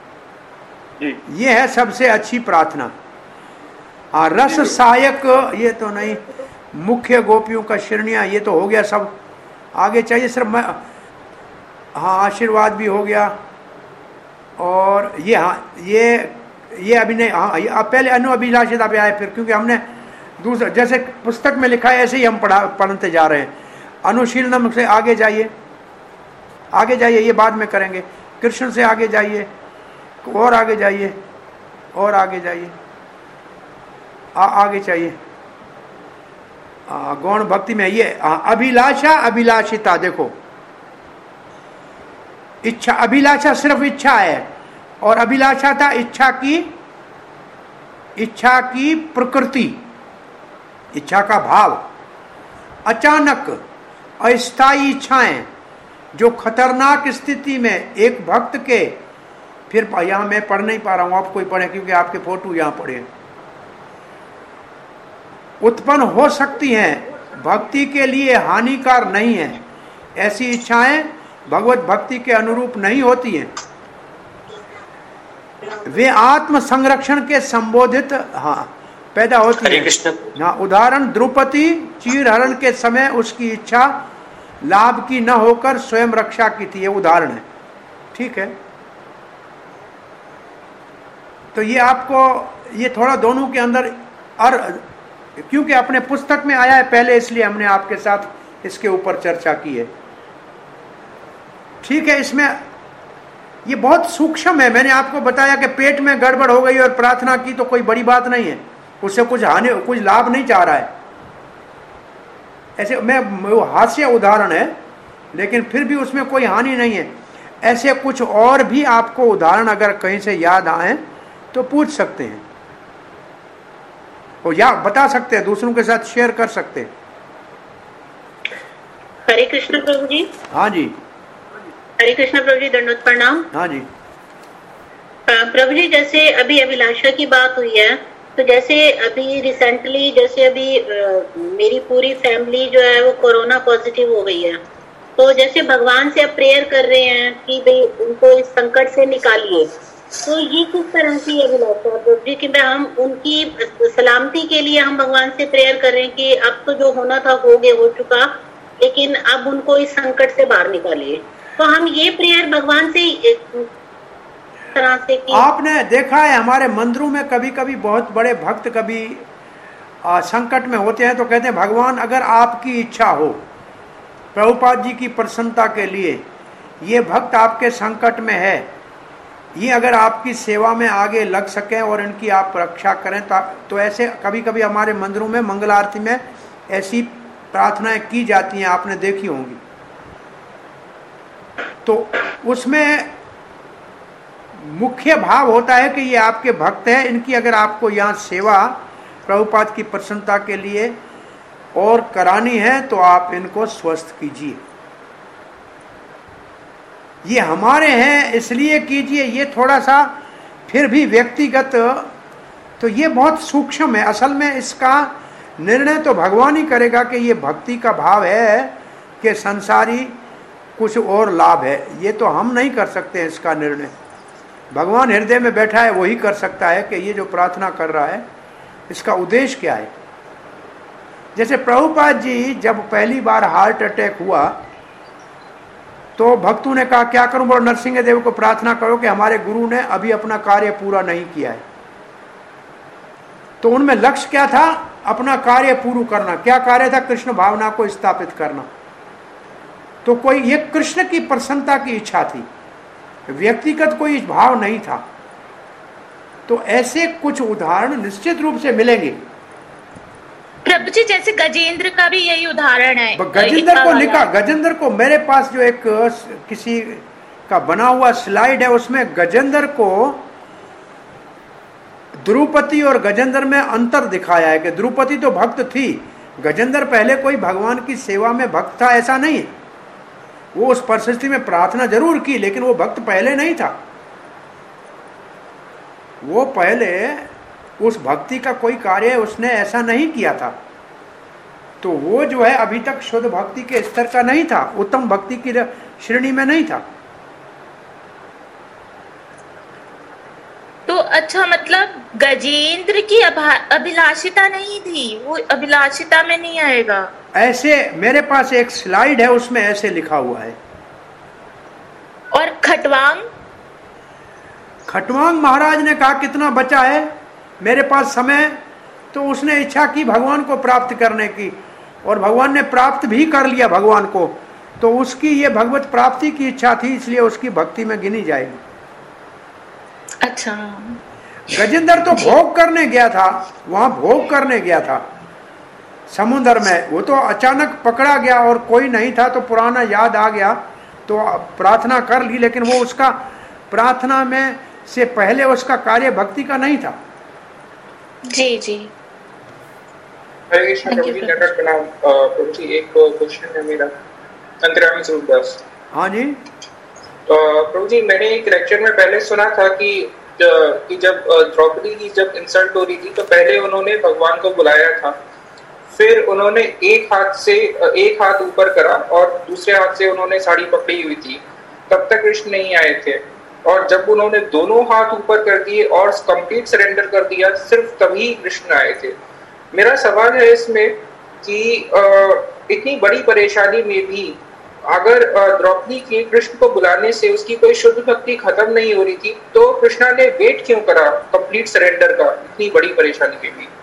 ये है सबसे अच्छी प्रार्थना। हाँ, रस सहायक ये तो नहीं, मुख्य गोपियों का शिरनिया ये तो हो गया सब, आगे चाहिए सिर्फ मैं, हाँ आशीर्वाद भी हो गया, और ये हाँ ये ये अभी नहीं, हाँ अब पहले अनु अभिलाषिता पे आए फिर, क्योंकि हमने दूसरा जैसे पुस्तक में लिखा है ऐसे ही हम पढ़ा पढ़ते जा रहे हैं। अनुशीलनम से आगे जाइए, आगे जाइए, ये बाद में करेंगे। कृष्ण से आगे जाइए, और आगे जाइए, और आगे जाइए, आगे चाहिए गौण भक्ति में ये अभिलाषा अभिलाषिता। देखो इच्छा, अभिलाषा सिर्फ इच्छा है, और अभिलाषा था इच्छा की, इच्छा की प्रकृति, इच्छा का भाव। अचानक अस्थायी इच्छाएं जो खतरनाक स्थिति में एक भक्त के, फिर यहां मैं पढ़ नहीं पा रहा हूं, आप कोई पढ़े क्योंकि आपके फोटो यहां पढ़े, उत्पन्न हो सकती हैं, भक्ति के लिए हानिकार नहीं है। ऐसी इच्छाएं भगवत भक्ति के अनुरूप नहीं होती हैं, वे आत्म संरक्षण के संबोधित हाँ पैदा होती है। हाँ, उदाहरण द्रौपदी चीरहरण के समय उसकी इच्छा लाभ की न होकर स्वयं रक्षा की थी, ये उदाहरण है। ठीक है, तो ये आपको ये थोड़ा दोनों के अंदर, और क्योंकि अपने पुस्तक में आया है पहले, इसलिए हमने आपके साथ इसके ऊपर चर्चा की है। ठीक है, इसमें ये बहुत सूक्ष्म है। मैंने आपको बताया कि पेट में गड़बड़ हो गई और प्रार्थना की तो कोई बड़ी बात नहीं है, उससे कुछ हानि, कुछ लाभ नहीं चाह रहा है। ऐसे मैं वो हास्य उदाहरण है, लेकिन फिर भी उसमें कोई हानि नहीं है। ऐसे कुछ और भी आपको उदाहरण अगर कहीं से याद आए तो पूछ सकते हैं, और या बता सकते हैं, दूसरों के साथ शेयर कर सकते हैं। हरे कृष्ण प्रभु जी। हाँ जी, हरे कृष्ण प्रभु जी, दंडवत प्रणाम। हाँ जी प्रभु जी, जैसे अभी अभिलाषा की बात हुई है, तो जैसे अभी रिसेंटली जैसे अभी आ, मेरी पूरी फैमिली जो है वो कोरोना पॉजिटिव हो गई है, तो जैसे भगवान से अब प्रेयर कर रहे हैं कि भाई उनको इस संकट से निकालिए, तो ये किस तरह की अभिलाषा प्रभु जी कि हम उनकी सलामती के लिए हम भगवान से प्रेयर कर रहे हैं कि अब तो जो होना था हो गया, हो चुका, लेकिन अब उनको इस संकट से बाहर निकालिए। तो हम ये प्रेयर भगवान से तरह से की। आपने देखा है हमारे मंदिरों में कभी कभी बहुत बड़े भक्त कभी आ, संकट में होते हैं तो कहते हैं भगवान अगर आपकी इच्छा हो, प्रभुपाद जी की प्रसन्नता के लिए ये भक्त आपके संकट में है, ये अगर आपकी सेवा में आगे लग सकें और इनकी आप रक्षा करें, तो ऐसे कभी कभी हमारे मंदिरों में मंगल आरती में ऐसी प्रार्थनाएं की जाती हैं, आपने देखी होंगी। तो उसमें मुख्य भाव होता है कि ये आपके भक्त हैं, इनकी अगर आपको यहाँ सेवा प्रभुपाद की प्रसन्नता के लिए और करानी है तो आप इनको स्वस्थ कीजिए, ये हमारे हैं इसलिए कीजिए। ये थोड़ा सा फिर भी व्यक्तिगत, तो ये बहुत सूक्ष्म है। असल में इसका निर्णय तो भगवान ही करेगा कि ये भक्ति का भाव है कि संसारी कुछ और लाभ है, ये तो हम नहीं कर सकते इसका निर्णय। भगवान हृदय में बैठा है, वही कर सकता है कि ये जो प्रार्थना कर रहा है इसका उद्देश्य क्या है। जैसे प्रभुपाद जी जब पहली बार हार्ट अटैक हुआ तो भक्तों ने कहा क्या करूं, बोलो नरसिंह देव को प्रार्थना करो कि हमारे गुरु ने अभी अपना कार्य पूरा नहीं किया है। तो उनमें लक्ष्य क्या था, अपना कार्य पूरा करना। क्या कार्य था, कृष्ण भावना को स्थापित करना। तो कोई ये कृष्ण की प्रसन्नता की इच्छा थी, व्यक्तिगत कोई भाव नहीं था। तो ऐसे कुछ उदाहरण निश्चित रूप से मिलेंगे। प्रभु जी जैसे गजेंद्र का भी यही उदाहरण है। गजेंद्र को लिखा, गजेंद्र को मेरे पास जो एक किसी का बना हुआ स्लाइड है उसमें गजेंद्र को द्रौपदी और गजेंद्र में अंतर दिखाया है कि द्रौपदी तो भक्त थी, गजेंद्र पहले कोई भगवान की सेवा में भक्त था ऐसा नहीं है। वो उस परिस्थिति में प्रार्थना जरूर की लेकिन वो भक्त पहले नहीं था। वो पहले उस भक्ति का कोई कार्य उसने ऐसा नहीं किया था, तो वो जो है अभी तक शुद्ध भक्ति के स्तर का नहीं था, उत्तम भक्ति की श्रेणी में नहीं था। तो अच्छा, मतलब गजेंद्र की अभिलाषिता नहीं थी, वो अभिलाषिता में नहीं आएगा। ऐसे मेरे पास एक स्लाइड है, उसमें ऐसे लिखा हुआ है। और खटवांग खटवांग महाराज ने कहा कितना बचा है मेरे पास समय, तो उसने इच्छा की भगवान को प्राप्त करने की, और भगवान ने प्राप्त भी कर लिया भगवान को, तो उसकी ये भगवत प्राप्ति की इच्छा थी, इसलिए उसकी भक्ति में गिनी जाएगी। अच्छा, गजेंद्र तो भोग करने गया था, वहां भोग करने गया था समुद्र में, वो तो अचानक पकड़ा गया और कोई नहीं था, तो पुराना याद आ गया तो प्रार्थना कर ली, लेकिन वो उसका प्रार्थना में से पहले उसका कार्य भक्ति का नहीं था। जी जी, हरे कृष्ण प्रभु जी, नटराज प्रणाम। प्रभु जी एक क्वेश्चन है मेरा, अंतर्यामी स्वरूप दास। हाँ जी प्रभु जी, मैंने एक लेक्चर में पहले सुना था कि कि जब द्रौपदी की जब इंसल्ट हो रही थी तो पहले उन्होंने भगवान को बुलाया था, फिर उन्होंने एक हाथ से एक हाथ ऊपर करा और दूसरे हाथ से उन्होंने साड़ी पकड़ी हुई थी, तब तक कृष्ण नहीं आए थे, और जब उन्होंने दोनों हाथ ऊपर कर दिए और कंप्लीट सरेंडर कर दिया, सिर्फ तभी कृष्ण आए थे। मेरा सवाल है इसमें कि इतनी बड़ी परेशानी में भी अगर द्रौपदी के कृष्ण को बुलाने से उसकी कोई शुद्ध भक्ति खत्म नहीं हो रही थी, तो कृष्णा ने वेट क्यों करा कंप्लीट सरेंडर का इतनी बड़ी परेशानी में भी?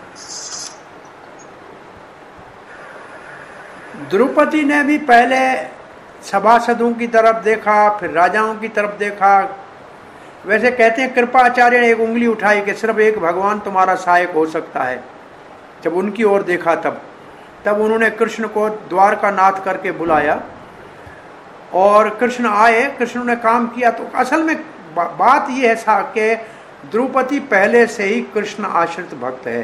द्रौपदी ने भी पहले सभासदों की तरफ देखा, फिर राजाओं की तरफ देखा। वैसे कहते हैं कृपाचार्य ने एक उंगली उठाई कि सिर्फ एक भगवान तुम्हारा सहायक हो सकता है। जब उनकी ओर देखा तब तब उन्होंने कृष्ण को द्वारका नाथ करके बुलाया और कृष्ण आए, कृष्ण ने काम किया। तो असल में बा, बात यह है कि द्रौपदी पहले से ही कृष्ण आश्रित भक्त है।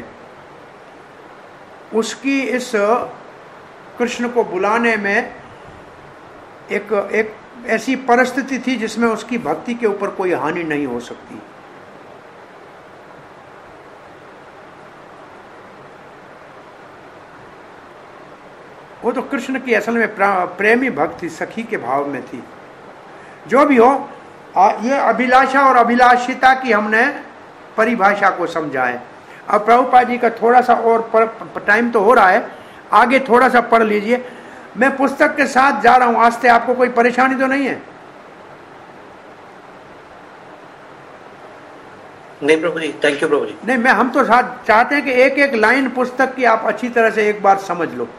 उसकी इस कृष्ण को बुलाने में एक एक ऐसी परिस्थिति थी जिसमें उसकी भक्ति के ऊपर कोई हानि नहीं हो सकती। वो तो कृष्ण की असल में प्रेमी भक्ति सखी के भाव में थी। जो भी हो, ये अभिलाषा और अभिलाषिता की हमने परिभाषा को समझा है। अब प्रभुपाद जी का थोड़ा सा और टाइम तो हो रहा है, आगे थोड़ा सा पढ़ लीजिए। मैं पुस्तक के साथ जा रहा हूं, आज से आपको कोई परेशानी तो नहीं है? नहीं प्रभु जी, थैंक यू प्रभु जी। नहीं, मैं हम तो साथ चाहते हैं कि एक एक लाइन पुस्तक की आप अच्छी तरह से एक बार समझ लो।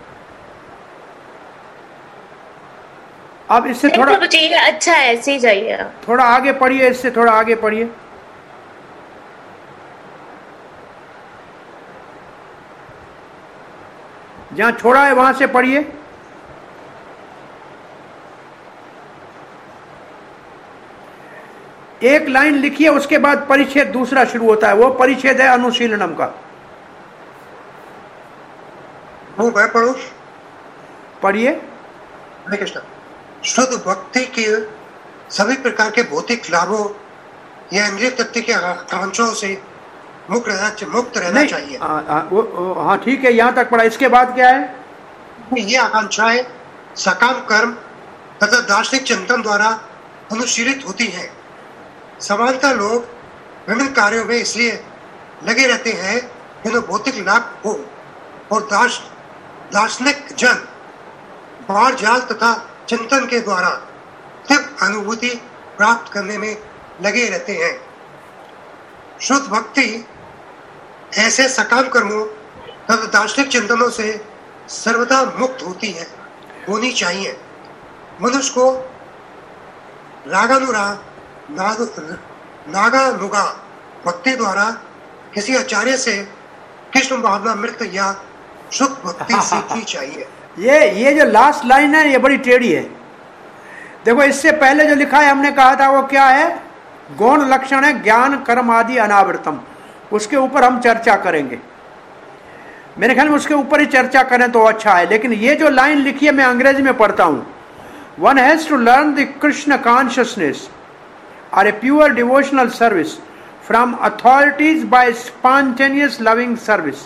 अब इससे थोड़ा अच्छा है, ऐसे ही जाइए, थोड़ा आगे पढ़िए, इससे थोड़ा आगे पढ़िए। जहां छोड़ा है वहां से पढ़िए। एक लाइन लिखिए, उसके बाद परिच्छेद दूसरा शुरू होता है। वो परिच्छेद है अनुशीलनम का। वो मैं पढ़ू? पढ़िए। हरे कृष्ण। शुद्ध भक्ति के सभी प्रकार के भौतिक लाभों या इंद्रिय तत्व के आकांक्षाओं से मुक्त रहना मुक्त रहना चाहिए। हाँ ठीक है, यहाँ तक पढ़ा। इसके बाद क्या है? ये आकांक्षाएं सकाम कर्म तथा दार्शनिक चिंतन द्वारा अनुशीलित होती हैं। समानता लोग विभिन्न कार्यों में इसलिए लगे रहते हैं कि उन्हें भौतिक लाभ हो, और दार्श दार्शनिक जन बाढ़ जाल तथा चिंतन के द्वारा तीव्र अनुभूति प्राप्त करने में लगे रहते हैं। शुद्ध भक्ति ऐसे सकाम कर्मों तथा दार्शनिक चिंतनों से सर्वदा मुक्त होती है होनी चाहिए। मनुष्य को रागानुराग नागानुगा भक्ति द्वारा किसी आचार्य से कृष्ण भावना मृत या शुद्ध भक्ति सीखनी चाहिए। ये ये जो लास्ट लाइन है ये बड़ी टेढ़ी है। देखो, इससे पहले जो लिखा है हमने कहा था वो क्या है? गौण लक्षण है ज्ञान कर्म आदि अनावृतम। उसके ऊपर हम चर्चा करेंगे। मेरे ख्याल में उसके ऊपर ही चर्चा करें तो अच्छा है। लेकिन ये जो लाइन लिखी है मैं अंग्रेजी में पढ़ता हूं। One has to learn the Krishna consciousness और a pure devotional service from authorities by spontaneous loving service.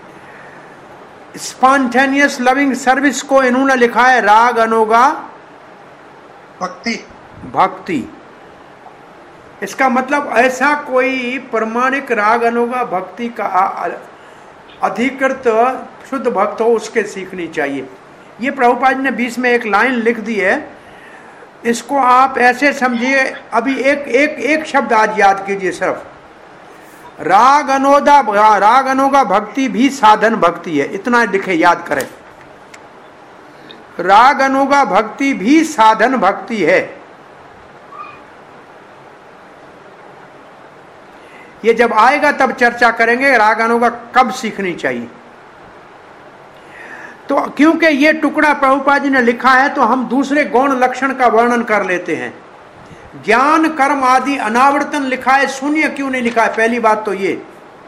Spontaneous loving service को इन्होंने लिखा है राग अनोगा भक्ति भक्ति। इसका मतलब ऐसा कोई प्रमाणिक राग अनोगा भक्ति का अधिकृत शुद्ध भक्त हो उसके सीखनी चाहिए। ये प्रभुपाद ने बीच में एक लाइन लिख दी है, इसको आप ऐसे समझिए। अभी एक एक एक शब्द आज याद कीजिए सिर्फ, राग अनोदा राग अनोगा भक्ति भी साधन भक्ति है, इतना लिखे याद करें। राग अनोगा भक्ति भी साधन भक्ति है। ये जब आएगा तब चर्चा करेंगे राग अनोगा कब सीखनी चाहिए। तो क्योंकि ये टुकड़ा प्रभुपाद जी ने लिखा है तो हम दूसरे गौण लक्षण का वर्णन कर लेते हैं। ज्ञान कर्म आदि अनावर्तन लिखा है, शून्य क्यों नहीं लिखा है? पहली बात तो ये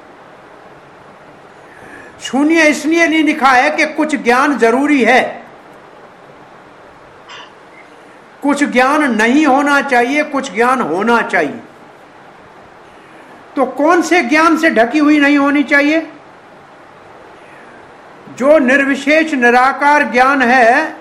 शून्य इसलिए नहीं लिखा है कि कुछ ज्ञान जरूरी है, कुछ ज्ञान नहीं होना चाहिए, कुछ ज्ञान होना चाहिए। तो कौन से ज्ञान से ढकी हुई नहीं होनी चाहिए? जो निर्विशेष निराकार ज्ञान है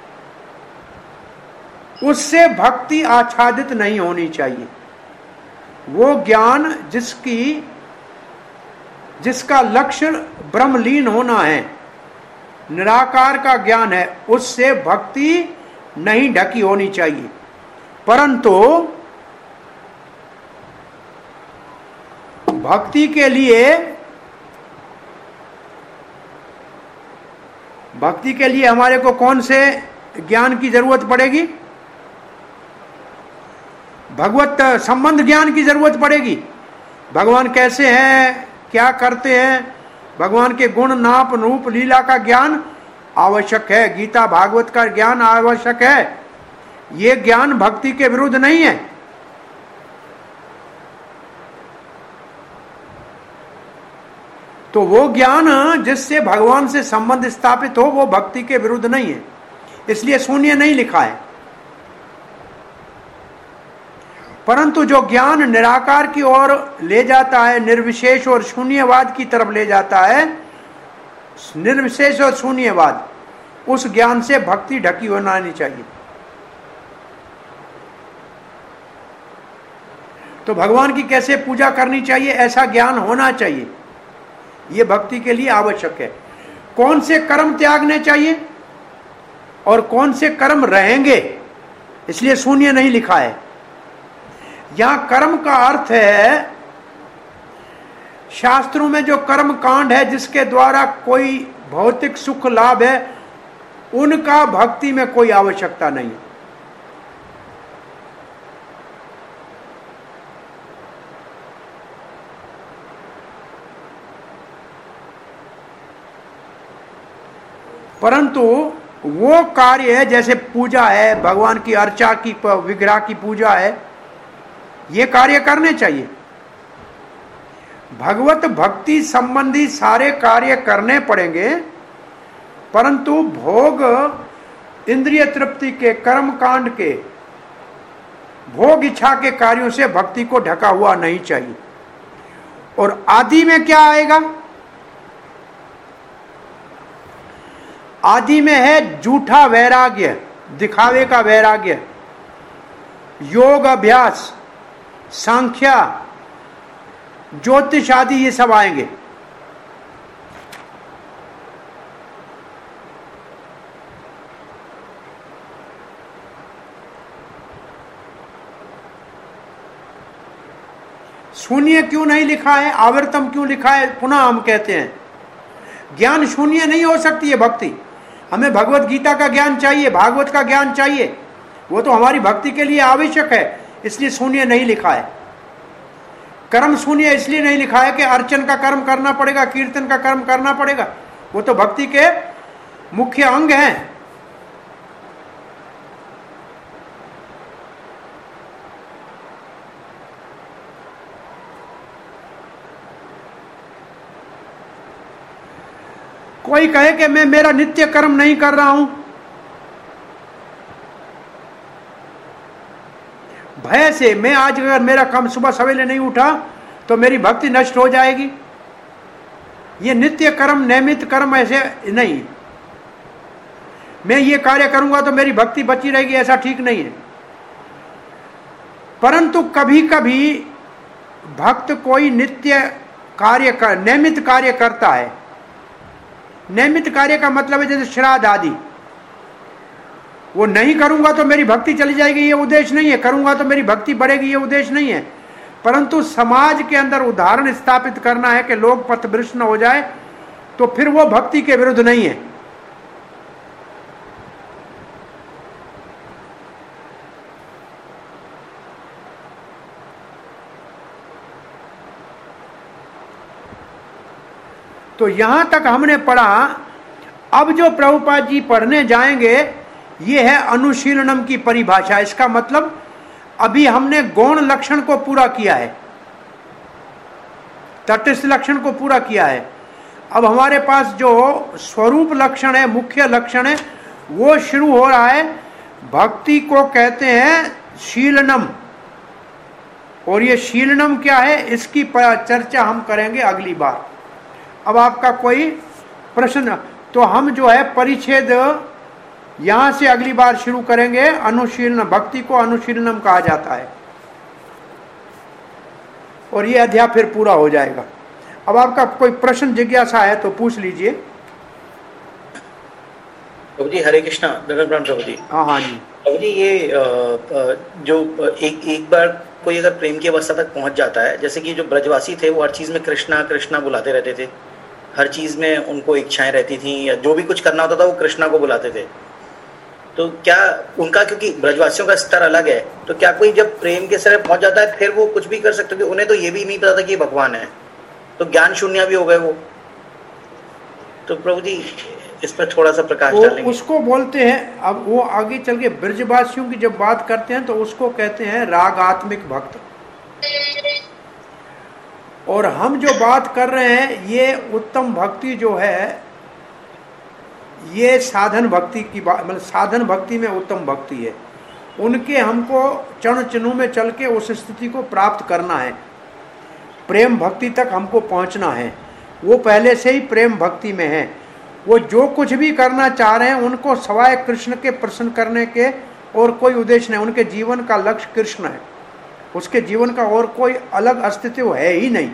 उससे भक्ति आच्छादित नहीं होनी चाहिए। वो ज्ञान जिसकी जिसका लक्ष्य ब्रह्मलीन होना है, निराकार का ज्ञान है, उससे भक्ति नहीं ढकी होनी चाहिए। परंतु भक्ति के लिए भक्ति के लिए हमारे को कौन से ज्ञान की जरूरत पड़ेगी? भगवत संबंध ज्ञान की जरूरत पड़ेगी। भगवान कैसे हैं, क्या करते हैं, भगवान के गुण नाप रूप लीला का ज्ञान आवश्यक है। गीता भागवत का ज्ञान आवश्यक है। ये ज्ञान भक्ति के विरुद्ध नहीं है। तो वो ज्ञान जिससे भगवान से संबंध स्थापित हो वो भक्ति के विरुद्ध नहीं है, इसलिए शून्य नहीं लिखा है। परंतु जो ज्ञान निराकार की ओर ले जाता है, निर्विशेष और शून्यवाद की तरफ ले जाता है, निर्विशेष और शून्यवाद, उस ज्ञान से भक्ति ढकी होना नहीं चाहिए। तो भगवान की कैसे पूजा करनी चाहिए ऐसा ज्ञान होना चाहिए। ये भक्ति के लिए आवश्यक है। कौन से कर्म त्यागने चाहिए और कौन से कर्म रहेंगे, इसलिए शून्य नहीं लिखा है। यहां कर्म का अर्थ है शास्त्रों में जो कर्म कांड है जिसके द्वारा कोई भौतिक सुख लाभ है, उनका भक्ति में कोई आवश्यकता नहीं है। परंतु वो कार्य है जैसे पूजा है, भगवान की अर्चा की, विग्रह की पूजा है, ये कार्य करने चाहिए। भगवत भक्ति संबंधी सारे कार्य करने पड़ेंगे, परंतु भोग इंद्रिय तृप्ति के, कर्म कांड के, भोग इच्छा के कार्यों से भक्ति को ढका हुआ नहीं चाहिए। और आदि में क्या आएगा? आदि में है झूठा वैराग्य, दिखावे का वैराग्य, योग अभ्यास, सांख्या, ज्योतिष आदि, ये सब आएंगे। शून्य क्यों नहीं लिखा है, आवर्तम क्यों लिखा है? पुनः हम कहते हैं ज्ञान शून्य नहीं हो सकती है भक्ति। हमें भगवत गीता का ज्ञान चाहिए, भागवत का ज्ञान चाहिए, वो तो हमारी भक्ति के लिए आवश्यक है, इसलिए शून्य नहीं लिखा है। कर्म शून्य इसलिए नहीं लिखा है कि अर्चन का कर्म करना पड़ेगा, कीर्तन का कर्म करना पड़ेगा, वो तो भक्ति के मुख्य अंग हैं। कोई कहे कि मैं मेरा नित्य कर्म नहीं कर रहा हूं, भय से, मैं आज अगर मेरा काम सुबह सवेरे नहीं उठा तो मेरी भक्ति नष्ट हो जाएगी। ये नित्य कर्म, नियमित कर्म ऐसे नहीं। मैं ये कार्य करूंगा तो मेरी भक्ति बची रहेगी, ऐसा ठीक नहीं है। परंतु कभी कभी भक्त कोई नित्य कार्य कर, नियमित कार्य करता है। नियमित कार्य का मतलब है जैसे श्राद्ध आदि, वो नहीं करूंगा तो मेरी भक्ति चली जाएगी, ये उद्देश्य नहीं है। करूंगा तो मेरी भक्ति बढ़ेगी, ये उद्देश्य नहीं है। परंतु समाज के अंदर उदाहरण स्थापित करना है कि लोग पथभ्रष्ट न हो जाए, तो फिर वो भक्ति के विरुद्ध नहीं है। तो यहां तक हमने पढ़ा। अब जो प्रभुपाद जी पढ़ने जाएंगे ये है अनुशीलनम की परिभाषा। इसका मतलब अभी हमने गौण लक्षण को पूरा किया है, तटस्थ लक्षण को पूरा किया है। अब हमारे पास जो स्वरूप लक्षण है, मुख्य लक्षण है, वो शुरू हो रहा है। भक्ति को कहते हैं शीलनम, और ये शीलनम क्या है इसकी चर्चा हम करेंगे अगली बार। अब आपका कोई प्रश्न, तो हम जो है परिच्छेद यहां से अगली बार शुरू करेंगे। अनुशीलन, भक्ति को अनुशीलनम कहा जाता है, और ये अध्याय फिर पूरा हो जाएगा। अब आपका कोई प्रश्न जिज्ञासा है तो पूछ लीजिए। प्रभु जी हरे कृष्णा। प्रभु जी। हाँ हाँ जी। प्रभु जी ये जो एक एक बार कोई अगर प्रेम की अवस्था तक पहुंच जाता है, जैसे कि जो ब्रजवासी थे वो हर चीज में कृष्णा कृष्णा बुलाते रहते थे, हर चीज में उनको इच्छाएं रहती थी, या जो भी कुछ करना होता था वो कृष्णा को बुलाते थे। तो क्या उनका, क्योंकि ब्रजवासियों का स्तर अलग है, तो क्या कोई जब प्रेम के स्तर पहुंच जाता है फिर वो कुछ भी कर सकते थे? उन्हें तो ये भी नहीं पता था कि ये भगवान है, तो ज्ञान शून्य भी हो गए वो। तो प्रभु जी इस पर थोड़ा सा प्रकाश डालेंगे। उसको बोलते हैं, अब वो आगे चल के ब्रजवासियों की जब बात करते हैं तो उसको कहते हैं रागात्मिक भक्त। और हम जो बात कर रहे हैं ये उत्तम भक्ति जो है, ये साधन भक्ति की बात, मतलब साधन भक्ति में उत्तम भक्ति है। उनके हमको चरण चिन्हों में चल के उस स्थिति को प्राप्त करना है। प्रेम भक्ति तक हमको पहुंचना है। वो पहले से ही प्रेम भक्ति में है। वो जो कुछ भी करना चाह रहे हैं उनको सवाए कृष्ण के प्रसन्न करने के और कोई उद्देश्य नहीं। उनके जीवन का लक्ष्य कृष्ण है, उसके जीवन का और कोई अलग अस्तित्व है ही नहीं।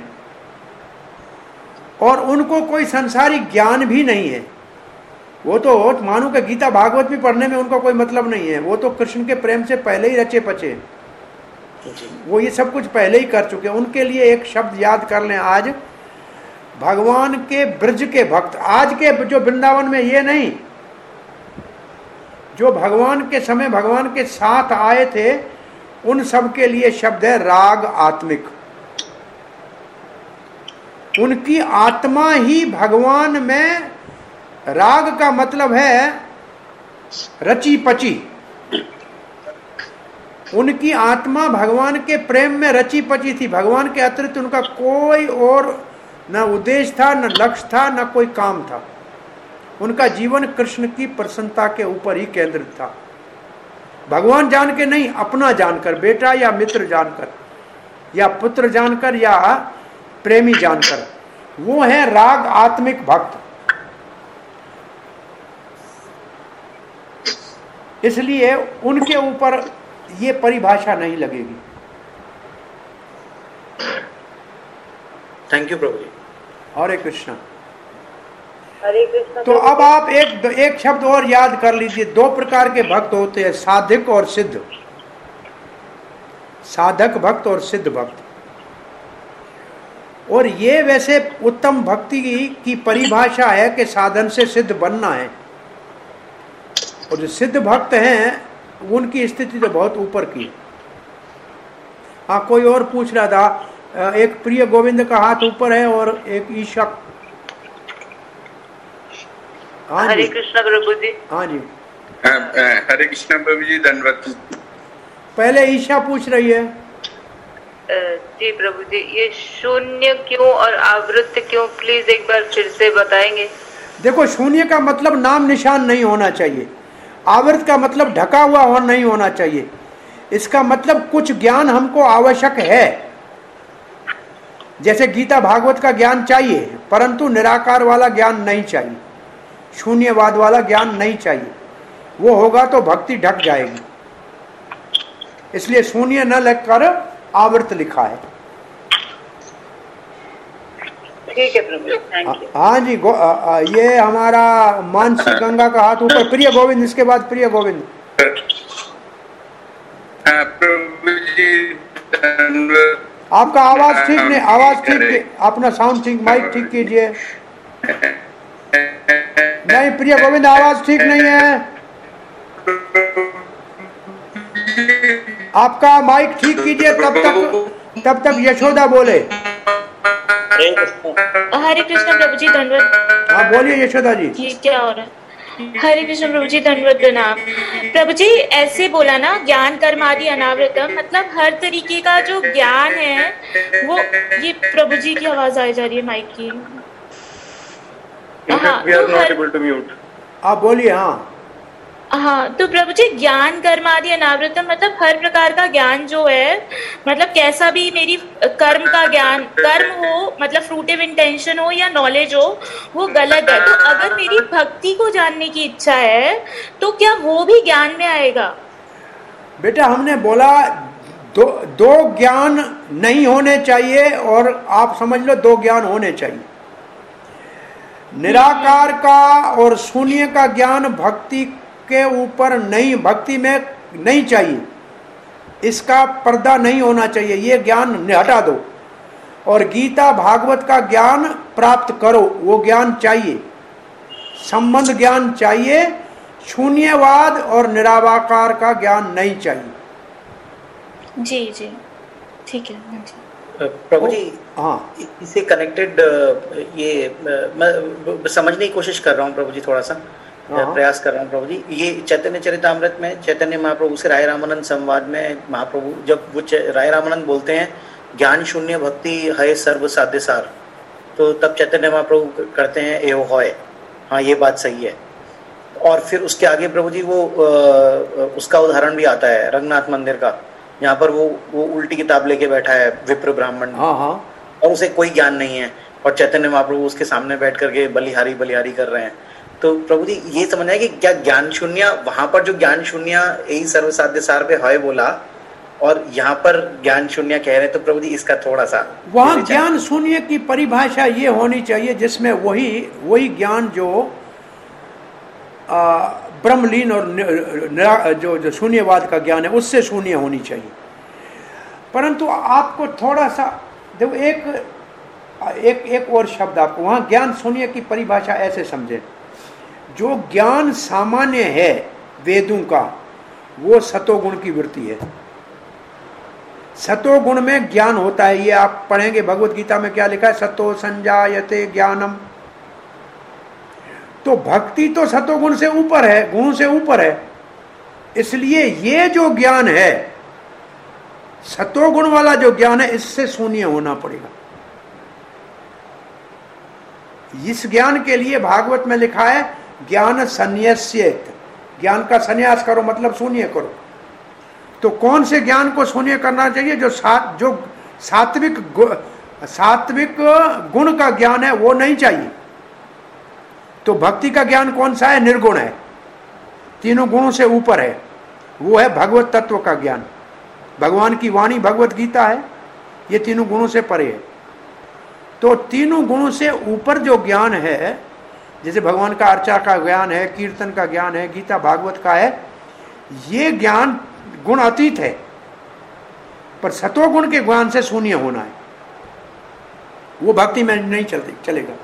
और उनको कोई संसारिक ज्ञान भी नहीं है। वो तो मानो कि गीता भागवत भी पढ़ने में उनको कोई मतलब नहीं है। वो तो कृष्ण के प्रेम से पहले ही रचे पचे, वो ये सब कुछ पहले ही कर चुके। उनके लिए एक शब्द याद कर लें आज, भगवान के ब्रज के भक्त। आज के जो वृंदावन में ये नहीं, जो भगवान के समय भगवान के साथ आए थे, उन सब के लिए शब्द है राग आत्मिक। उनकी आत्मा ही भगवान में, राग का मतलब है रची पची। उनकी आत्मा भगवान के प्रेम में रची पची थी। भगवान के अतिरिक्त उनका कोई और न उद्देश्य था, न लक्ष्य था, न कोई काम था। उनका जीवन कृष्ण की प्रसन्नता के ऊपर ही केंद्रित था। भगवान जान के नहीं, अपना जानकर, बेटा या मित्र जानकर, या पुत्र जानकर, या प्रेमी जानकर। वो है राग आत्मिक भक्त। इसलिए उनके ऊपर ये परिभाषा नहीं लगेगी। Thank you Prabhu ji. हरे कृष्णा। हरे कृष्णा। तो अब आप एक एक शब्द और याद कर लीजिए। दो प्रकार के भक्त होते हैं, साधक और सिद्ध। साधक भक्त और सिद्ध भक्त। और ये वैसे उत्तम भक्ति की परिभाषा है कि साधन से सिद्ध बनना है। और जो सिद्ध भक्त हैं उनकी स्थिति तो बहुत ऊपर की। हाँ, कोई और पूछ रहा था। एक प्रिय गोविंद का हाथ ऊपर है और एक ईशा। हाँ हरे कृष्ण प्रभु जी। हाँ जी। हरे कृष्ण प्रभु जी, धन्यवाद। पहले ईशा पूछ रही है। जी प्रभु जी, ये शून्य क्यों और आवृत्त क्यों, प्लीज एक बार फिर से बताएंगे। देखो, शून्य का मतलब नाम निशान नहीं होना चाहिए। आवृत का मतलब ढका हुआ हो नहीं होना चाहिए। इसका मतलब कुछ ज्ञान हमको आवश्यक है। जैसे गीता भागवत का ज्ञान चाहिए, परंतु निराकार वाला ज्ञान नहीं चाहिए, शून्यवाद वाला ज्ञान नहीं चाहिए। वो होगा तो भक्ति ढक जाएगी, इसलिए शून्य न लिखकर आवृत लिखा है। ठीक है प्रभु, थैंक यू। हाँ जी, गो, आ, आ, ये हमारा मानसी गंगा का हाथ ऊपर। प्रिय गोविंद, इसके बाद प्रिय गोविंद। आपका आवाज ठीक नहीं, आवाज ठीक, अपना साउंड ठीक, माइक ठीक कीजिए। नहीं प्रिय गोविंद, आवाज ठीक नहीं है, आपका माइक ठीक कीजिए, तब तक तब तक यशोदा बोले। हरे कृष्ण प्रभु जी, धन्यवाद। हाँ बोलिए यशोदा जी। ये क्या हो रहा है? हरे कृष्ण प्रभु जी, धन्यवाद प्रणाम। प्रभु जी ऐसे बोला ना, ज्ञान कर्म आदि अनावृतम, मतलब हर तरीके का जो ज्ञान है वो, ये प्रभु जी की आवाज आई जा रही है माइक की। हाँ, तो आप बोलिए। हाँ हाँ, तो प्रभु जी ज्ञान कर्म आदि अनावृतम, मतलब हर प्रकार का ज्ञान जो है, मतलब कैसा भी मेरी कर्म का ज्ञान, कर्म हो मतलब फ्रूटिव इंटेंशन हो या नॉलेज हो, वो गलत है। तो अगर मेरी भक्ति को जानने की इच्छा है तो क्या वो भी ज्ञान में आएगा? बेटा हमने बोला दो दो ज्ञान नहीं होने चाहिए, और आप समझ लो दो ज्ञान होने चाहिए। निराकार का और शून्य का ज्ञान भक्ति के ऊपर नहीं, भक्ति में नहीं चाहिए, इसका पर्दा नहीं होना चाहिए, ये ज्ञान हटा दो। और गीता भागवत का ज्ञान प्राप्त करो, वो ज्ञान चाहिए, संबंध ज्ञान चाहिए, शून्यवाद और निराकार का ज्ञान नहीं चाहिए। जी जी ठीक है जी। प्रभु जी, हाँ, इससे कनेक्टेड ये मैं समझने की कोशिश कर रहा हूँ प्रभु जी, थोड़ा सा प्रयास कर रहा हूँ प्रभु जी। ये चैतन्य चरितामृत में चैतन्य महाप्रभु से राय रामानंद संवाद में महाप्रभु जब वो राय रामानंद बोलते हैं ज्ञान शून्य भक्ति है सर्व साध्य सार, तो तब चैतन्य महाप्रभु करते हैं एहो होय, हाँ ये बात सही है। और फिर उसके आगे प्रभु जी वो आ, उसका उदाहरण भी आता है रंगनाथ मंदिर का, यहाँ पर वो वो उल्टी किताब लेके बैठा है विप्र ब्राह्मण, हाँ हाँ, और उसे कोई ज्ञान नहीं है, और चैतन्य महाप्रभु उसके सामने बैठ करके बलिहारी बलिहारी कर रहे हैं। तो प्रभु जी ये समझना है कि क्या ज्ञान शून्य, वहां पर जो ज्ञान शून्य यही सर्वसाध्य सार पे है बोला, और यहाँ पर ज्ञान शून्य कह रहे हैं, तो प्रभु जी इसका थोड़ा सा वहाँ ज्ञान शून्य की परिभाषा ये होनी चाहिए जिसमें वही वही ज्ञान जो ब्रह्मलीन और निरा, जो जो शून्यवाद का ज्ञान है उससे शून्य होनी चाहिए। परंतु आपको थोड़ा सा देखो, एक एक एक और शब्द आपको वहाँ ज्ञान शून्य की परिभाषा ऐसे समझे, जो ज्ञान सामान्य है वेदों का वो सतोगुण की वृत्ति है। सतोगुण में ज्ञान होता है, ये आप पढ़ेंगे भगवत गीता में क्या लिखा है, सतो संजायते ज्ञानम। तो भक्ति तो सतोगुण से ऊपर है, गुण से ऊपर है, इसलिए ये जो ज्ञान है सतोगुण वाला जो ज्ञान है इससे शून्य होना पड़ेगा। इस ज्ञान के लिए भागवत में लिखा है ज्ञान संन्यास्येत, ज्ञान का संन्यास करो मतलब शून्य करो। तो कौन से ज्ञान को शून्य करना चाहिए? जो सात जो सात्विक सात्विक गुण का ज्ञान है वो नहीं चाहिए। तो भक्ति का ज्ञान कौन सा है? निर्गुण है, तीनों गुणों से ऊपर है, वो है भगवत तत्व का ज्ञान। भगवान की वाणी भगवत गीता है, ये तीनों गुणों से परे है। तो तीनों गुणों से ऊपर जो ज्ञान है, जैसे भगवान का अर्चा का ज्ञान है, कीर्तन का ज्ञान है, गीता भागवत का है, ये ज्ञान गुण अतीत है, पर सतोगुण के ज्ञान से शून्य होना है, वो भक्ति में नहीं चलती चलेगा।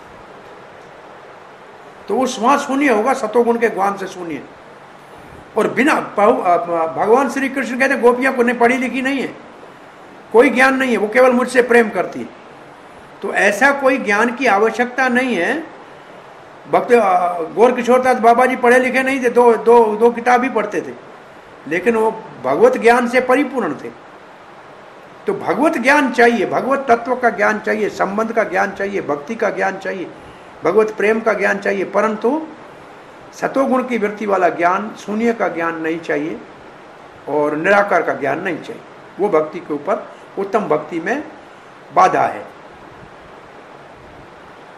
तो उस वहां शून्य होगा, सतोगुण के ज्ञान से शून्य। और बिना भगवान श्री कृष्ण कहते गोपियां को पढ़ी लिखी नहीं है, कोई ज्ञान नहीं है, वो केवल मुझसे प्रेम करती है। तो ऐसा कोई ज्ञान की आवश्यकता नहीं है। भक्त गौर किशोरदास बाबा जी पढ़े लिखे नहीं थे, दो दो दो किताब ही पढ़ते थे, लेकिन वो भगवत ज्ञान से परिपूर्ण थे। तो भगवत ज्ञान चाहिए, भगवत तत्व का ज्ञान चाहिए, संबंध का ज्ञान चाहिए, भक्ति का ज्ञान चाहिए, भगवत प्रेम का ज्ञान चाहिए, परंतु सतोगुण की वृत्ति वाला ज्ञान, शून्य का ज्ञान नहीं चाहिए और निराकार का ज्ञान नहीं चाहिए। वो भक्ति के ऊपर, उत्तम भक्ति में बाधा है।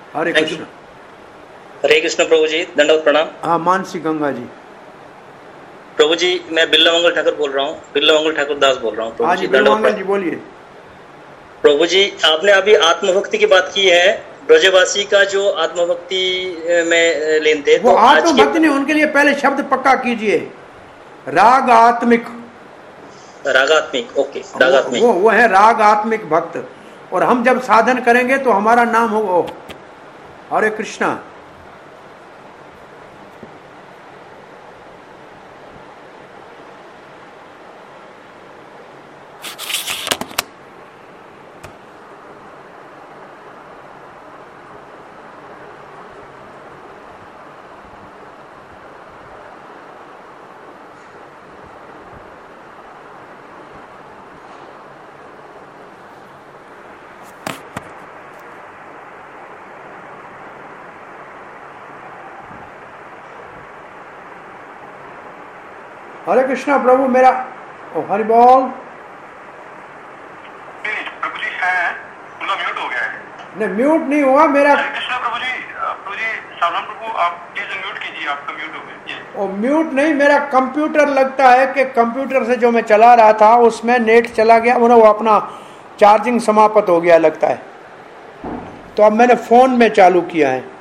हरे कृष्ण। हरे कृष्ण प्रभु जी, दंडवत प्रणाम। हाँ, मानसी गंगा जी। प्रभु जी मैं बिल्ला मंगल ठाकुर बोल रहा हूँ, बिल्ला मंगल ठाकुर दास बोल रहा हूँ। हाँ जी, बिल्ला मंगल जी बोलिए। प्रभु जी आपने अभी आत्मभक्ति की बात की है, ब्रजवासी का जो आत्मभक्ति में लीन थे, वो तो आत्मभक्ति नहीं, उनके लिए पहले शब्द पक्का कीजिए, राग आत्मिक। रागात्मिक, ओके, रागात्मिक। वो वो है राग आत्मिक भक्त। और हम जब साधन करेंगे तो हमारा नाम होगा हरे कृष्णा। हरे कृष्णा प्रभु, मेरा ओ हरि बोल। प्रभु जी है, उनका म्यूट हो गया है। नहीं, म्यूट नहीं हुआ मेरा। हरे कृष्णा प्रभु जी, प्रभु जी सावधान प्रभु, आप प्लीज म्यूट कीजिए, आपका म्यूट हो गया। ओ म्यूट नहीं, मेरा कंप्यूटर लगता है कि कंप्यूटर से जो मैं चला रहा था उसमें नेट चला गया, वो अपना चार्जिंग समाप्त हो गया लगता है, तो अब मैंने फोन में चालू किया है।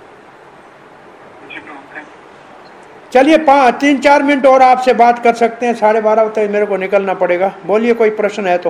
चलिए पाँच तीन चार मिनट और आपसे बात कर सकते हैं, साढ़े बारह तक मेरे को निकलना पड़ेगा। बोलिए, कोई प्रश्न है तो।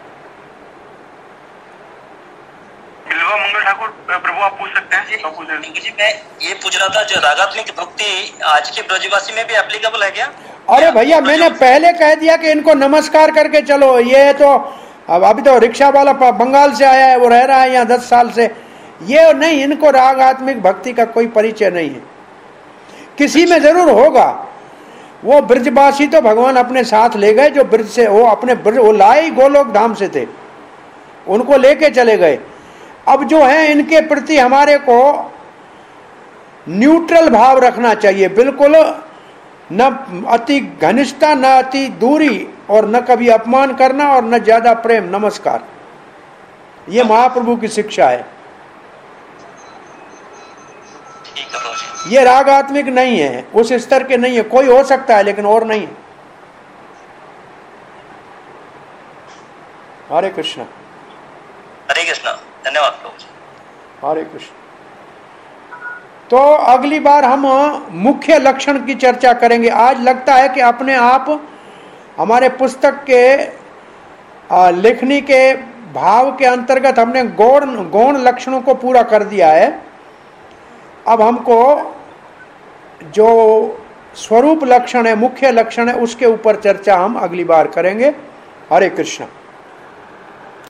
बिल्वा मंगल ठाकुर प्रभु आप पूछ सकते हैं। जी मैं ये पूछ रहा था, जो रागात्मिक भक्ति आज के ब्रजवासी में भी एप्लीकेबल है क्या? अरे भैया, मैंने पहले कह दिया कि इनको नमस्कार करके चलो। ये तो अब अभी तो रिक्शा वाला बंगाल से आया है, वो रह रहा है यहाँ दस साल से। ये नहीं, इनको रागात्मिक भक्ति का कोई परिचय नहीं है। किसी में जरूर होगा, वो ब्रजवासी तो भगवान अपने साथ ले गए, जो ब्रज से वो अपने ब्रज वो लाए ही गोलोक धाम से थे, उनको लेके चले गए। अब जो है इनके प्रति हमारे को न्यूट्रल भाव रखना चाहिए, बिल्कुल न अति घनिष्ठता, न अति दूरी, और न कभी अपमान करना और न ज्यादा प्रेम। नमस्कार, ये महाप्रभु की शिक्षा है। ये रागात्मिक नहीं है, उस स्तर के नहीं है। कोई हो सकता है लेकिन और नहीं है। हरे कृष्णा। हरे कृष्णा, धन्यवाद प्रभु जी। हरे कृष्ण। तो अगली बार हम मुख्य लक्षण की चर्चा करेंगे। आज लगता है कि अपने आप हमारे पुस्तक के लेखनी के भाव के अंतर्गत हमने गौण गौण लक्षणों को पूरा कर दिया है। अब हमको जो स्वरूप लक्षण है, मुख्य लक्षण है, उसके ऊपर चर्चा हम अगली बार करेंगे। हरे कृष्ण।